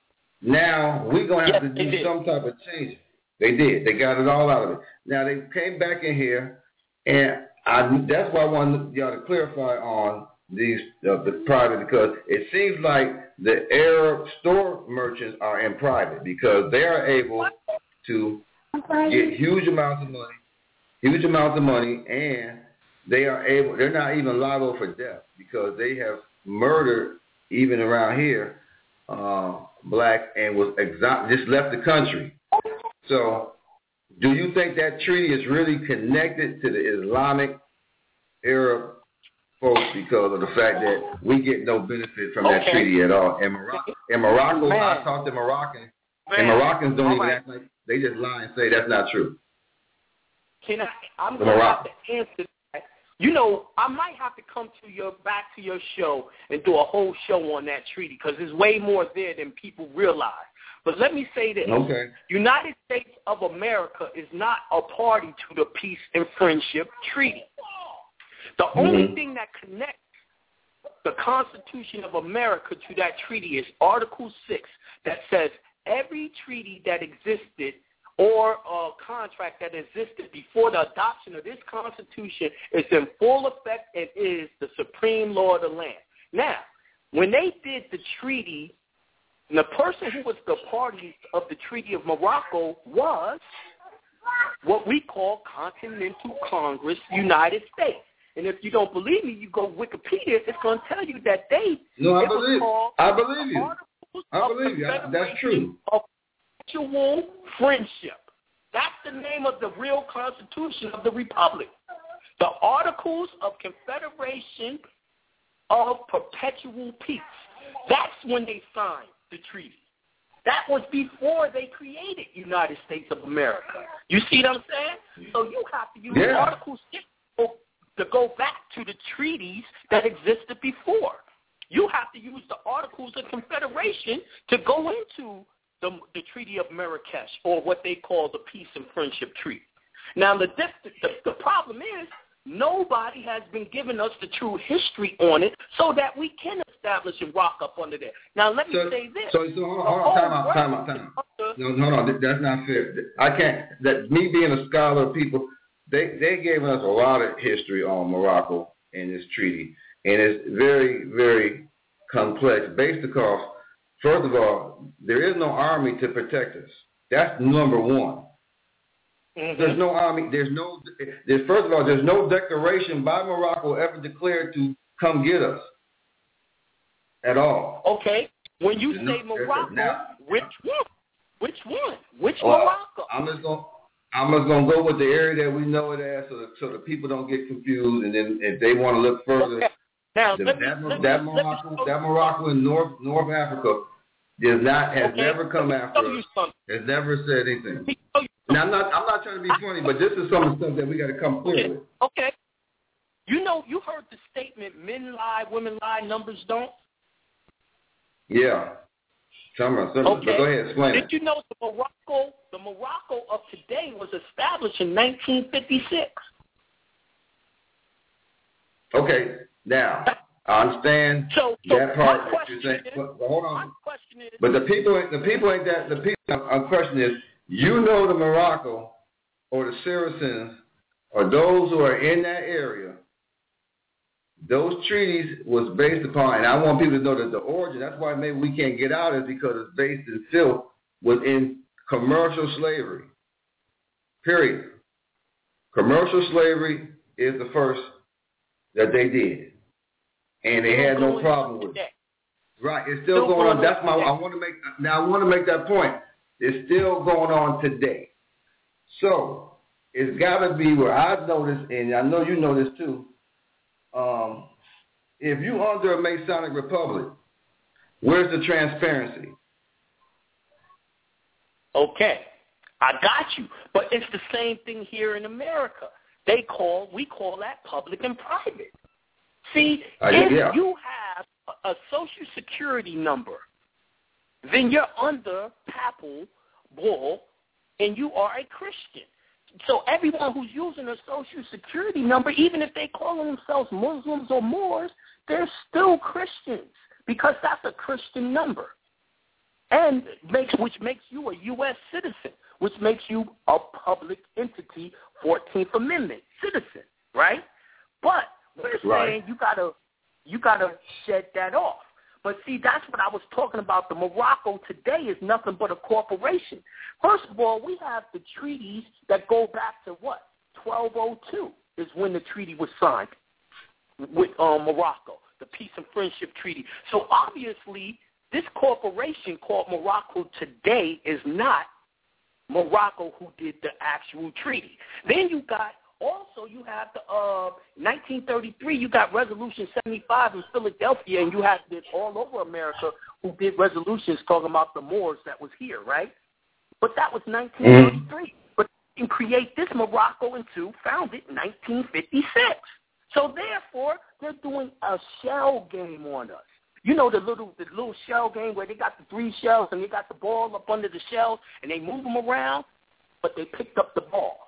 Now we're going to have yes, to do some type of change. They did. They got it all out of it. Now they came back in here, and I, that's why I wanted y'all to clarify on these uh, the private, because it seems like the Arab store merchants are in private because they are able to get huge amounts of money, huge amounts of money, and they are able. They're not even liable for death because they have murdered even around here uh, black and was exo- just left the country. So, do you think that treaty is really connected to the Islamic Arab folks because of the fact that we get no benefit from that okay. treaty at all? In Morocco, in Morocco I talked to Moroccans, and Moroccans don't all even right. act like, they just lie and say that's not true. Can I, I'm going to have to answer that. You know, I might have to come to your back to your show and do a whole show on that treaty because there's way more there than people realize. But let me say this. Okay. United States of America is not a party to the Peace and Friendship Treaty. The mm-hmm. only thing that connects the Constitution of America to that treaty is Article six that says every treaty that existed or a contract that existed before the adoption of this Constitution is in full effect and is the supreme law of the land. Now, when they did the treaty, the person who was the party of the Treaty of Morocco was what we call Continental Congress, United States. And if you don't believe me, you go Wikipedia. It's going to tell you that they. No, I it believe. Was I believe you. Articles I believe you. I, that's true. Of Perpetual Friendship. That's the name of the real Constitution of the Republic. The Articles of Confederation of Perpetual Peace. That's when they signed the treaty. That was before they created United States of America. You see what I'm saying? So you have to use yeah. Article six to go back to the treaties that existed before. You have to use the Articles of Confederation to go into the, the Treaty of Marrakesh, or what they call the Peace and Friendship Treaty. Now, the, the, the problem is nobody has been giving us the true history on it so that we can establish and rock up under there. Now, let me so, say this. So, so hold on, hold on, time out, time out, time out. No, no, no, that's not fair. I can't, that me being a scholar of people, they, they gave us a lot of history on Morocco in this treaty, and it's very, very complex based because, first of all, there is no army to protect us. That's number one. Mm-hmm. There's no army. There's no. There's, first of all, there's no declaration by Morocco ever declared to come get us at all. Okay. When you there's say no, Morocco, now, which one? Which one? Which well, Morocco? I'm just gonna. I'm just gonna go with the area that we know it as, so that, so that people don't get confused. And then if they want to look further, okay. now the, let me, that, let that me, Morocco, let me that Morocco in North North Africa, does not has okay. never come after us. Has never said anything. Now, I'm not. I'm not trying to be funny, but this is some of the stuff that we got to come clear okay. with. Okay. You know, you heard the statement: "Men lie, women lie, numbers don't." Yeah. Some of them. Okay. Go ahead, explain Did it. you know the Morocco, the Morocco of today was established in nineteen fifty-six? Okay. Now, I understand so, so that part. My That you're saying, is, but, but hold on. My question is, but the people, the people ain't that. The people. I'm question is, you know, the Morocco or the Saracens or those who are in that area. Those treaties was based upon, and I want people to know that the origin, that's why maybe we can't get out, is because it's based in filth, was in commercial slavery. Period. Commercial slavery is the first that they did. And they had no problem with it. Right, it's still going on. That's my, I want to make, now I want to make that point. It's still going on today. So, it's got to be where I've noticed, and I know you know this too, Um, if you under a Masonic Republic, where's the transparency? Okay, I got you. But it's the same thing here in America. They call, we call that public and private. See, uh, if yeah. you have a, a Social Security number, then you're under papal bull and you are a Christian. So everyone who's using a Social Security number, even if they call themselves Muslims or Moors, they're still Christians because that's a Christian number, and makes which makes you a U S citizen, which makes you a public entity, fourteenth Amendment citizen, right? But we're right. saying you gotta you gotta shed that off. But see, that's what I was talking about. The Morocco today is nothing but a corporation. First of all, we have the treaties that go back to what? twelve oh two is when the treaty was signed with um, Morocco, the Peace and Friendship Treaty. So obviously, this corporation called Morocco today is not Morocco who did the actual treaty. Then you got Also, you have the uh, nineteen thirty-three, you got Resolution seventy-five in Philadelphia, and you have it all over America who did resolutions talking about the Moors that was here, right? But that was nineteen thirty-three. Mm-hmm. But you can create this Morocco into, founded in nineteen fifty-six. So therefore, they're doing a shell game on us. You know the little the little shell game where they got the three shells and they got the ball up under the shells and they move them around, but they picked up the ball.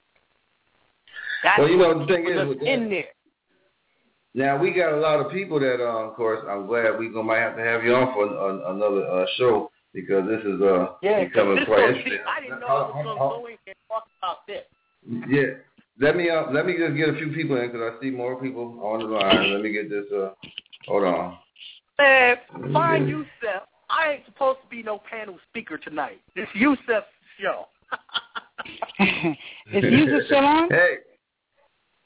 That's well, you know, the thing is, with that, in there. Now, we got a lot of people that, uh, of course, I'm glad we gonna might have to have you on for uh, another uh, show because this is uh, yeah, becoming this quite so, interesting. See, I didn't know I was going to go in and talk about this. Yeah. Let me uh, let me just get a few people in because I see more people on the line. Let me get this. Uh, hold on. Man, find Yusef. I ain't supposed to be no panel speaker tonight. This Yusef's show. Is Yusef still on? Hey.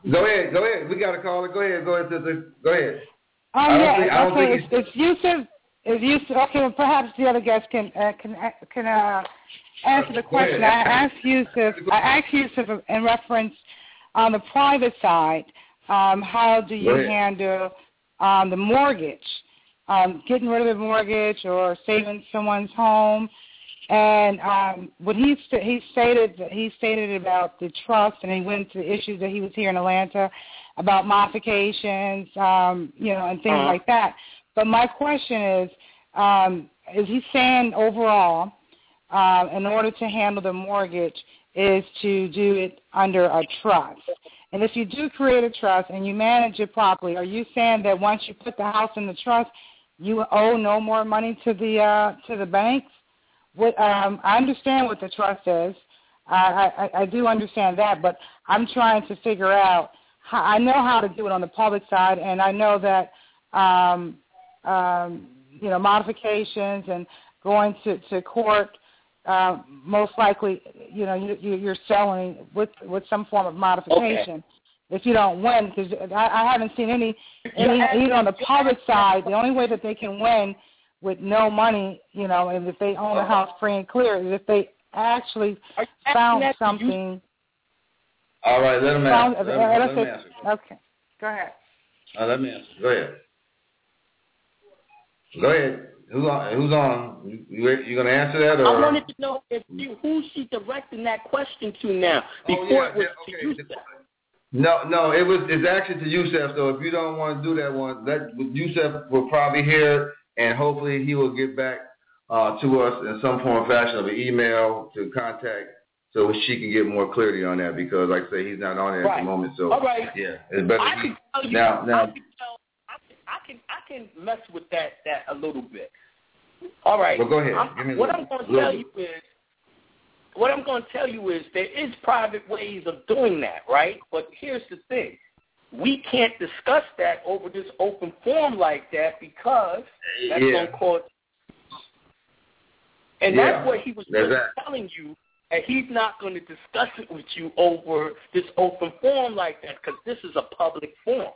Go ahead, go ahead. We got a caller. Go ahead, go ahead, sister. Go ahead. Oh, I don't yeah, think, I don't okay, think it's, it's Yusuf. It's Yusuf. Okay, well, perhaps the other guests can uh, can can uh, answer the question. I asked Yusuf. I asked Yusuf in reference on the private side. Um, how do you handle um, the mortgage, um, getting rid of the mortgage or saving someone's home? And um, what he st- he stated he stated about the trust, and he went to the issues that he was here in Atlanta about modifications, um, you know, and things uh-huh. like that. But my question is, um, is he saying overall, uh, in order to handle the mortgage, is to do it under a trust? And if you do create a trust and you manage it properly, are you saying that once you put the house in the trust, you owe no more money to the uh, to the banks? What, um, I understand what the trust is. I, I, I do understand that, but I'm trying to figure out. How, I know how to do it on the public side, and I know that um, um, you know modifications and going to, to court. Uh, most likely, you know, you, you're selling with with some form of modification. Okay. If you don't win, because I, I haven't seen any, any even on the public side, the only way that they can win with no money, you know, and if they own a house free and clear, is if they actually found something. All right, let them answer. Let, let, let them answer. Okay, go ahead. Uh, let me answer. Go ahead. Go ahead. Who's on? Who's on? You, you going to answer that? Or? I wanted to know if you, who she's directing that question to now. Before oh, yeah, it was yeah, okay. to Yusef. No, no, it was. It's actually to Yusef. So if you don't want to do that one, that Yusef will probably hear, and hopefully he will get back uh, to us in some form or fashion of an email to contact, so she can get more clarity on that. Because, like I say, he's not on there right. at the moment. So all right. yeah, it's better. I can tell you. Now, now. I can tell. I can I can mess with that that a little bit. All right. Well, go ahead. I'm, Give me what little, I'm going to tell bit. you is what I'm going to tell you is there is private ways of doing that, right? But here's the thing: we can't discuss that over this open forum like that because that's yeah. going to cause. And yeah. that's what he was really telling you. And he's not going to discuss it with you over this open forum like that because this is a public forum.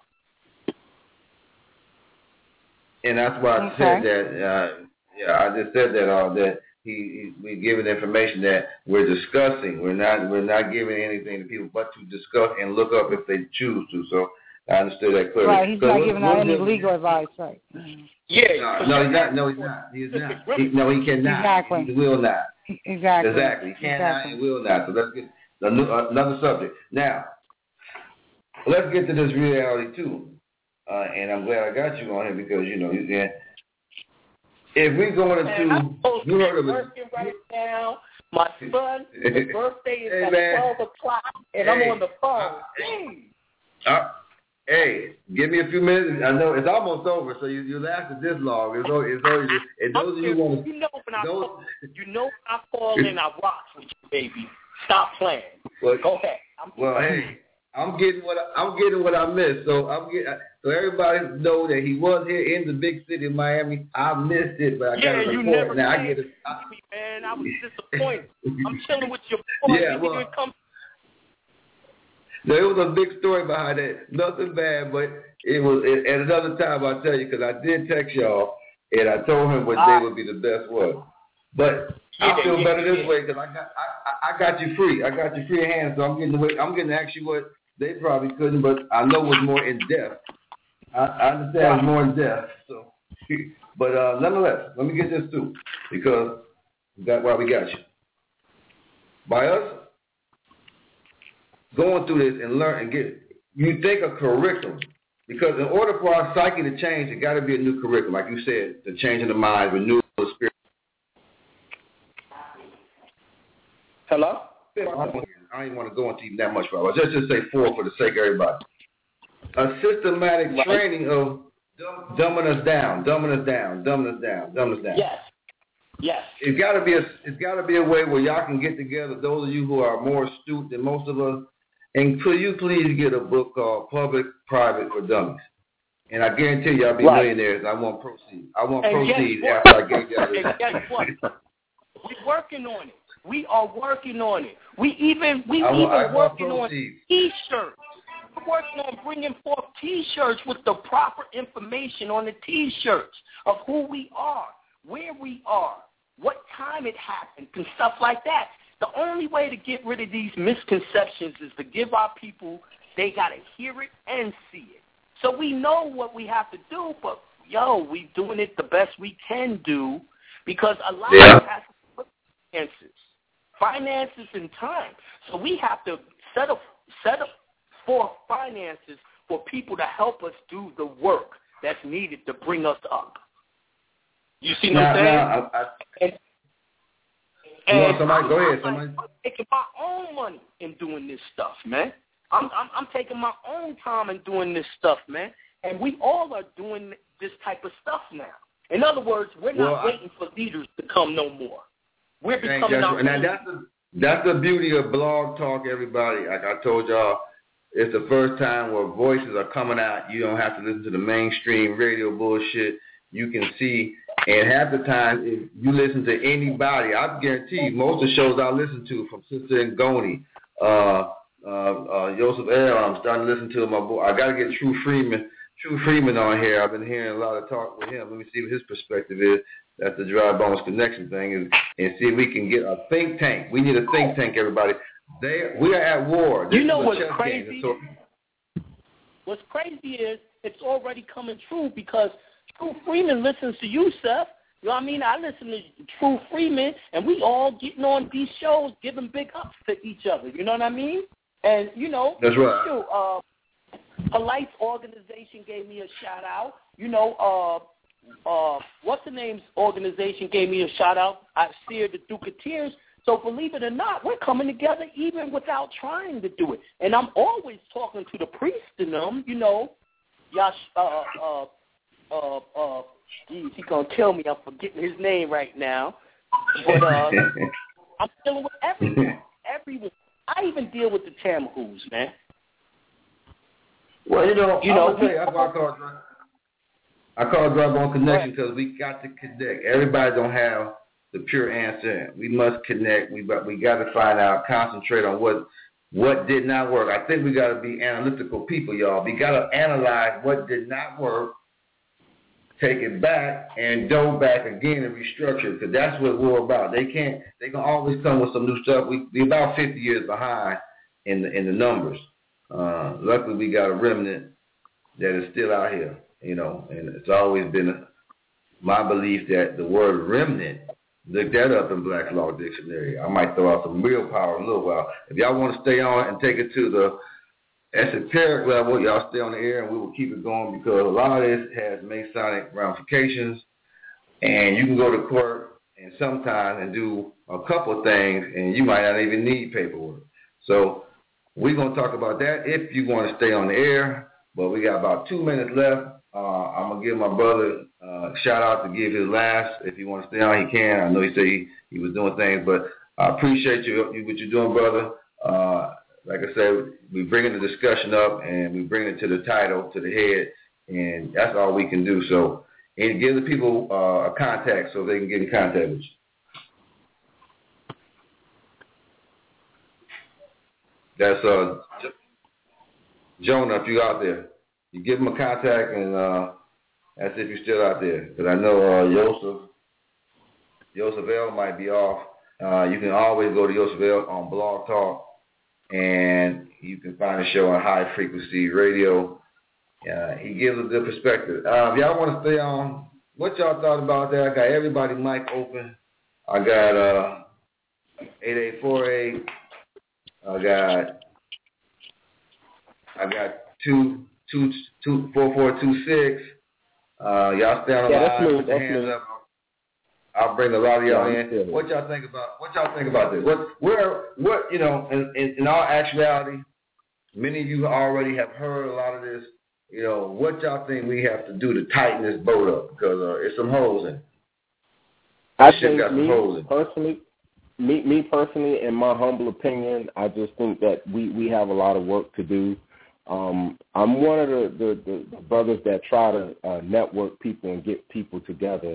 And that's why I okay. said that. Uh, yeah, I just said that. Uh, that he, he we giving information that we're discussing. We're not we're not giving anything to people, but to discuss and look up if they choose to. So I understood that clearly. Right, he's so not what, giving out any legal advice, right? Mm-hmm. Yeah. No, no, he's not. No, he's not. He's not. He, no, he cannot. Exactly. He will not. Exactly. Exactly. He cannot exactly. and will not. So let's get another subject now. Let's get to this reality too. Uh, and I'm glad I got you on here because, you know, you can. If we go into, you heard of it. Working right now. My son, his birthday is hey, at man. twelve o'clock, and hey, I'm on the phone. Uh, uh, hey, give me a few minutes. I know it's almost over, so you, you lasted this long. It's always, it's always and those of you want you know when I those, call, you know when I call and I rock with you, baby. Stop playing. Well, go ahead. I'm well, hey. I'm getting what I, I'm getting what I missed. So I'm getting so everybody know that he was here in the big city of Miami. I missed it, but I yeah, got a you report. never Now I get it. I, me, man. I was disappointed. I'm chilling with your boy. Yeah, well, come. There was a big story behind that. Nothing bad, but it was. It, at another time, I'll tell you because I did text y'all and I told him what day would be the best one. But yeah, I feel yeah, better yeah. this way because I got I, I got you free. I got you free of hands, so I'm getting away. I'm getting to ask you what. They probably couldn't, but I know it's more in depth. I, I understand it's more in depth. So, but uh, nonetheless, let me get this too, because that's why we got you. By us going through this and learn and get, you think a curriculum, because in order for our psyche to change, it got to be a new curriculum, like you said, the changing the mind, renewal of the spirit. Hello. I don't even want to go into even that much, but let's just say four for the sake of everybody. A systematic right. training of dumbing us down, dumbing us down, dumbing us down, dumbing us down. Yes. Yes. It's got to be a. It's got to be a way where y'all can get together. Those of you who are more astute than most of us, and could you please get a book called Public Private for Dummies? And I guarantee you, I'll be right. millionaires. I want proceeds. I want and proceeds after I get y'all this. And guess what? We're working on it. We are working on it. We even we I even want, working on T-shirts. working on bringing forth T-shirts with the proper information on the T-shirts of who we are, where we are, what time it happened, and stuff like that. The only way to get rid of these misconceptions is to give our people, they got to hear it and see it. So we know what we have to do, but, yo, we doing it the best we can do because a lot yeah. of it has to put finances, finances and time. So we have to set up, set up for finances for people to help us do the work that's needed to bring us up. You see what I'm saying? Now, I, I, and, and want somebody, I'm, go ahead. I'm, somebody. I'm taking my own money in doing this stuff, man. I'm, I'm, I'm taking my own time in doing this stuff, man. And we all are doing this type of stuff now. In other words, we're not well, waiting I, for leaders to come no more. We're becoming our own. And that's the, that's the beauty of Blog Talk, everybody. Like I told y'all, it's the first time where voices are coming out. You don't have to listen to the mainstream radio bullshit. You can see, and half the time, if you listen to anybody, I guarantee you, most of the shows I listen to, from Sister Ngoni, uh, uh, uh, Joseph L., I'm starting to listen to my boy. I got to get True Freeman, True Freeman on here. I've been hearing a lot of talk with him. Let me see what his perspective is. That's the Dry Bones Connection thing, is, and see if we can get a think tank. We need a think tank, everybody. They, we are at war. This you know what's crazy? So, what's crazy is it's already coming true because True Freeman listens to you, Seth. You know what I mean? I listen to True Freeman, and we all getting on these shows giving big ups to each other. You know what I mean? And, you know, that's right. Shoot, uh, Polite's organization gave me a shout-out. You know, uh, uh, what's the name's organization gave me a shout-out. I've steered the Duke of Tears. So believe it or not, we're coming together even without trying to do it. And I'm always talking to the priest in them, you know, Yash, uh, uh, uh, uh, geez, he's going to kill me. I'm forgetting his name right now. But uh, I'm dealing with everyone, everyone. I even deal with the Tamahus, man. Well, you know, you know, I'm tell you, that's why I call it, I call it Dry Bone Connection, because we got to connect. Everybody don't have the pure answer. We must connect. We we got to find out, concentrate on what what did not work. I think we got to be analytical people, y'all. We got to analyze what did not work, take it back, and go back again and restructure it, because that's what we're about. They can't. They can always come with some new stuff. We we about fifty years behind in the in the numbers. Uh, luckily, we got a remnant that is still out here, you know, and it's always been a, my belief that the word remnant. Look that up in Black's Law Dictionary. I might throw out some real power in a little while. If y'all want to stay on and take it to the esoteric level, y'all stay on the air and we will keep it going, because a lot of this has Masonic ramifications, and you can go to court and sometimes and do a couple of things, and you might not even need paperwork. So we're going to talk about that if you want to stay on the air, but we got about two minutes left. Uh, I'm going to give my brother a uh, shout-out to give his last. If he wants to stay on, he can. I know he said he, he was doing things, but I appreciate you, you what you're doing, brother. Uh, like I said, we're bringing the discussion up, and we bring it to the title, to the head, and that's all we can do. So and give the people uh, a contact so they can get in contact with you. That's uh, Jonah, if you're out there. You give them a contact, and uh, that's if you're still out there. Because I know uh, Joseph, Joseph L. might be off. Uh, you can always go to Joseph L. on Blog Talk, and you can find the show on High Frequency Radio. Uh, he gives a good perspective. Uh, if y'all want to stay on, what y'all thought about that? I got everybody mic open. I got uh, eight eight four eight. I got I got two. Two two four four two six. Uh, y'all stay on the yeah, line. Put your hands up. I'll bring a lot of y'all yeah, in. What y'all think about? What y'all think about this? What where what you know? In, in, in all actuality, many of you already have heard a lot of this. You know, what y'all think we have to do to tighten this boat up, because uh, there's some holes in it. I Shit think got some me holes in it. personally, me me personally, in my humble opinion, I just think that we we have a lot of work to do. Um, I'm one of the, the, the brothers that try to uh, network people and get people together.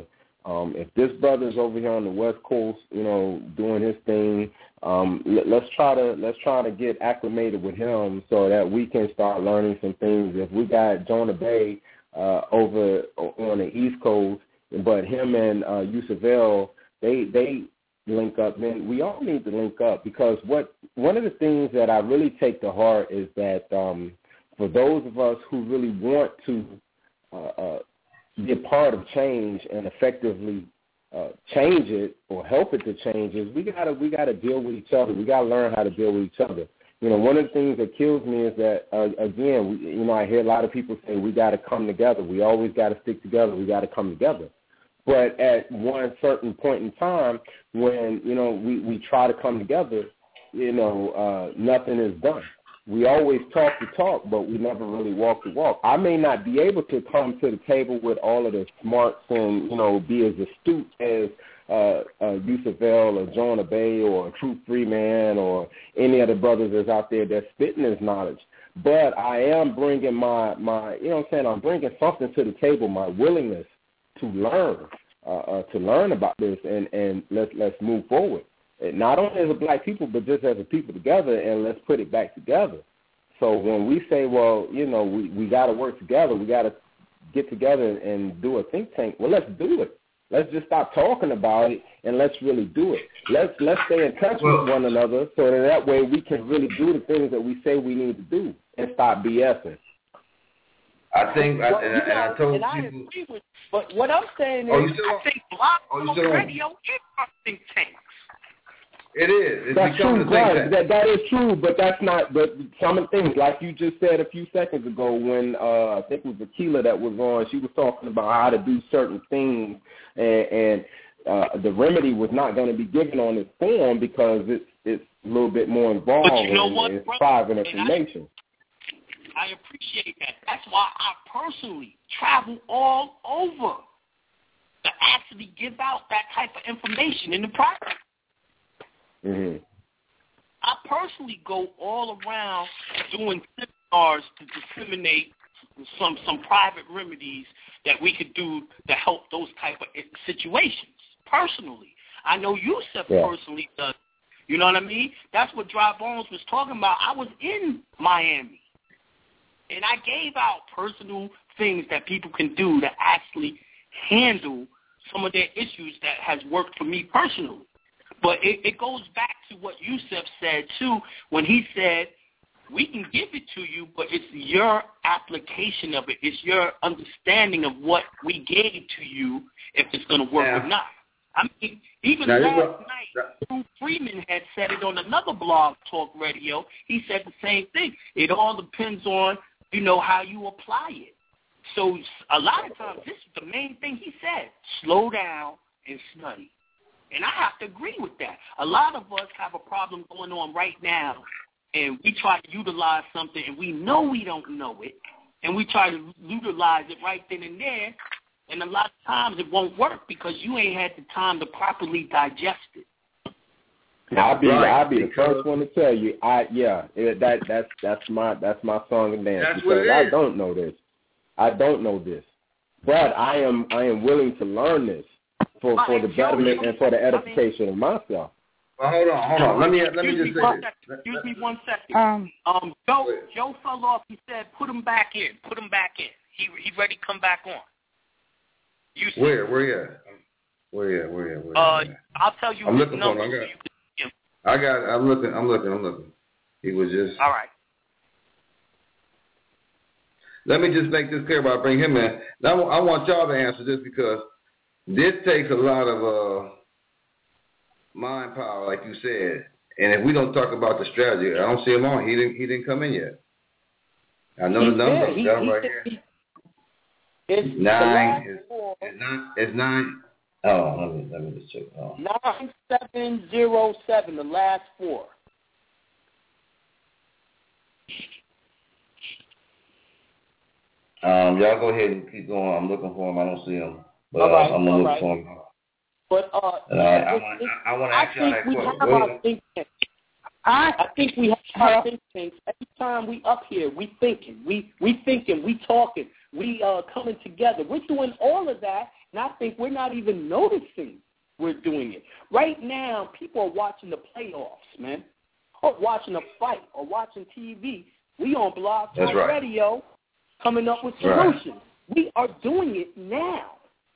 Um, if this brother's over here on the West Coast, you know, doing his thing, um, let, let's try to let's try to get acclimated with him so that we can start learning some things. If we got Jonah Bey uh, over on the East Coast, but him and uh, Yusuf El, they they link up, then we all need to link up, because what one of the things that I really take to heart is that um, for those of us who really want to uh, uh, be a part of change and effectively uh, change it or help it to change, is we gotta we gotta deal with each other. We gotta learn how to deal with each other. You know, one of the things that kills me is that uh, again, we, you know, I hear a lot of people say we gotta come together. We always gotta stick together. We gotta come together. But at one certain point in time, when you know we, we try to come together, you know, uh, nothing is done. We always talk the talk, but we never really walk the walk. I may not be able to come to the table with all of the smarts and, you know, be as astute as uh, uh, Yusuf El or Jonah Bey or Truth Freeman or any of the brothers that's out there that's spitting this knowledge. But I am bringing my, my, you know what I'm saying, I'm bringing something to the table, my willingness to learn, uh, uh, to learn about this, and, and let's, let's move forward. Not only as a black people, but just as a people together, and let's put it back together. So when we say, well, you know, we, we got to work together, we got to get together and do a think tank, well, let's do it. Let's just stop talking about it, and let's really do it. Let's let's stay in touch with one another so that that way we can really do the things that we say we need to do and stop BSing. I think, well, I, and, you and know, I told and I people. agree with, but what I'm saying is, oh, you still I think Blog oh, Talk Radio is a think tank. It is. It's that's true, right. That, that is true, but that's not, but some of the things, like you just said a few seconds ago when uh, I think it was Akila that was on, she was talking about how to do certain things, and, and uh, the remedy was not going to be given on this form because it's, it's a little bit more involved but you know and what, it's brother? private information. I, I appreciate that. That's why I personally travel all over to actually give out that type of information in the private. Mm-hmm. I personally go all around doing seminars to disseminate some some private remedies that we could do to help those type of situations. Personally, I know Yusuf yeah. personally does. You know what I mean? That's what Dry Bones was talking about. I was in Miami, and I gave out personal things that people can do to actually handle some of their issues that has worked for me personally. But it, it goes back to what Yusuf said, too, when he said, we can give it to you, but it's your application of it. It's your understanding of what we gave to you, if it's going to work yeah. or not. I mean, even now, last look, night, Truth Freeman had said it on another Blog Talk Radio. He said the same thing. It all depends on, you know, how you apply it. So a lot of times, this is the main thing he said, slow down and study. And I have to agree with that. A lot of us have a problem going on right now, and we try to utilize something, and we know we don't know it, and we try to utilize it right then and there, and a lot of times it won't work because you ain't had the time to properly digest it. I'll be right, I'll be the first one to tell you. I yeah, it, that that's that's my that's my song and dance that's because I don't know this. I don't know this, but I am I am willing to learn this. For, for the betterment and for the edification of myself. Well, hold on, hold on. Let me let me just say this. Excuse me one second. Um, um, Joe Joe fell off. He said, "Put him back in. Put him back in. He he ready to come back on." You said, where where you at? Where you at? Where you at? Where uh, you at? I'll tell you I'm his looking number. for him. I got, so you can I got. I'm looking. I'm looking. I'm looking. He was just. All right. Let me just make this clear before I bring him in. Now I want y'all to answer this because this takes a lot of uh, mind power, like you said. And if we don't talk about the strategy, I don't see him on. He didn't. He didn't come in yet. I know He's the number. He, got he, right he, here. It's nine. It's, four, it's nine. It's nine. Oh, let me let me just check. Oh. Nine seven zero seven. The last four. Um, y'all go ahead and keep going. I'm looking for him. I don't see him. But all right, uh, I'm gonna all look right. for him. But uh, uh I, I, want, I, I want to ask y'all that think we question. have our think tank. I, I think we have our think tanks. Every time we up here, we thinking, we we thinking, we talking. We are coming together. We're doing all of that, and I think we're not even noticing we're doing it. Right now, people are watching the playoffs, man, or watching a fight, or watching T V. We on Blog Talk right. Radio coming up with solutions. Right. We are doing it now.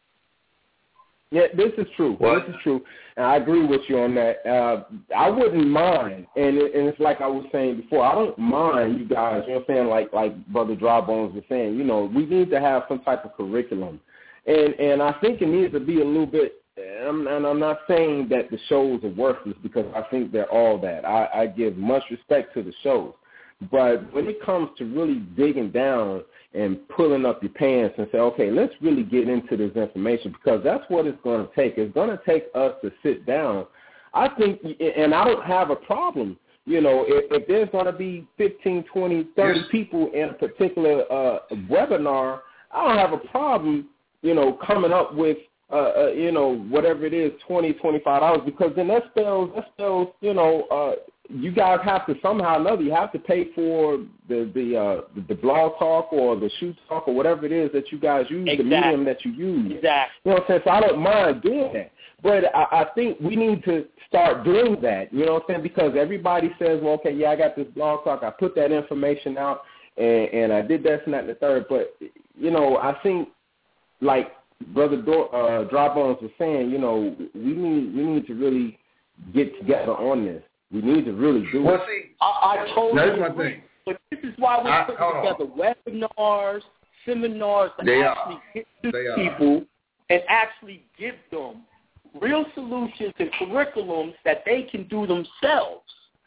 Yeah, this is true. What? This is true, and I agree with you on that. Uh, I wouldn't mind, and, it, and it's like I was saying before, I don't mind you guys, you know what I'm saying, like like Brother Drybones was saying, you know, we need to have some type of curriculum, and and I think it needs to be a little bit, and I'm not saying that the shows are worthless because I think they're all that. I, I give much respect to the shows. But when it comes to really digging down and pulling up your pants and say, okay, let's really get into this information because that's what it's going to take. It's going to take us to sit down. I think, and I don't have a problem, you know, if, if there's going to be fifteen, twenty, thirty yes. people in a particular uh, webinar, I don't have a problem, you know, coming up with, uh, uh, you know, whatever it is, twenty dollars, twenty-five dollars, because then that spells, that spells, you know, uh, you guys have to somehow or another, you have to pay for the the, uh, the the blog talk or the shoot talk or whatever it is that you guys use, exactly. the medium that you use. Exactly. You know what I'm saying? So I don't mind doing that. But I, I think we need to start doing that, you know what I'm saying? Because everybody says, well, okay, yeah, I got this blog talk. I put that information out, and, and I did this and that and the third. But, you know, I think, like Brother Do- uh, Drybones was saying, you know, we need we need to really get together on this. We need to really do well, it. See, I, I totally that's my agree. thing. But this is why we're I, putting together webinars, seminars to they actually are. get to they people are. and actually give them real solutions and curriculums that they can do themselves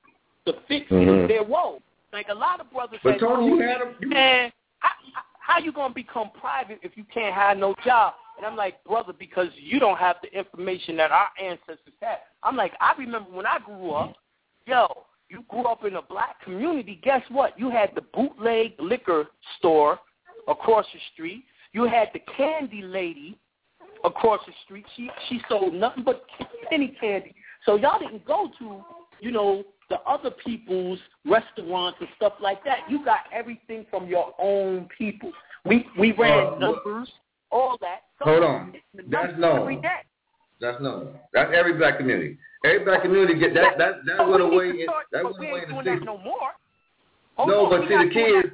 to fix mm-hmm. their woes. Like a lot of brothers but say, Tony, you had a, you, man, how, how you going to become private if you can't have no job? And I'm like, brother, because you don't have the information that our ancestors had. I'm like, I remember when I grew up, yo, you grew up in a black community, guess what? You had the bootleg liquor store across the street. You had the candy lady across the street. She she sold nothing but penny candy. So y'all didn't go to, you know, the other people's restaurants and stuff like that. You got everything from your own people. We we ran uh, numbers, all that. So hold on. That's no. Every day. That's no. That's every black community. Every black community get that. That that went away. In, that went away in the sixties. No more. Hold no, on, but see the kids.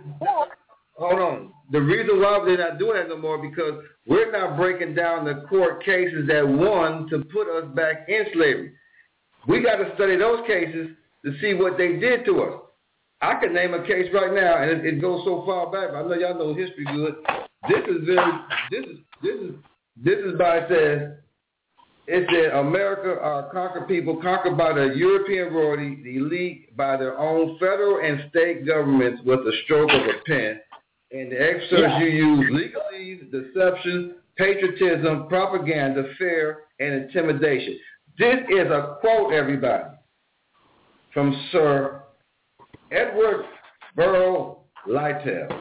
Hold on. The reason why they're not doing that no more because we're not breaking down the court cases that won to put us back in slavery. We got to study those cases to see what they did to us. I could name a case right now, and it, it goes so far back. But I know y'all know history good. This is very. This is this is this is by it says. It said America are conquered people, conquered by the European royalty, the elite, by their own federal and state governments with a stroke of a pen. And the excerpts yeah. you use legalese, deception, patriotism, propaganda, fear, and intimidation. This is a quote, everybody, from Sir Edward Burrow Lytell.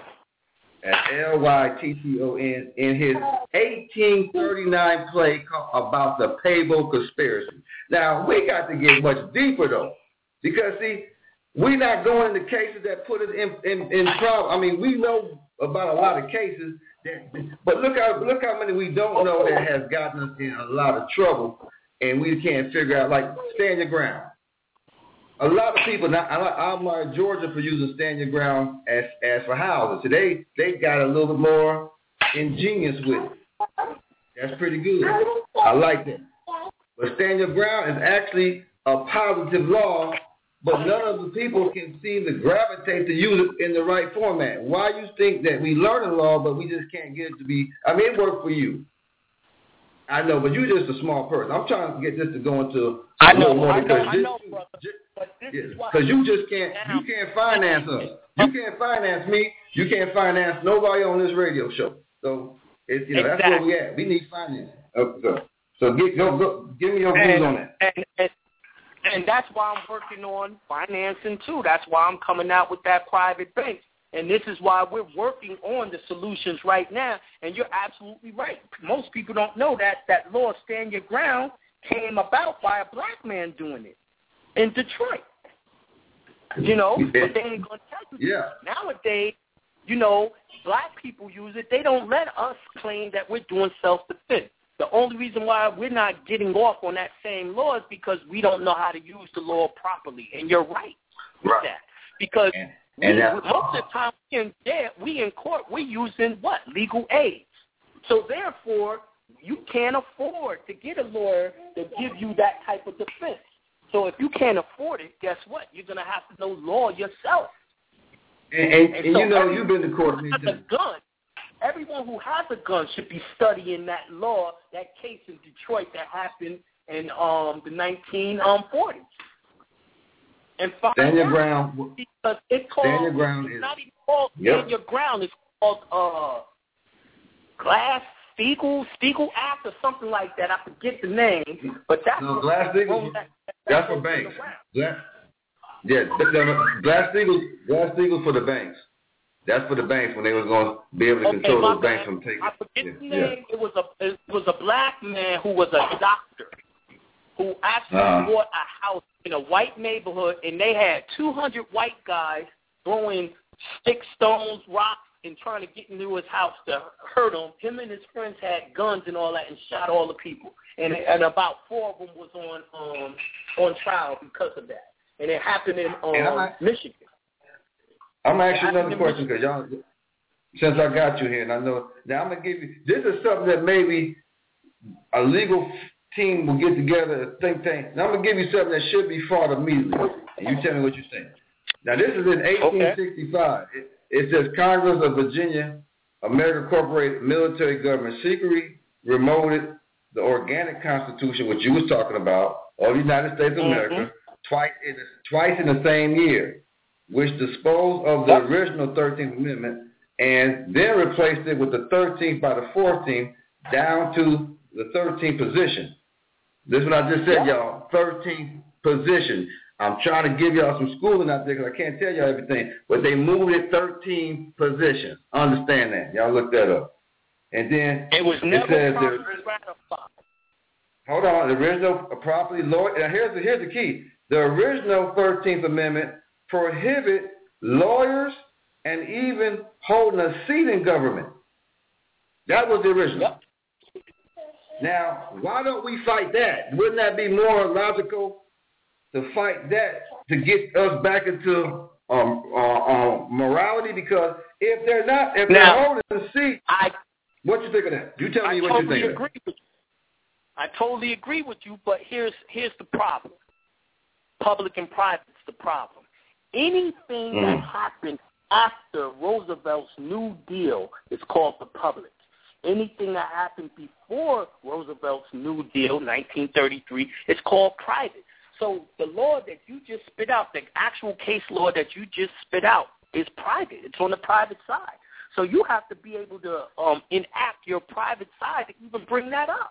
L Y T T O N, in his eighteen thirty-nine play about the Paybo conspiracy. Now, we got to get much deeper, though, because, see, we're not going into cases that put us in, in, in trouble. I mean, we know about a lot of cases, that, but look how, look how many we don't know that has gotten us in a lot of trouble, and we can't figure out, like, stand your ground. A lot of people, now, I admire Georgia for using stand your ground as as for houses. So they, they got a little bit more ingenious with it. That's pretty good. I like that. But stand your ground is actually a positive law, but none of the people can seem to gravitate to use it in the right format. Why you think that we learn the law, but we just can't get it to be, I mean, it worked for you. I know, but you're just a small person. I'm trying to get this to go into I know, more I know, because I know, this, brother. Just, but this yeah, is why because you just can't, you can't finance us. You can't finance me. You can't finance nobody on this radio show. So, it's, you know, exactly. that's where we at. We need financing. Okay, so, so get, go, go, give me your views and, on that. And, and, and that's why I'm working on financing, too. That's why I'm coming out with that private bank. And this is why we're working on the solutions right now. And you're absolutely right. Most people don't know that that law, Stand Your Ground, came about by a black man doing it in Detroit. You know, but they ain't going to tell you. Yeah. Nowadays, you know, black people use it. They don't let us claim that we're doing self-defense. The only reason why we're not getting off on that same law is because we don't know how to use the law properly. And you're right with right. that. Because and, we, and most of the time we in there, we in court, we're using what? Legal aid. So therefore, you can't afford to get a lawyer to give you that type of defense. So if you can't afford it, guess what? You're going to have to know law yourself. And, and, and, and so you know, you've been to court. Who has a gun, everyone who has a gun should be studying that law, that case in Detroit that happened in um, the nineteen forties. And find Daniel out, Brown. Because it's called, Daniel Brown it's is not even called yep. Daniel Brown. It's called uh, Glass-Steagall, Steagall Act or something like that. I forget the name. But that's no, what Glass-Steagall. that, that, that's for banks. Glass, yeah, Glass-Steagall, Glass-Steagall for the banks. That's for the banks when they was going to be able to okay, control those bad. banks from taking. I forget yeah, the name. Yeah. It was a it was a black man who was a doctor who actually uh-huh. bought a house in a white neighborhood, and they had two hundred white guys throwing sticks, stones, rocks, and trying to get into his house to hurt him. Him and his friends had guns and all that and shot all the people. And and about four of them was on um on trial because of that. And it happened in um, like, Michigan. I'm going to ask you another question because y'all, since I got you here, and I know, now I'm going to give you, this is something that maybe a legal team will get together, a think tank, and I'm going to give you something that should be fought immediately, and you tell me what you think. Now, this is in eighteen sixty-five. Okay. It, it says Congress of Virginia, America Incorporated Military Government secretly remoted the organic constitution, which you was talking about, of the United States of America, mm-hmm. twice in, twice in the same year, which disposed of the original thirteenth Amendment and then replaced it with the thirteenth by the fourteenth down to the thirteenth position. This is what I just said, y'all, thirteenth position. I'm trying to give y'all some schooling out there because I can't tell y'all everything, but they moved it thirteen positions. Understand that. Y'all look that up. And then it was never it says properly the, ratified. Hold on. The original properly lawyer. Now here's the, here's the key. The original thirteenth Amendment prohibit lawyers and even holding a seat in government. That was the original. Yep. Now, why don't we fight that? Wouldn't that be more logical to fight that to get us back into um, uh, uh, morality? Because if they're not, if now, they're holding a seat, I, what you think of that? You tell me I what totally you think agree of that. with you. I totally agree with you, but here's here's the problem. Public and private's the problem. Anything mm. that happened after Roosevelt's New Deal is called the public. Anything that happened before Roosevelt's New Deal, nineteen thirty-three, is called private. So the law that you just spit out, the actual case law that you just spit out, is private. It's on the private side. So you have to be able to um, enact your private side to even bring that up.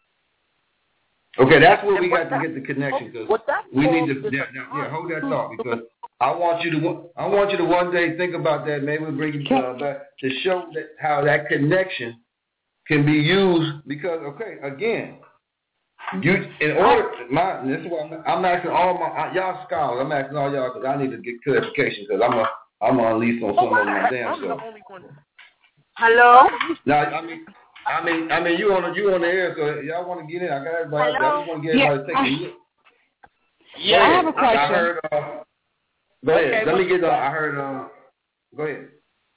Okay, that's where and we got that, to get the connection because we need to yeah, yeah, hold that thought because I want you to I want you to one day think about that. Maybe we'll bring you uh, back to show that how that connection can be used because okay, again, you in order my this is what I'm, I'm asking all my y'all scholars. I'm asking all y'all because I need to get clarification because I'm a I'm on lease on some of my damn stuff. Hello. Now I mean. I mean, I mean, you on the you on the air, so y'all want to get in. I got everybody. Hello? I just want to get everybody yeah. taking it. Yeah, I have a question. I, I heard. Uh, go okay, ahead. Let me get. Uh, I heard. Uh, go ahead.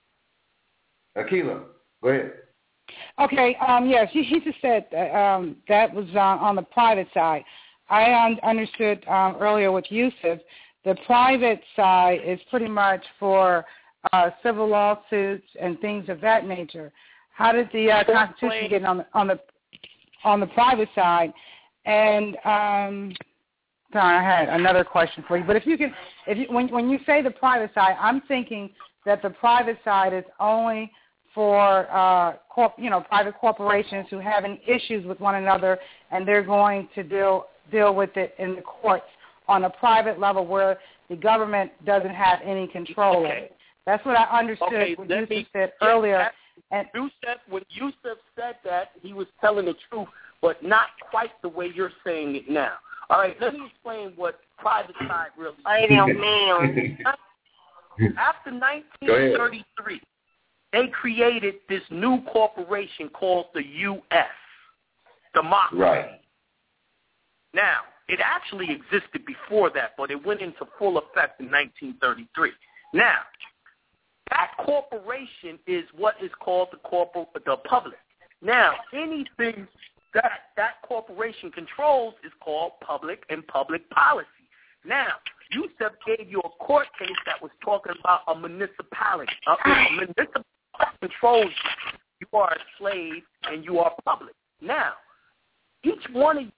Akila, go ahead. Okay. Um. Yes, he, he just said that, um, that was on, on the private side. I un- understood um, earlier with Yusuf, the private side is pretty much for uh, civil lawsuits and things of that nature. How did the uh, Constitution get on the on the on the private side? And um, sorry, I had another question for you. But if you can, if you, when when you say the private side, I'm thinking that the private side is only for uh, corp, you know private corporations who having issues with one another, and they're going to deal deal with it in the courts on a private level where the government doesn't have any control okay. of it. That's what I understood. Okay, what you me, said earlier. That, and Yusuf, when Yusuf said that, he was telling the truth, but not quite the way you're saying it now. All right, let me explain what private side really is. Ay, Dios mío. After nineteen thirty-three, they created this new corporation called the U S, Democracy. Right. Now, it actually existed before that, but it went into full effect in nineteen thirty-three. Now, that corporation is what is called the corpor- the public. Now, anything that that corporation controls is called public and public policy. Now, Yusef gave you a court case that was talking about a municipality. A, a municipality controls you. You are a slave and you are public. Now, each one of